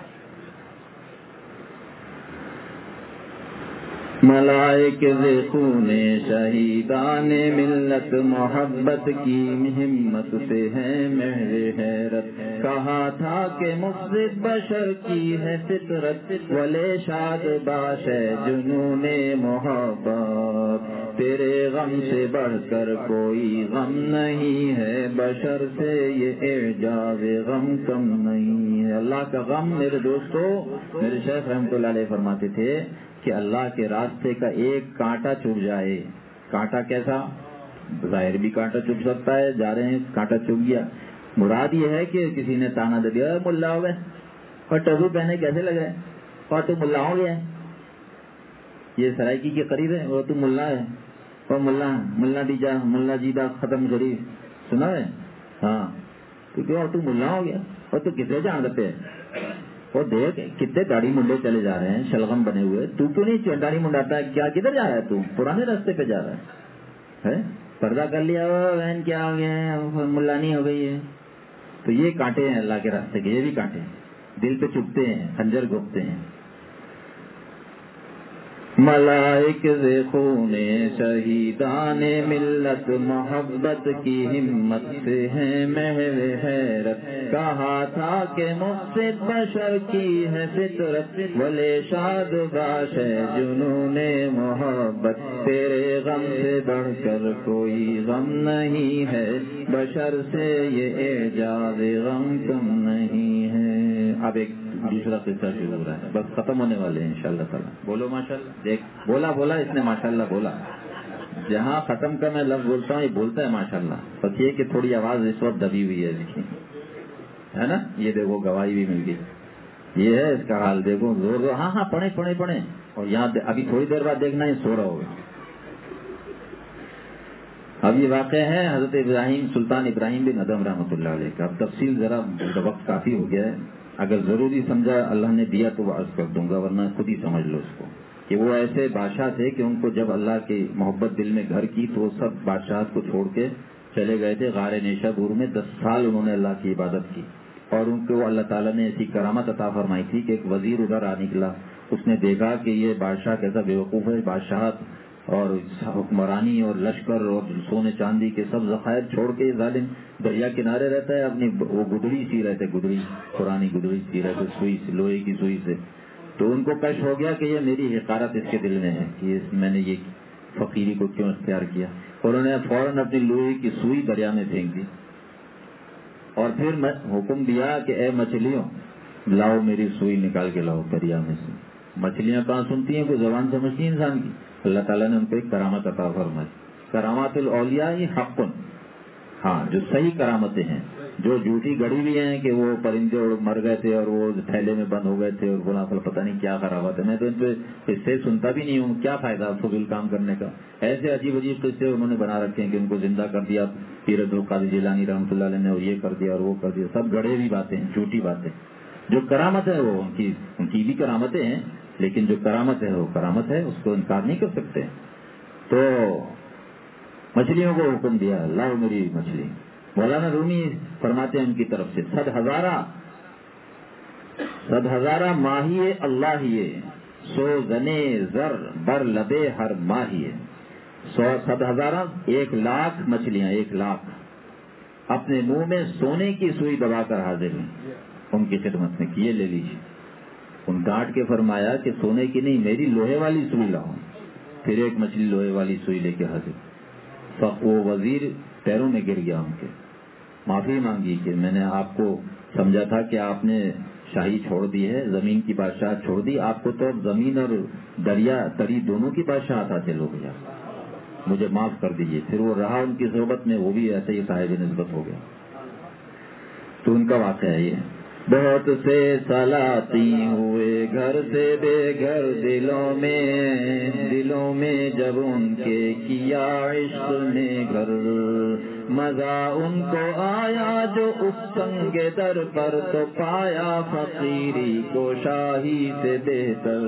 A: ملائک ذکون شہیدان ملت, محبت کی ہمت سے ہے مہر حیرت. کہا تھا کہ مفسد بشر کی ہے فطرت, ولے شاد باش ہے جنون محبت. تیرے غم سے بڑھ کر کوئی غم نہیں ہے, بشر سے یہ اعجاز غم کم نہیں ہے. اللہ کا غم میرے دوستو, میرے شیخ رحمۃ اللہ علیہ فرماتے تھے کہ اللہ کے راستے کا ایک کانٹا چھپ جائے. کانٹا کیسا؟ ظاہر بھی کانٹا چھپ سکتا ہے, جا رہے ہیں کانٹا چھپ گیا. مراد یہ ہے کہ کسی نے تانا دے دیا, ملا ہو گئے اور ٹبو پہنے کیسے لگے اور تو ملا ہو گیا. یہ سرائکی کے قریب ہے, وہ تو ملا ہے, اور ملا ملا دیجا ملا جیدا ختم شریف سنا ہے. ہاں, کیونکہ اور تو ملا ہو گیا اور تو کسے جان دیتے ہیں. اور دیکھ کتنے داڑھی منڈے چلے جا رہے ہیں شلغم بنے ہوئے, تو کیوں نہیں داڑھی منڈاتا ہے؟ کیا کدھر جا رہا ہے تو؟ پرانے راستے پہ جا رہا ہے, پردہ کر لیا بہن, کیا ہو گیا ملانی ہو گئی ہے. تو یہ کانٹے ہیں اللہ کے راستے کے, یہ بھی کانٹے ہیں, دل پہ چبھتے ہیں, خنجر گھوپتے ہیں. ملائک ذکون شہیدان ملت, محبت کی ہمت سے ہے محو حیرت. کہا تھا کہ مفسد بشر کی ہے فطرت, ولے شاد باش ہے جنون محبت. تیرے غم سے بڑھ کر کوئی غم نہیں ہے, بشر سے یہ اعجاز غم کم نہیں ہے. اب ایک دوسرا قصہ شروع ہو رہا ہے, بس ختم ہونے والے ہیں انشاءاللہ تعالیٰ. بولو ماشاءاللہ. دیکھ بولا بولا اس نے ماشاءاللہ بولا. جہاں ختم کا میں لفظ بولتا ہوں یہ بولتا ہے ماشاءاللہ. بس یہ کہ تھوڑی آواز اس وقت دبی ہوئی ہے, ہے نا. یہ دیکھو گواہی بھی مل گئی. یہ ہے اس کا حال, دیکھو زور زور. ہاں ہاں پڑھے پڑھے پڑھے. اور یہاں ابھی تھوڑی دیر بعد دیکھنا یہ سو رہا ہوگا. اب یہ واقعہ ہے حضرت ابراہیم سلطان ابراہیم بن ادم رحمۃ اللہ علیہ کا. اب تفصیل ذرا وقت کافی ہو گیا ہے, اگر ضروری سمجھا اللہ نے دیا تو عرض کر دوں گا, ورنہ خود ہی سمجھ لو اس کو. کہ وہ ایسے بادشاہ تھے کہ ان کو جب اللہ کی محبت دل میں گھر کی تو سب بادشاہت کو چھوڑ کے چلے گئے تھے غار نیشا پور میں. دس سال انہوں نے اللہ کی عبادت کی, اور ان کو اللہ تعالیٰ نے ایسی کرامت عطا فرمائی تھی کہ ایک وزیر ادھر آ نکلا. اس نے دیکھا کہ یہ بادشاہ کیسا بیوقوف ہے, بادشاہت اور حکمرانی اور لشکر اور سونے چاندی کے سب ذخائر چھوڑ کے ظالم دریا کنارے رہتا ہے, اپنی وہ گدڑی سی رہتے, گدڑی پرانی گدڑی سی رہتے, سوئی سے, لوہے کی سوئی سے. تو ان کو کش ہو گیا کہ یہ میری حقارت اس کے دل میں ہے کہ میں نے یہ فقیری کو کیوں اختیار کیا. اور انہوں نے فوراً اپنی لوہے کی سوئی دریا میں پھینک دی, اور پھر حکم دیا کہ اے مچھلیوں لاؤ میری سوئی نکال کے لاؤ دریا میں سے. مچھلیاں کہاں سنتی ہیں, کوئی زبان سمجھتی ہے انسان کی. اللہ تعالیٰ نے ان کو ایک کرامت عطا فرمائی. کرامات الاولیاء حق. ہاں, جو صحیح کرامتیں ہیں, جو جھوٹی گڑی بھی ہیں کہ وہ پرندے مر گئے تھے اور وہ تھیلے میں بند ہو گئے تھے اور فلاں فلاں پتہ نہیں کیا خرابت ہے. میں تو ان پہ قصے سنتا بھی نہیں ہوں, کیا فائدہ فضول کام کرنے کا. ایسے عجیب عجیب قصے انہوں نے بنا رکھے ہیں کہ ان کو زندہ کر دیا پیر عبد القادر جیلانی رحمۃ اللہ علیہ نے اور یہ کر دیا اور وہ کر دیا، سب گڑھے ہوئی باتیں ہیں، جھوٹی باتیں. جو کرامت ہے وہ ان کی ان کی بھی کرامتیں ہیں، لیکن جو کرامت ہے وہ کرامت ہے، اس کو انکار نہیں کر سکتے. تو مچھلیوں کو حکم دیا، لاؤ میری مچھلی. مولانا رومی فرماتے ہیں ان کی طرف سے صد ہزارہ صد ہزارہ ماہیے اللہ ہیے، سو زنے زر بر لبے ہر ماہیے. سو صد ہزارہ ایک لاکھ مچھلیاں، ایک لاکھ اپنے منہ میں سونے کی سوئی دبا کر حاضر ہیں ان کی خدمت میں، کیے لے لیجیے. ان کاٹ کے فرمایا کہ سونے کی نہیں، میری لوہے والی سوئی لاؤ. پھر ایک مچھلی لوہے والی سوئی لے کے حاضر. وہ وزیر پیروں میں گر گیا، ان کے معافی مانگی کہ میں نے آپ کو سمجھا تھا کہ آپ نے شاہی چھوڑ دی ہے، زمین کی بادشاہ چھوڑ دی، آپ کو تو زمین اور دریا تری دونوں کی بادشاہ حاصل ہو گیا، مجھے معاف کر دیجیے. پھر وہ رہا ان کی صحبت میں، وہ بھی ایسے ہی صاحب نسبت ہو گیا. تو ان کا واقعہ ہے یہ. بہت سے سلاطین ہوئے گھر سے بے گھر، دلوں میں دلوں میں جب ان کے کیا عشق نے گھر. مزہ ان کو آیا جو اس سنگ در پر، تو پایا فقیری کو شاہی سے بہتر.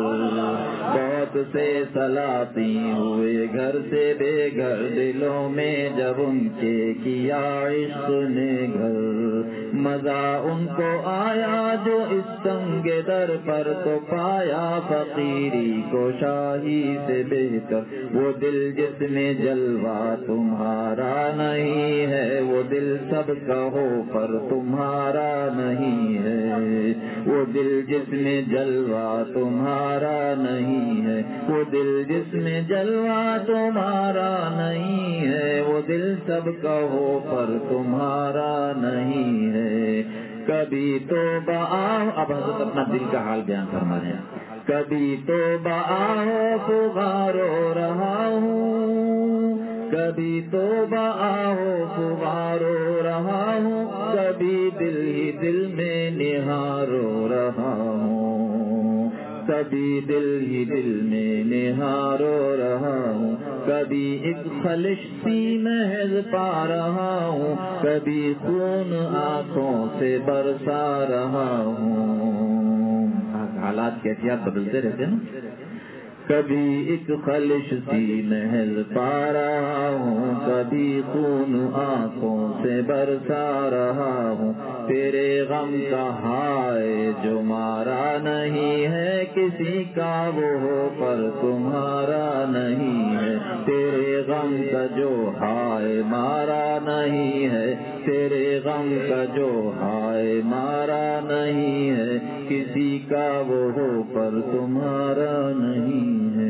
A: بہت سے سلاطین ہوئے گھر سے بے گھر، دلوں میں جب ان کے کیا عشق نے گھر. مزہ ان کو آیا جو اس سنگ در پر، تو پایا فقیری کو شاہی سے بہتر. وہ دل جس میں جلوہ تمہارا نہیں ہے، وہ دل سب کا ہو پر تمہارا نہیں ہے. وہ دل جس میں جلوہ تمہارا نہیں ہے، وہ دل جس میں جلوہ تمہارا نہیں ہے، وہ دل سب کا ہو پر تمہارا نہیں ہے. کبھی تو بآہ، اب حضرت اپنا دل کا حال بیان فرما رہے ہیں. کبھی تو بآہ پکارو رہا ہوں، کبھی تو بآہ پکارو رہا ہوں، کبھی دل ہی دل میں نہارو رہا ہوں، کبھی دل ہی دل میں نہارو رہا ہوں. کبھی ایک خلش سی محض پا رہا ہوں، کبھی خون آنکھوں سے برسا رہا ہوں. حالات کیفیات بدلتے رہتے ہیں نا. کبھی ایک خلش سی محض پا رہا ہوں، کبھی خون آنکھوں سے برسا رہا ہوں. تیرے غم کا ہائے جو مارا نہیں ہے کسی کا، وہ ہو پر تمہارا نہیں ہے. تیرے غم کا جو ہائے مارا نہیں ہے، تیرے غم کا جو ہائے مارا نہیں ہے، کسی کا وہ ہو پر تمہارا نہیں ہے.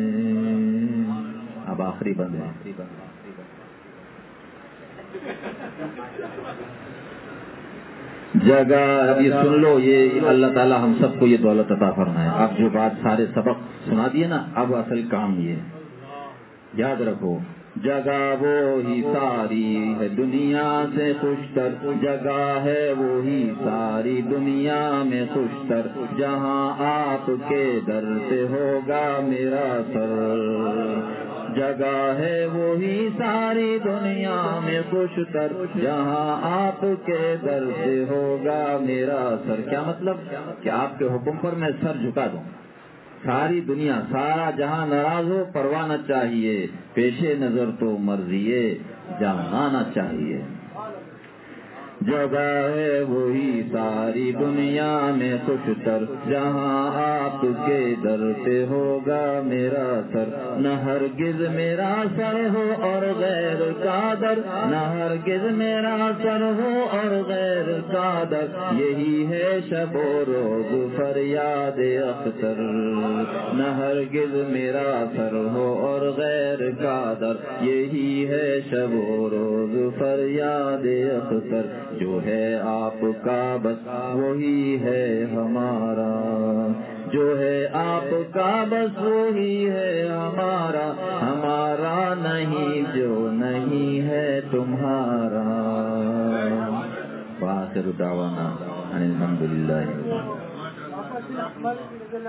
A: اب آخری بند ہے. جگہ اب یہ سن لو، یہ اللہ تعالیٰ ہم سب کو یہ دولت عطا فرمائے. اب جو بات سارے سبق سنا دیے نا، اب اصل کام یہ یاد رکھو. جگہ وہی ساری ہے دنیا سے خوشتر، جگہ ہے وہی ساری دنیا میں خوشتر، جہاں آپ کے در سے ہوگا میرا سر. جگہ ہے وہی ساری دنیا میں خوشتر، جہاں آپ کے در سے ہوگا میرا سر. کیا مطلب؟ کہ آپ کے حکم پر میں سر جھکا دوں. ساری دنیا سارا جہاں ناراض ہو پرواہ نہ چاہیے، پیش نظر تو مرضیے جاننا چاہیے. جگہ ہے وہی ساری دنیا میں خوشتر، جہاں آپ کے در پہ ہوگا میرا سر. نہ ہرگز میرا سر ہو اور غیر کا در، نہ ہرگز میرا سر ہو اور غیر کا در، یہی ہے شب و روز فریاد اختر. نہ ہرگز میرا سر ہو اور غیر کا در، یہی ہے شب و روز فریاد اختر. جو ہے آپ کا بس وہی ہے ہمارا، جو ہے آپ کا بس وہی ہے ہمارا، ہمارا نہیں جو نہیں ہے تمہارا. وآخر دعوانا ان الحمدللہ.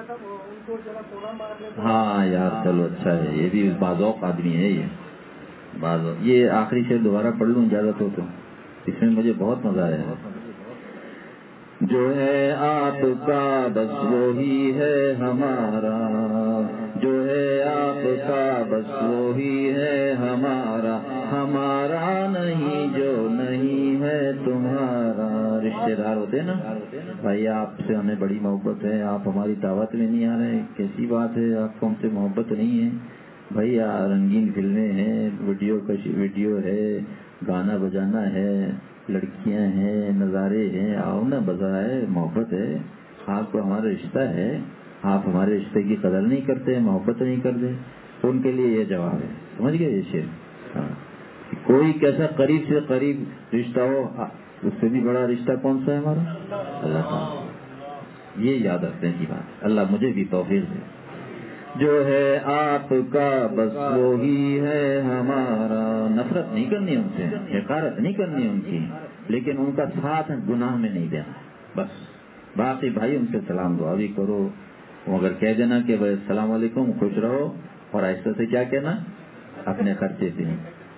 A: ہاں یار چلو اچھا ہے، یہ بھی باذوق آدمی ہے. یہ بعض یہ آخری شعر دوبارہ پڑھ لوں اجازت ہو تو، اس میں مجھے بہت مزہ آیا. جو ہے آپ کا بس وہی ہے ہمارا، جو ہے آپ کا بس وہی ہے ہمارا، ہمارا نہیں جو نہیں ہے تمہارا. رشتے دار ہوتے نا بھائی، آپ سے ہمیں بڑی محبت ہے، آپ ہماری دعوت میں نہیں آ رہے، کیسی بات ہے، آپ کو ہم سے محبت نہیں ہے بھائی. رنگین فلمیں ہیں، ویڈیو ویڈیو ہے، گانا بجانا ہے، لڑکیاں ہیں، نظارے ہیں، آؤ نا، بظاہر محبت ہے، آپ کو ہمارا رشتہ ہے، آپ ہمارے رشتے کی قدر نہیں کرتے، محبت نہیں کرتے. تو ان کے لیے یہ جواب ہے. سمجھ گئے یہ شعر؟ کوئی کیسا قریب سے قریب رشتہ ہو، اس سے بھی بڑا رشتہ کون سا ہے ہمارا؟ اللہ تعالیٰ. یہ یاد رکھنے کی بات. اللہ مجھے بھی توفیق دے. جو ہے آپ کا بس وہی ہے ہمارا. نفرت نہیں کرنی ان سے، حقارت نہیں کرنی ان کی، لیکن ان کا ساتھ گناہ میں نہیں دینا بس. باقی بھائی ان سے سلام دعا بھی کرو، مگر کہہ دینا کہ بھائی السلام علیکم، خوش رہو، اور ایسے سے کیا کہنا، اپنے خرچے سے.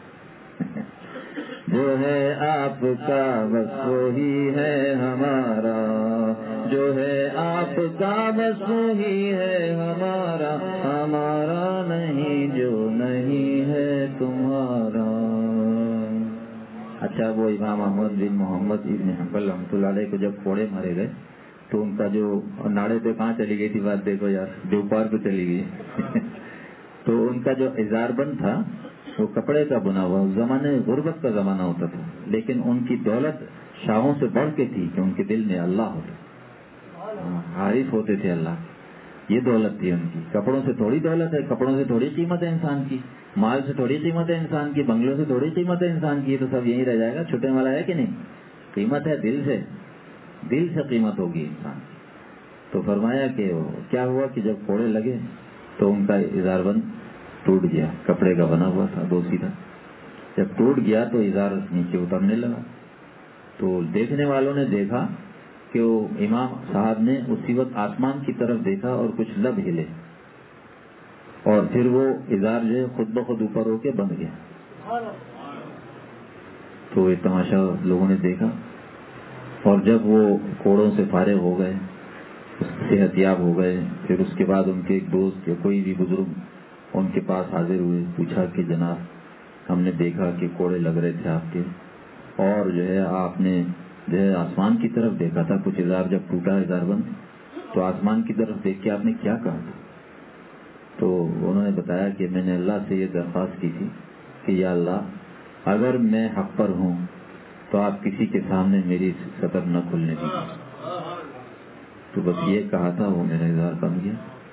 A: جو ہے آپ کا بس وہی ہے ہمارا، جو ہے آپ کا بس وہی ہے ہمارا، ہمارا نہیں جو نہیں ہے تمہارا. اچھا، وہ امام احمد بن محمد ابن حنبل رحمۃ اللہ علیہ کو جب کوڑے مارے گئے تو ان کا جو ناڑے پہ کہاں چلی گئی تھی بات دیکھو یار، دوپہر پہ چلی گئی. تو ان کا جو ازار بند تھا وہ کپڑے کا بنا ہوا. اس زمانے غربت کا زمانہ ہوتا تھا، لیکن ان کی دولت شاہوں سے بڑھ کے تھی کہ ان کے دل میں اللہ ہوتا، عارف ہوتے تھے اللہ. یہ دولت تھی ان کی. کپڑوں سے تھوڑی دولت ہے، کپڑوں سے تھوڑی قیمت ہے انسان کی، مال سے تھوڑی قیمت ہے انسان کی، بنگلوں سے تھوڑی قیمت ہے انسان کی. یہ تو سب یہی رہ جائے گا، چھوٹے والا ہے کہ نہیں. قیمت ہے دل سے، دل سے قیمت ہوگی انسان کی. تو فرمایا کہ کیا ہوا کہ جب کوڑے لگے تو ان کا ازار بند ٹوٹ گیا، کپڑے کا بنا ہوا تھا دو سیدھا. جب ٹوٹ گیا تو ازار نیچے اترنے لگا. تو دیکھنے والوں نے دیکھا کہ وہ امام صاحب نے اسی وقت آسمان کی طرف دیکھا اور کچھ لب ہلے، اور پھر وہ ازار جو ہے خود بخود اوپر ہو کے بند گیا. تو یہ تماشا لوگوں نے دیکھا، اور جب وہ کوڑوں سے فارغ ہو گئے، صحت یاب ہو گئے، پھر اس کے بعد ان کے ایک دوست یا کوئی بھی بزرگ ان کے پاس حاضر ہوئے. پوچھا کہ جناب ہم نے دیکھا کہ کوڑے لگ رہے تھے آپ کے، اور جو ہے آپ نے جو ہے آسمان کی طرف دیکھا تھا، کچھ ازار جب ٹوٹا ازار بند تو آسمان کی طرف دیکھ کے آپ نے کیا کہا تھا؟ تو انہوں نے بتایا کہ میں نے اللہ سے یہ درخواست کی تھی کہ یا اللہ اگر میں حق پر ہوں تو آپ کسی کے سامنے میری سطر نہ کھلنے دیجیے. تو بس یہ کہا تھا، وہ میرا ازار بن گیا.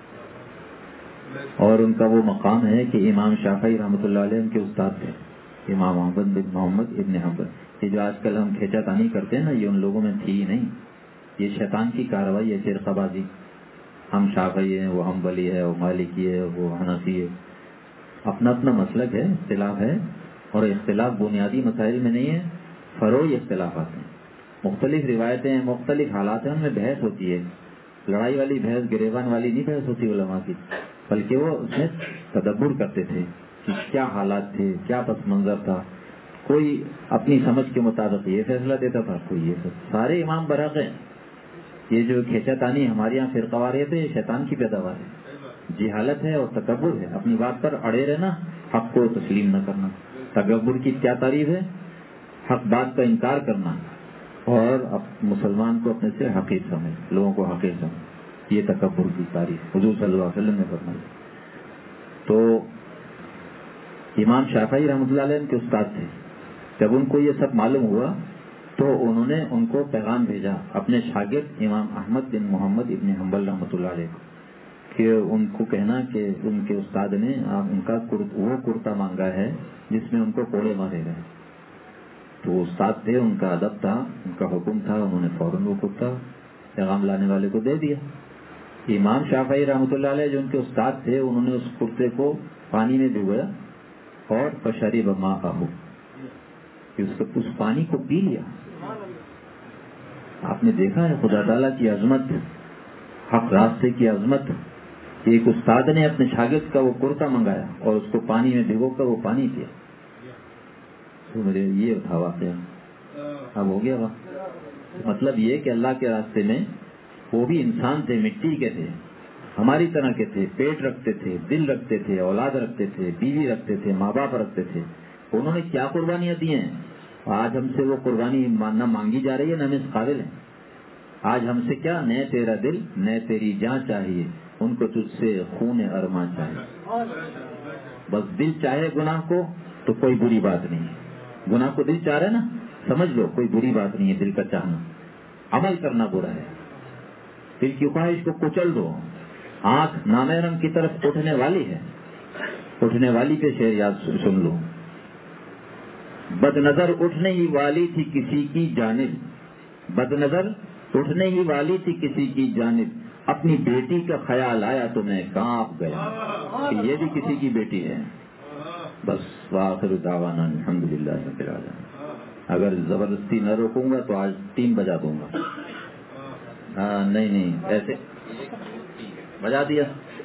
A: اور ان کا وہ مقام ہے کہ امام شافعی رحمۃ اللہ علیہ ان کے استاد تھے، امام احمد بن محمد ابن حنبل. یہ جو آج کل ہم کھینچا تانی کرتے ہیں نا، یہ ان لوگوں میں تھی ہی نہیں. یہ شیطان کی کارروائی ہے، فرقہ بازی. ہم شافعی ہیں، وہ حنبلی ہے، وہ مالکی ہے، وہ حنفی ہے. اپنا اپنا مسلک ہے، اختلاف ہے، اور اختلاف بنیادی مسائل میں نہیں ہے، فروعی اختلافات ہیں. مختلف روایتیں ہیں، مختلف حالات ہیں، ان میں بحث ہوتی ہے. لڑائی والی بحث، گریبان والی نہیں بحث ہوتی علماء کی، بلکہ وہ اس میں تدبر کرتے تھے کہ کیا حالات تھے، کیا پس منظر تھا. کوئی اپنی سمجھ کے مطابق یہ فیصلہ دیتا تھا، کوئی یہ سب. سارے امام برحق ہیں. یہ جو کھینچا تانی ہمارے یہاں فرقہ واریت ہے، یہ شیطان کی پیداوار ہے، جہالت ہے اور تکبر ہے. اپنی بات پر اڑے رہنا، حق کو تسلیم نہ کرنا. تکبر کی کیا تعریف ہے؟ حق بات کا انکار کرنا، اور مسلمان کو اپنے سے حقیر سمجھ، لوگوں کو حقیر سمجھ. یہ تکبر کی تعریف حضور صلی اللہ علیہ وسلم نے فرمائی. تو امام شافعی رحمۃ اللہ علیہ کے استاد تھے. جب ان کو یہ سب معلوم ہوا تو انہوں نے ان کو پیغام بھیجا اپنے شاگرد امام احمد بن محمد ابن حنبل رحمۃ اللہ علیہ کو، کہ ان کو کہنا کہ ان کے استاد نے ان کا وہ کرتا مانگا ہے جس میں ان کو کوڑے مارے گئے. تو استاد تھے، ان کا ادب تھا، ان کا حکم تھا، انہوں نے فوراً وہ کرتا پیغام لانے والے کو دے دیا. امام شافعی رحمۃ اللہ علیہ جو ان کے استاد تھے، انہوں نے اس کرتے کو پانی میں بھگویا اور فشرب ماءہ، اس پانی کو پی لیا. آپ نے دیکھا ہے خدا تعالیٰ کی عظمت، حق راستے کی عظمت. ایک استاد نے اپنے شاگرد کا وہ کرتا منگایا اور اس کو پانی میں بھگو کر وہ پانی پیا. تو مجھے یہ تھا واقعہ. اب ہو گیا وقت. مطلب یہ کہ اللہ کے راستے میں وہ بھی انسان تھے, مٹی کے تھے, ہماری طرح کے تھے, پیٹ رکھتے تھے, دل رکھتے تھے, اولاد رکھتے تھے, بیوی رکھتے تھے, ماں باپ رکھتے تھے. انہوں نے کیا قربانیاں دی ہیں. آج ہم سے وہ قربانی نہ مانگی جا رہی ہے, نہ ہم اس قابل ہیں. آج ہم سے کیا, نئے تیرا دل نئے تیری جان چاہیے, ان کو تجھ سے خون ارماں چاہیے. بس دل چاہے گناہ کو تو کوئی بری بات نہیں ہے. گناہ کو دل چاہ رہے نا, سمجھ لو کوئی بری بات نہیں ہے. دل کا چاہنا, عمل کرنا برا ہے. دل کی خواہش کو کچل دو. آنکھ نامحرم کی طرف اٹھنے والی ہے, اٹھنے والی پہ شعر یاد سن لو. بد نظر اٹھنے ہی والی تھی کسی کی جانب, بد نظر اٹھنے ہی والی تھی کسی کی جانب, اپنی بیٹی کا خیال آیا تو میں کانپ گیا کہ یہ بھی کسی کی بیٹی ہے. بس وآخر دعوانا الحمدللہ رب العالمین. اگر زبردستی نہ روکوں گا تو آج تین بجا دوں گا. ہاں نہیں نہیں ایسے بجا دیا.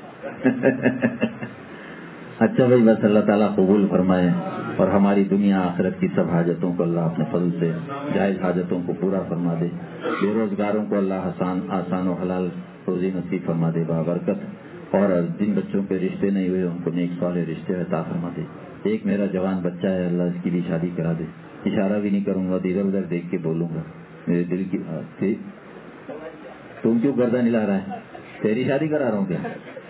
A: اچھا بھائی, بس اللہ تعالیٰ قبول فرمائے اور ہماری دنیا آخرت کی سب حاجتوں کو اللہ اپنے فضل سے جائز حاجتوں کو پورا فرما دے. بے روزگاروں کو اللہ آسان آسان و حلال روزی نصیب فرما دے بابرکت. اور جن بچوں کے رشتے نہیں ہوئے ان کو نیک صالح رشتے عطا فرما دے. ایک میرا جوان بچہ ہے, اللہ اس کی بھی شادی کرا دے. اشارہ بھی نہیں کروں گا, ادھر ادھر دیکھ کے بولوں گا. میرے دل کی تھی, تم کیوں گردن ہلا رہا ہے, تیری شادی کرا رہا ہوں کیا.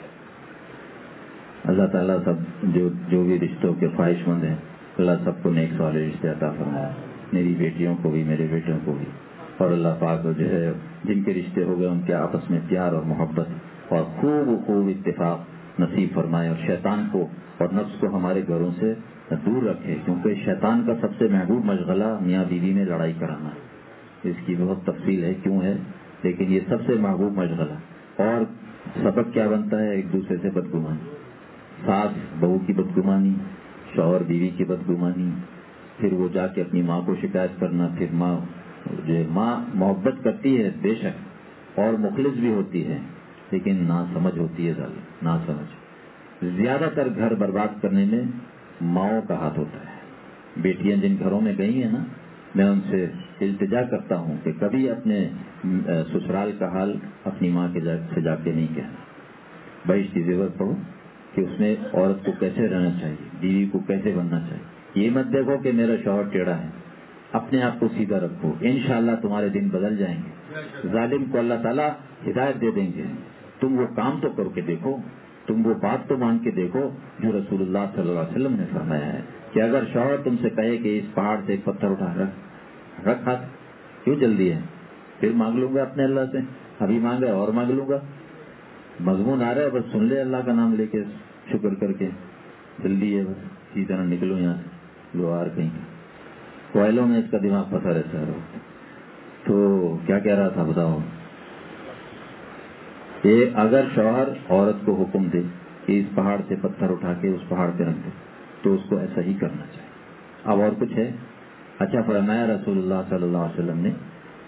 A: اللہ تعالیٰ سب جو جو بھی رشتوں کے خواہش مند ہیں اللہ سب کو نیک صالح رشتے عطا فرمائے. میری بیٹیوں کو بھی, میرے بیٹوں کو بھی. اور اللہ پاک جو ہے جن کے رشتے ہو گئے ان کے آپس میں پیار اور محبت اور خوب خوب اتفاق نصیب فرمائے. اور شیطان کو اور نفس کو ہمارے گھروں سے دور رکھے, کیونکہ شیطان کا سب سے محبوب مشغلہ میاں بیوی میں لڑائی کرانا ہے. اس کی بہت تفصیل ہے کیوں ہے, لیکن یہ سب سے محبوب مشغلہ. اور سبب کیا بنتا ہے, ایک دوسرے سے بدگمانی, ساس بہو کی بدگمانی, شوہر بیوی کی بدگمانی, پھر وہ جا کے اپنی ماں کو شکایت کرنا. پھر ماں جو ماں محبت کرتی ہے بے شک اور مخلص بھی ہوتی ہے, لیکن نا سمجھ ہوتی ہے, ظالم نا سمجھ. زیادہ تر گھر برباد کرنے میں ماؤں کا ہاتھ ہوتا ہے. بیٹیاں جن گھروں میں گئی ہیں نا, میں ان سے التجا کرتا ہوں کہ کبھی اپنے سسرال کا حال اپنی ماں کے سے جا کے نہیں کہنا. بھائی اس کی ضرورت پڑو کہ اس میں عورت کو کیسے رہنا چاہیے, بیوی کو کیسے بننا چاہیے. یہ مت دیکھو کہ میرا شوہر ٹیڑھا ہے, اپنے آپ کو سیدھا رکھو, انشاءاللہ تمہارے دن بدل جائیں گے. ظالم کو اللہ تعالیٰ ہدایت دے دیں گے. تم وہ کام تو کر کے دیکھو, تم وہ بات تو مان کے دیکھو جو رسول اللہ صلی اللہ علیہ وسلم نے فرمایا ہے کہ اگر شوہر تم سے کہے کہ اس پہاڑ سے ایک پتھر اٹھا رکھ رکھ ہاتھ, کیوں جلدی ہے, پھر مانگ لوں گا اپنے اللہ سے, ابھی مانگا اور مانگ لوں گا. مضمون آ رہا ہے, بس سن لے اللہ کا نام لے کے شکر کر کے, جلدی ہے بس اسی طرح نکلو یہاں سے. لوہار کہیں کوئلوں میں اس کا دماغ پھنسا رہتا ہے. تو کیا کہہ رہا تھا بتاؤ. یہ اگر شوہر عورت کو حکم دے کہ اس پہاڑ سے پتھر اٹھا کے اس پہاڑ پہ رکھ دے تو اس کو ایسا ہی کرنا چاہیے. اب اور کچھ ہے. اچھا فرمایا رسول اللہ صلی اللہ علیہ وسلم نے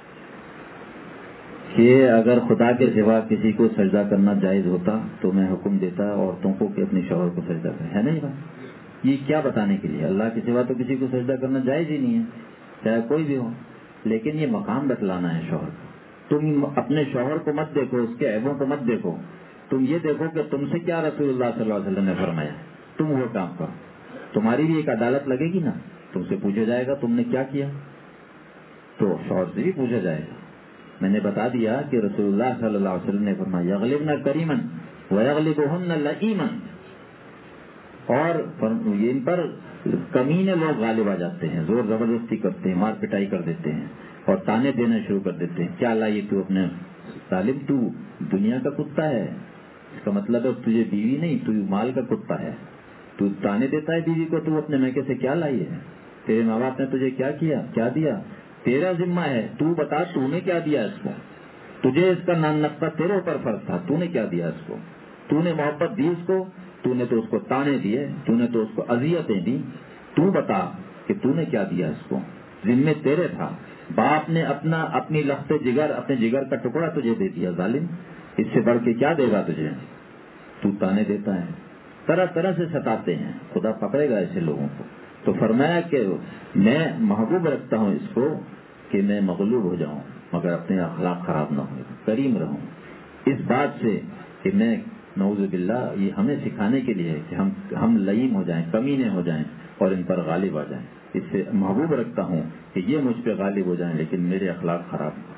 A: کہ اگر خدا کے سوا کسی کو سجدہ کرنا جائز ہوتا تو میں حکم دیتا عورتوں کو کہ اپنے شوہر کو سجدہ کریں. ہے نہیں بات, یہ کیا بتانے کے لیے, اللہ کے سوا تو کسی کو سجدہ کرنا جائز ہی نہیں ہے, چاہے کوئی بھی ہو. لیکن یہ مقام بتلانا ہے شوہر کو. تم اپنے شوہر کو مت دیکھو, اس کے عیبوں کو مت دیکھو, تم یہ دیکھو کہ تم سے کیا رسول اللہ صلی اللہ علیہ وسلم نے فرمایا, تم وہ کام کرو. تمہاری بھی ایک عدالت لگے گی نا, تم سے پوچھا جائے گا تم نے کیا کیا, تو شوہر سے بھی پوچھا جائے گا. میں نے بتا دیا کہ رسول اللہ صلی اللہ علیہ وسلم نے فرمایا یغلبن کریمن ویغلبہن لئیمن, اور ان پر کمینے لوگ غالب آ جاتے ہیں, زور زبردستی کرتے ہیں, مار پٹائی کر دیتے ہیں اور تانے دینا شروع کر دیتے ہیں. کیا لائیے تو اپنے ظالم, تو دنیا کا کتا ہے. اس کا مطلب ہے تجھے بیوی نہیں, تو مال کا کتا ہے. تو تانے دیتا ہے بیوی کو, تو اپنے میکے سے کیا لائی ہے. تیرے ماں باپ نے تجھے کیا کیا, کیا دیا, تیرا ذمہ ہے. تو بتا تو نے کیا دیا اس کو, تجھے اس کا نان نقطہ تیرے اوپر فرض تھا, تو نے کیا دیا اس کو. تو نے محبت دی اس کو, تو نے تو اس کو تانے دیے, تو نے تو اس کو اذیتیں دی. تو بتا کہ تو نے کیا دیا اس کو, ذمے تیرے تھا. باپ نے اپنا اپنی لخت جگر, اپنے جگر کا ٹکڑا تجھے دے دیا ظالم, اس سے بڑھ کے کیا دے گا تجھے. تو تانے دیتا ہے, طرح طرح سے ستاتے ہیں. خدا پکڑے گا ایسے لوگوں کو. تو فرمایا کہ میں محبوب رکھتا ہوں اس کو کہ میں مغلوب ہو جاؤں مگر اپنے اخلاق خراب نہ ہو، کریم رہوں، اس بات سے کہ میں نعوذ باللہ یہ ہمیں سکھانے کے لیے ہے کہ ہم ہم لئیم ہو جائیں، کمینے ہو جائیں اور ان پر غالب آ جائیں. اس سے محبوب رکھتا ہوں کہ یہ مجھ پہ غالب ہو جائیں لیکن میرے اخلاق خراب ہوں.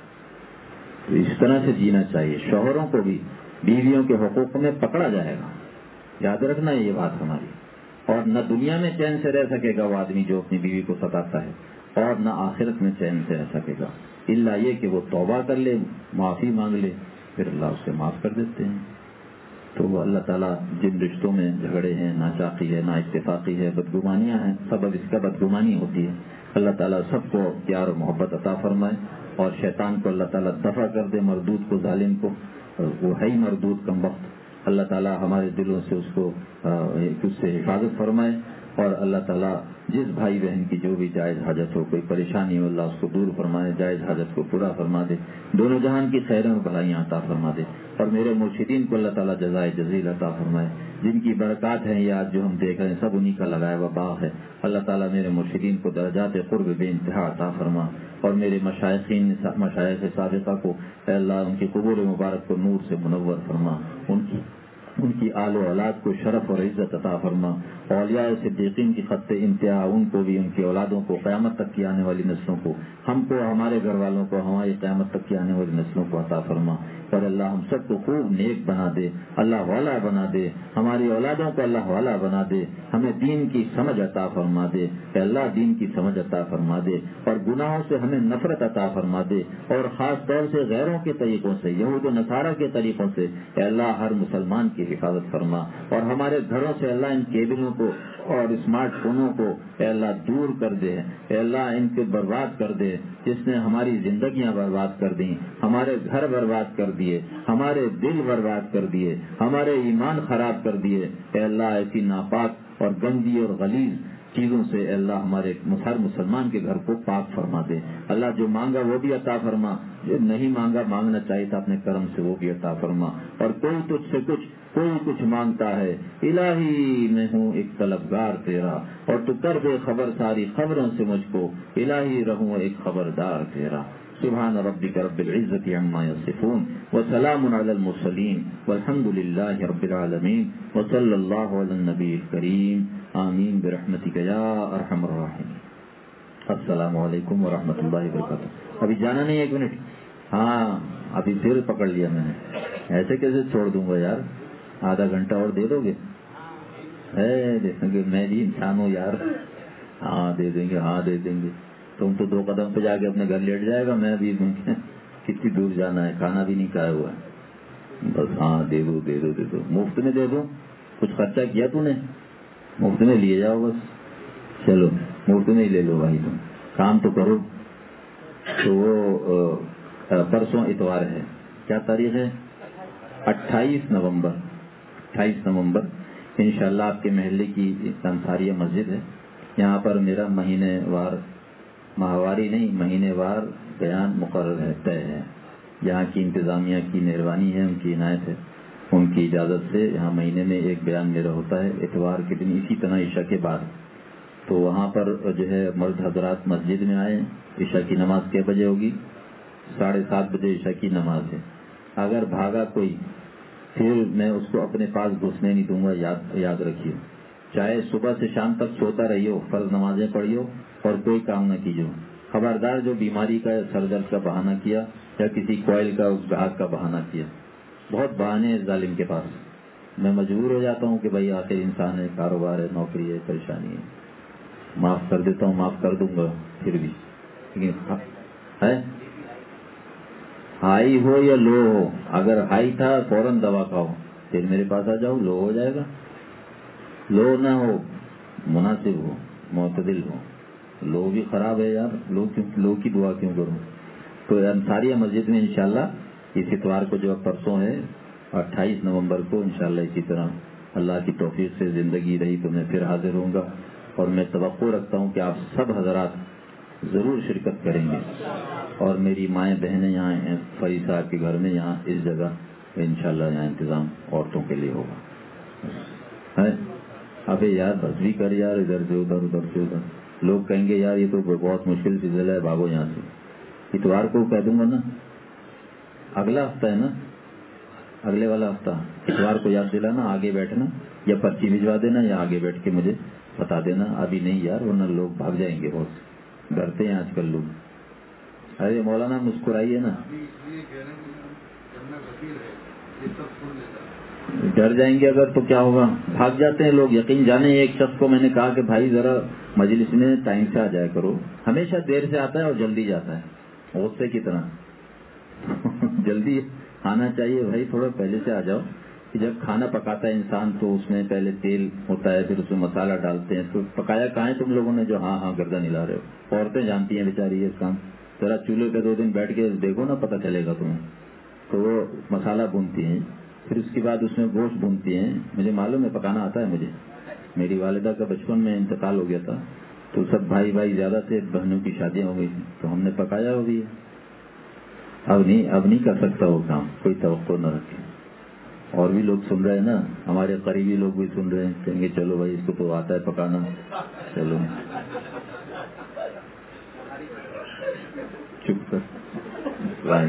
A: تو اس طرح سے جینا چاہیے. شوہروں کو بھی بیویوں کے حقوق میں پکڑا جائے گا، یاد رکھنا یہ بات ہماری. اور نہ دنیا میں چین سے رہ سکے گا وہ آدمی جو اپنی بیوی کو ستاتا ہے، اور نہ آخرت میں چین سے رہ سکے گا، الا یہ کہ وہ توبہ کر لے، معافی مانگ لے، پھر اللہ اسے معاف کر دیتے ہیں. تو اللہ تعالیٰ جن رشتوں میں جھگڑے ہیں، ناچاقی ہے، نا اتفاقی ہے، بدگمانیاں ہیں، سبب اس کا بدگمانی ہوتی ہے. اللہ تعالیٰ سب کو پیار و محبت عطا فرمائے اور شیطان کو اللہ تعالیٰ دفع کر دے، مردود کو، ظالم کو. وہ ہے ہی مردود کم وقت. اللہ تعالیٰ ہمارے دلوں سے اس کو اس سے حفاظت فرمائے اور اللہ تعالیٰ جس بھائی بہن کی جو بھی جائز حاجت ہو، کوئی پریشانی ہو، اللہ اس کو دور فرمائے، جائز حاجت کو پورا فرما دے، دونوں جہان کی خیریں اور بھلائیاں عطا فرما دے. اور میرے مرشدین کو اللہ تعالیٰ جزائے جزیل عطا فرمائے، جن کی برکات ہیں یہ آج جو ہم دیکھ رہے ہیں سب انہی کا لگایا ہوا باغ ہے. اللہ تعالیٰ میرے مرشدین کو درجات قرب بے انتہا عطا فرما اور میرے مشائخین مشائخ سابقہ کو اے اللہ ان کی قبور مبارک کو نور سے منور فرما، ان کی ان کی آل و اولاد کو شرف اور عزت عطا فرما. اولیاء صدیقین کی خط انتہا ان کو بھی، ان کی اولادوں کو، قیامت تک کی آنے والی نسلوں کو، ہم کو، ہمارے گھر والوں کو، ہماری قیامت تک کی آنے والی نسلوں کو عطا فرما. اور اللہ ہم سب کو خوب نیک بنا دے، اللہ والا بنا دے، ہماری اولادوں کو اللہ والا بنا دے، ہمیں دین کی سمجھ عطا فرما دے. کہ اللہ دین کی سمجھ عطا فرما دے اور گناہوں سے ہمیں نفرت عطا فرما دے، اور خاص طور سے غیروں کے طریقوں سے، یہود و نصارہ کے طریقوں سے اے اللہ ہر مسلمان کی حفاظت فرما. اور ہمارے گھروں سے اللہ ان کیبلوں کو اور اسمارٹ فونوں کو اے اللہ دور کر دے، اے اللہ ان کو برباد کر دے. جس نے ہماری زندگیاں برباد کر دیں، ہمارے گھر برباد کر دیے، ہمارے دل برباد کر دیے، ہمارے ایمان خراب کر دیے، اے اللہ ایسی ناپاک اور گندی اور غلیظ چیزوں سے اے اللہ ہمارے ہر مسلمان کے گھر کو پاک فرما دے. اللہ جو مانگا وہ بھی عطا فرما، جو نہیں مانگا، مانگنا چاہیے تھا اپنے کرم سے، وہ بھی عطا فرما. اور کوئی تجھ سے کچھ کوئی کچھ مانگتا ہے، الہی میں ہوں ایک طلبگار تیرا، اور تو کر دے خبر ساری خبروں سے مجھ کو، الہی رہوں ایک خبردار تیرا. سبحان ربک رب العزت عما یصفون وسلام علی المرسلین والحمد للہ رب العالمین وصلی اللہ علی النبی الکریم. آمین برحمتک یا ارحم الراحمین. السلام علیکم ورحمۃ اللہ وبرکاتہ. ابھی جانا نہیں، ایک منٹ. ہاں ابھی سر پکڑ لیا میں نے، ایسے کیسے چھوڑ دوں گا یار؟ آدھا گھنٹہ اور دے دو گے؟ دیکھیں گے میں بھی انسان ہوں یار. ہاں دے دیں گے، ہاں دے دیں گے. تم تو دو قدم پہ جا کے اپنے گھر لیٹ جائے گا، میں بھی کتنی دور جانا ہے، کھانا بھی نہیں کھایا ہوا ہے. بس ہاں دے دو دے دو دے دو مفت میں دے دو. کچھ خرچہ کیا تو نے؟ مفت میں لیے جاؤ بس. چلو مفت میں ہی لے لو بھائی، تم کام تو کرو. تو وہ پرسوں اتوار ہے، کیا تاریخ ہے؟ اٹھائیس نومبر. اٹھائیس نومبر انشاءاللہ آپ کے محلے کی انصاریہ مسجد ہے، یہاں پر میرا مہینے وار، ماہواری نہیں مہینے وار بیان مقرر ہے، طے ہے. یہاں کی انتظامیہ کی مہربانی ہے، ان کی عنایت ہے، ان کی اجازت سے یہاں مہینے میں ایک بیان میرا ہوتا ہے اتوار کے دن، اسی طرح عشاء کے بعد. تو وہاں پر جو ہے مرد حضرات مسجد میں آئے. عشاء کی نماز کئے بجے ہوگی؟ ساڑھے سات بجے عشاء کی نماز ہے. اگر بھاگا کوئی پھر میں اس کو اپنے پاس گھسنے نہیں دوں گا، یاد یاد رکھیے. چاہے صبح سے شام تک سوتا رہیو، فرض نمازیں پڑھیو اور کوئی کام نہ کیجو. خبردار جو بیماری کا سر درد کا بہانہ کیا یا کسی کوئل کا گاہک کا بہانہ کیا، بہت بہانے ہیں ظالم کے پاس. میں مجبور ہو جاتا ہوں کہ بھائی آخر انسان ہے، کاروبار ہے، نوکری ہے، پریشانی ہے، معاف کر دیتا ہوں، معاف کر دوں گا پھر بھی. لیکن ہے ہائی ہو یا لو ہو، اگر ہائی تھا فوراً دوا کھاؤ، پھر میرے پاس آ جاؤ، لو ہو جائے گا. لو نہ ہو، مناسب ہو، معتدل ہو. لو بھی خراب ہے یار، لو کیوں، لو کی دعا کیوں کروں؟ تو انصاریہ مسجد میں انشاءاللہ اس اتوار کو جو پرسوں ہے اٹھائیس نومبر کو انشاءاللہ اسی طرح اللہ کی توفیق سے زندگی رہی تو میں پھر حاضر ہوں گا. اور میں توقع رکھتا ہوں کہ آپ سب حضرات ضرور شرکت کریں گے. اور میری مائیں بہنیں یہاں ہیں فرید صاحب کے گھر میں، یہاں اس جگہ انشاءاللہ یہاں انتظام عورتوں کے لیے ہوگا. ابھی یار بس بھی کر یار، ادھر سے ادھر ادھر سے ادھر. لوگ کہیں گے یار یہ تو بہت مشکل سلسلہ ہے، بھاگو یہاں سے. اتوار کو کہہ دوں گا نا، اگلا ہفتہ ہے نا، اگلے والا ہفتہ اتوار کو یاد دلانا، آگے بیٹھنا یا پرچی بھجوا دینا یا آگے بیٹھ کے مجھے بتا دینا. ابھی نہیں یار، ورنہ لوگ بھاگ جائیں گے، بہت ڈرتے ہیں آج کل لوگ. ارے مولانا مسکرائیے نا، ڈر جائیں گے اگر تو کیا ہوگا، بھاگ جاتے ہیں لوگ. یقین جانے ایک شخص کو میں نے کہا کہ بھائی ذرا مجلس میں ٹائم سے آ جایا کرو. ہمیشہ دیر سے آتا ہے اور جلدی جاتا ہے، غصے کی طرح. جلدی آنا چاہیے بھائی، تھوڑا پہلے سے آ جاؤ. کہ جب کھانا پکاتا ہے انسان تو اس میں پہلے تیل ہوتا ہے، پھر اس میں مسالہ ڈالتے ہیں. تو پکایا کہاں ہے تم لوگوں نے جو ہاں ہاں گردن ہلا رہے ہو؟ عورتیں جانتی ہیں بیچاری یہ کام. ذرا چولہے پہ دو دن بیٹھ کے دیکھو نا، پتہ چلے گا تمہیں. تو وہ مسالہ بھونتی ہیں، پھر اس کے بعد اس میں گوشت بھونتی ہیں. مجھے معلوم ہے، پکانا آتا ہے مجھے. میری والدہ کا بچپن میں انتقال ہو گیا تھا، تو سب بھائی بھائی زیادہ تھے، بہنوں کی شادیاں ہو گئی تھیں، تو ہم نے پکایا ہو بھی. اب نہیں اب نہیں کر سکتا وہ کام، کوئی توقع نہ رکھے. اور بھی لوگ سن رہے ہیں نا، ہمارے قریبی لوگ بھی سن رہے ہیں، کہیں گے چلو بھائی اس کو تو آتا ہے پکانا، چلو چپ کر.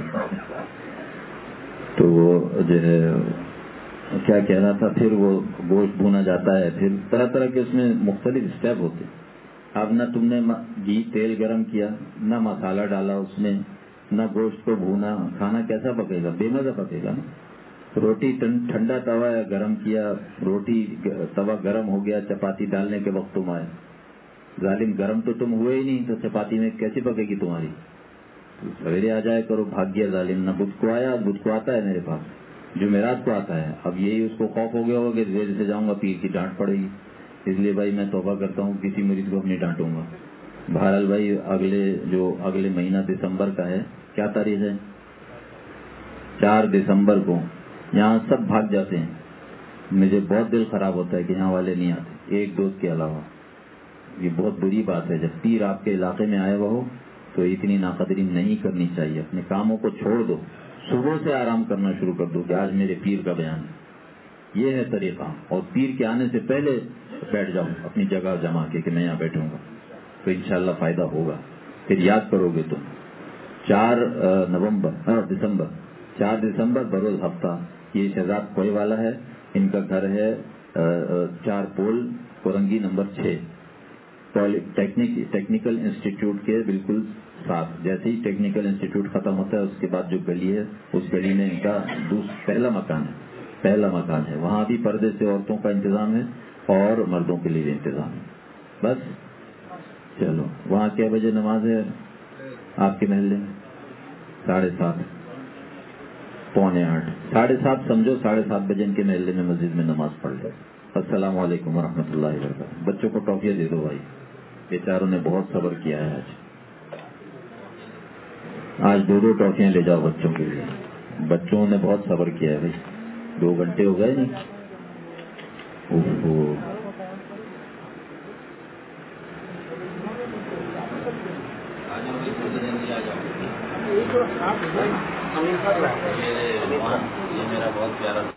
A: تو وہ جو ہے کیا کہہ رہا تھا، پھر وہ گوشت بھونا جاتا ہے، پھر طرح طرح کے اس میں مختلف اسٹیپ ہوتے. اب نہ تم نے گھی تیل گرم کیا، نہ مسالہ ڈالا اس میں، نہ گوشت کو بھونا، کھانا کیسا پکے گا؟ بے مزہ پکے گا نا. روٹی ٹھنڈا توا گرم کیا، روٹی توا گرم ہو گیا، چپاتی ڈالنے کے وقت تم آئے. ظالم گرم تو تم ہوئے ہی نہیں، تو چپاتی میں کیسے پکے گی تمہاری؟ سویرے آ جائے کرو. بھاگ گیا ظالم، نہ بدھ کو آیا. بدھ کو آتا ہے میرے پاس، جمعرات کو آتا ہے. اب یہی اس کو خوف ہو گیا ہوگا کہ دیر سے جاؤں گا پیر کی ڈانٹ پڑے گی، اس لیے بھائی میں توبہ کرتا ہوں، کسی مریض کو نہیں ڈانٹوں گا. بہرحال بھائی اگلے جو اگلے مہینہ دسمبر کا ہے، کیا تاریخ ہے؟ چار دسمبر کو یہاں سب بھاگ جاتے ہیں. مجھے بہت دل خراب ہوتا ہے کہ یہاں والے نہیں آتے، ایک دوست کے علاوہ. یہ بہت بری بات ہے. جب پیر آپ کے علاقے میں آئے ہوا ہو تو اتنی ناقدری نہیں کرنی چاہیے. اپنے کاموں کو چھوڑ دو، صبح سے آرام کرنا شروع کر دو کہ آج میرے پیر کا بیان ہے. یہ ہے طریقہ. اور پیر کے آنے سے پہلے بیٹھ جاؤ اپنی جگہ جما کے کہ میں یہاں بیٹھوں گا، تو انشاءاللہ فائدہ ہوگا. پھر یاد کرو گے تم. چار نومبر دسمبر چار دسمبر بروز ہفتہ. یہ شہزاد کوئے والا ہے، ان کا گھر ہے چار پول کورنگی نمبر چھ، ٹیکنیکل انسٹیٹیوٹ کے بالکل ساتھ. جیسے ہی ٹیکنیکل انسٹیٹیوٹ ختم ہوتا ہے اس کے بعد جو گلی ہے، اس گلی میں ان کا پہلا مکان ہے پہلا مکان ہے وہاں بھی پردے سے عورتوں کا انتظام ہے اور مردوں کے لیے بھی انتظام ہے. بس چلو. وہاں کیا بجے نماز ہے آپ کے محلے میں؟ ساڑھے سات پونے آٹھ ساڑھے سات سمجھو، ساڑھے سات بجے ان کے محلے میں مسجد میں نماز پڑھ لو. السلام علیکم ورحمۃ اللہ وبرکاتہ. بچوں کو ٹافیاں دے دو بھائی، بیچاروں نے بہت صبر کیا ہے. آج آج دو دو ٹافیاں لے جاؤ بچوں کے لیے. بچوں نے بہت صبر کیا ہے بھائی، دو گھنٹے ہو گئے نہیں. یہ میرا بہت پیارا